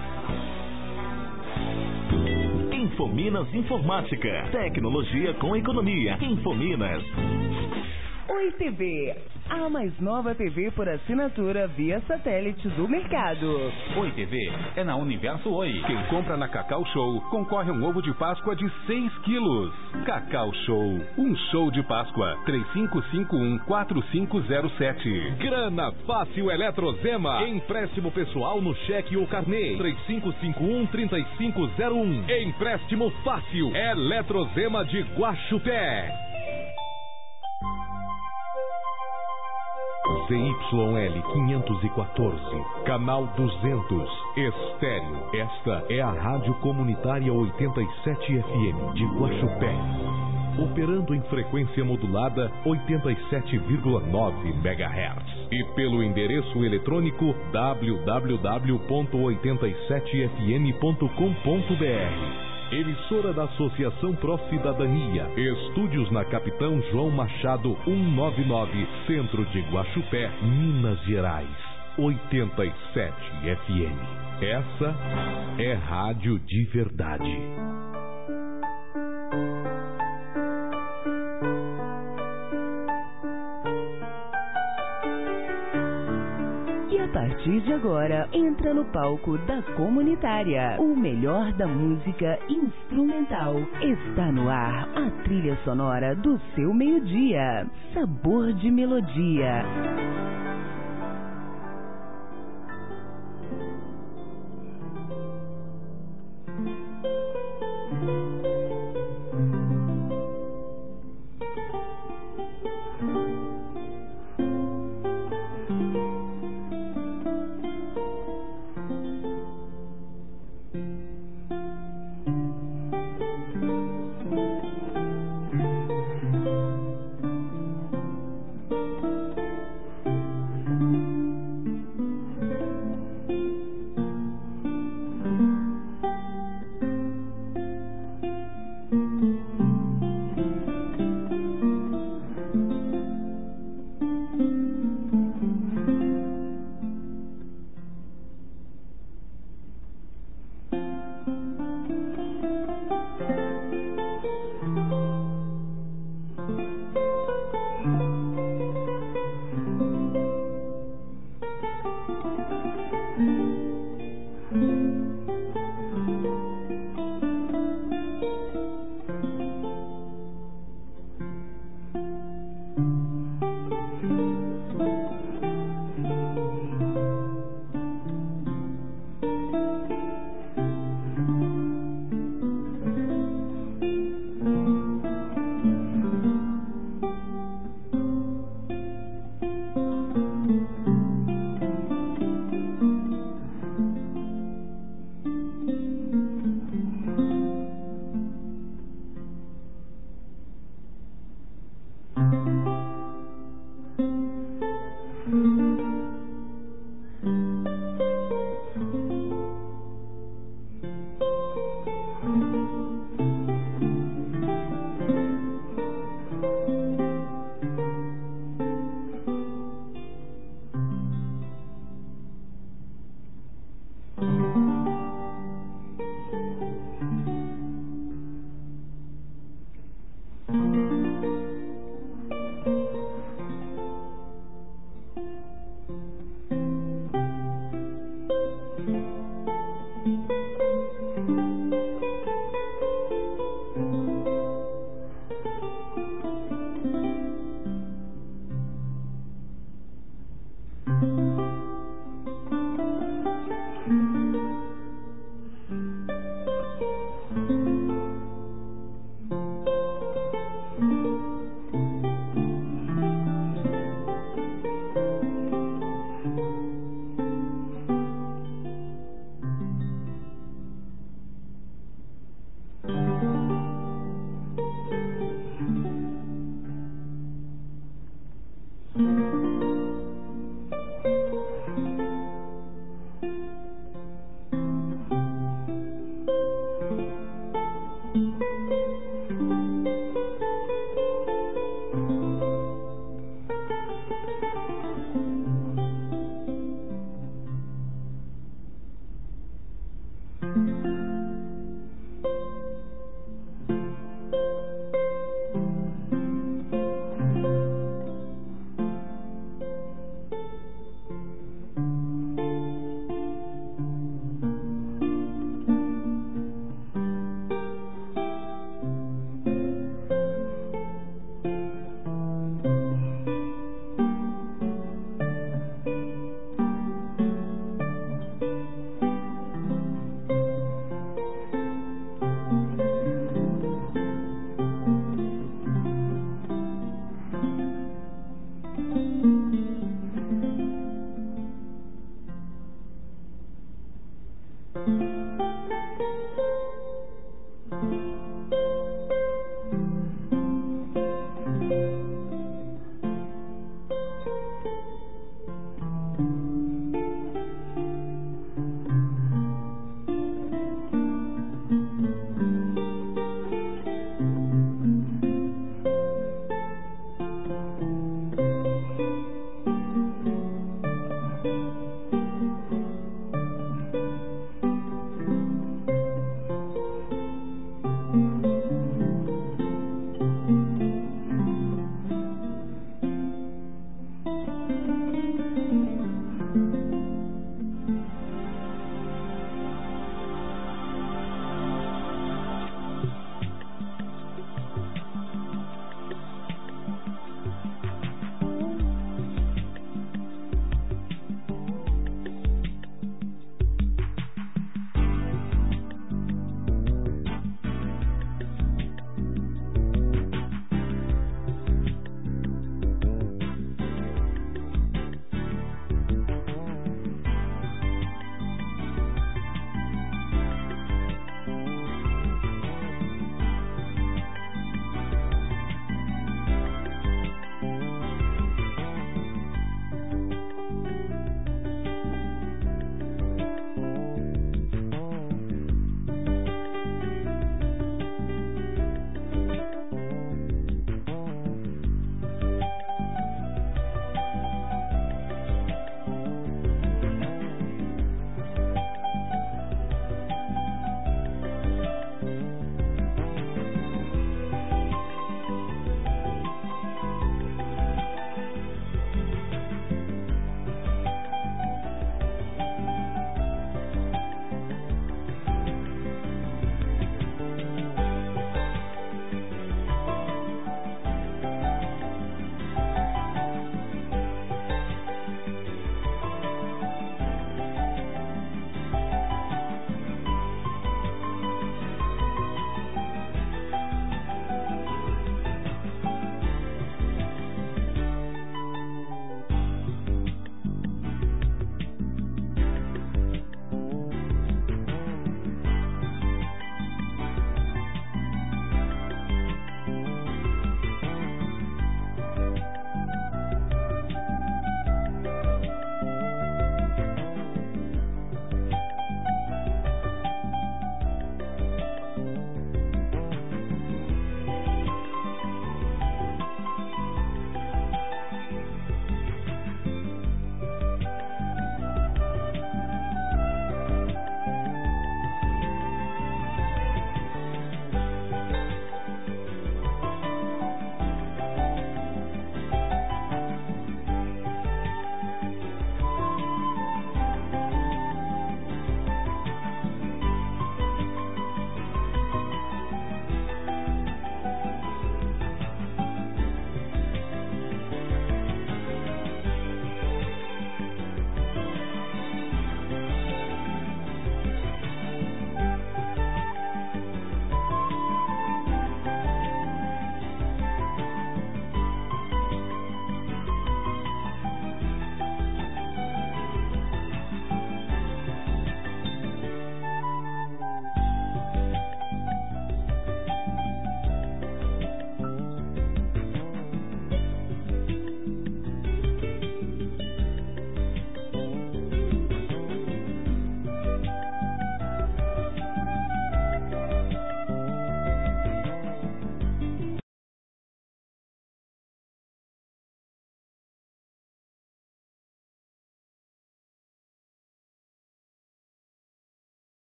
Infominas Informática. Tecnologia com economia. Infominas. Oi T V. a mais nova T V por assinatura via satélite do mercado. Oi T V é na Universo Oi. Quem compra na Cacau Show concorre a um ovo de Páscoa de seis quilos. Cacau Show, um show de Páscoa. três cinco cinco um, quatro cinco zero sete. Grana Fácil Eletrozema. Empréstimo pessoal no cheque ou carnê. três cinco cinco um, três cinco zero um. Empréstimo fácil. Eletrozema de Guaxupé. Z Y L quinhentos e quatorze, canal duzentos, estéreo. Esta é a Rádio Comunitária oitenta e sete F M de Guaxupé. Operando em frequência modulada oitenta e sete vírgula nove megahertz. E pelo endereço eletrônico w w w ponto oitenta e sete f m ponto com ponto b r. Emissora da Associação Pró Cidadania. Estúdios na Capitão João Machado cento e noventa e nove, Centro de Guaxupé, Minas Gerais. oitenta e sete F M. Essa é rádio de verdade. A partir de agora, entra no palco da Comunitária. O melhor da música instrumental. Está no ar a trilha sonora do seu meio-dia. Sabor de melodia. Thank you.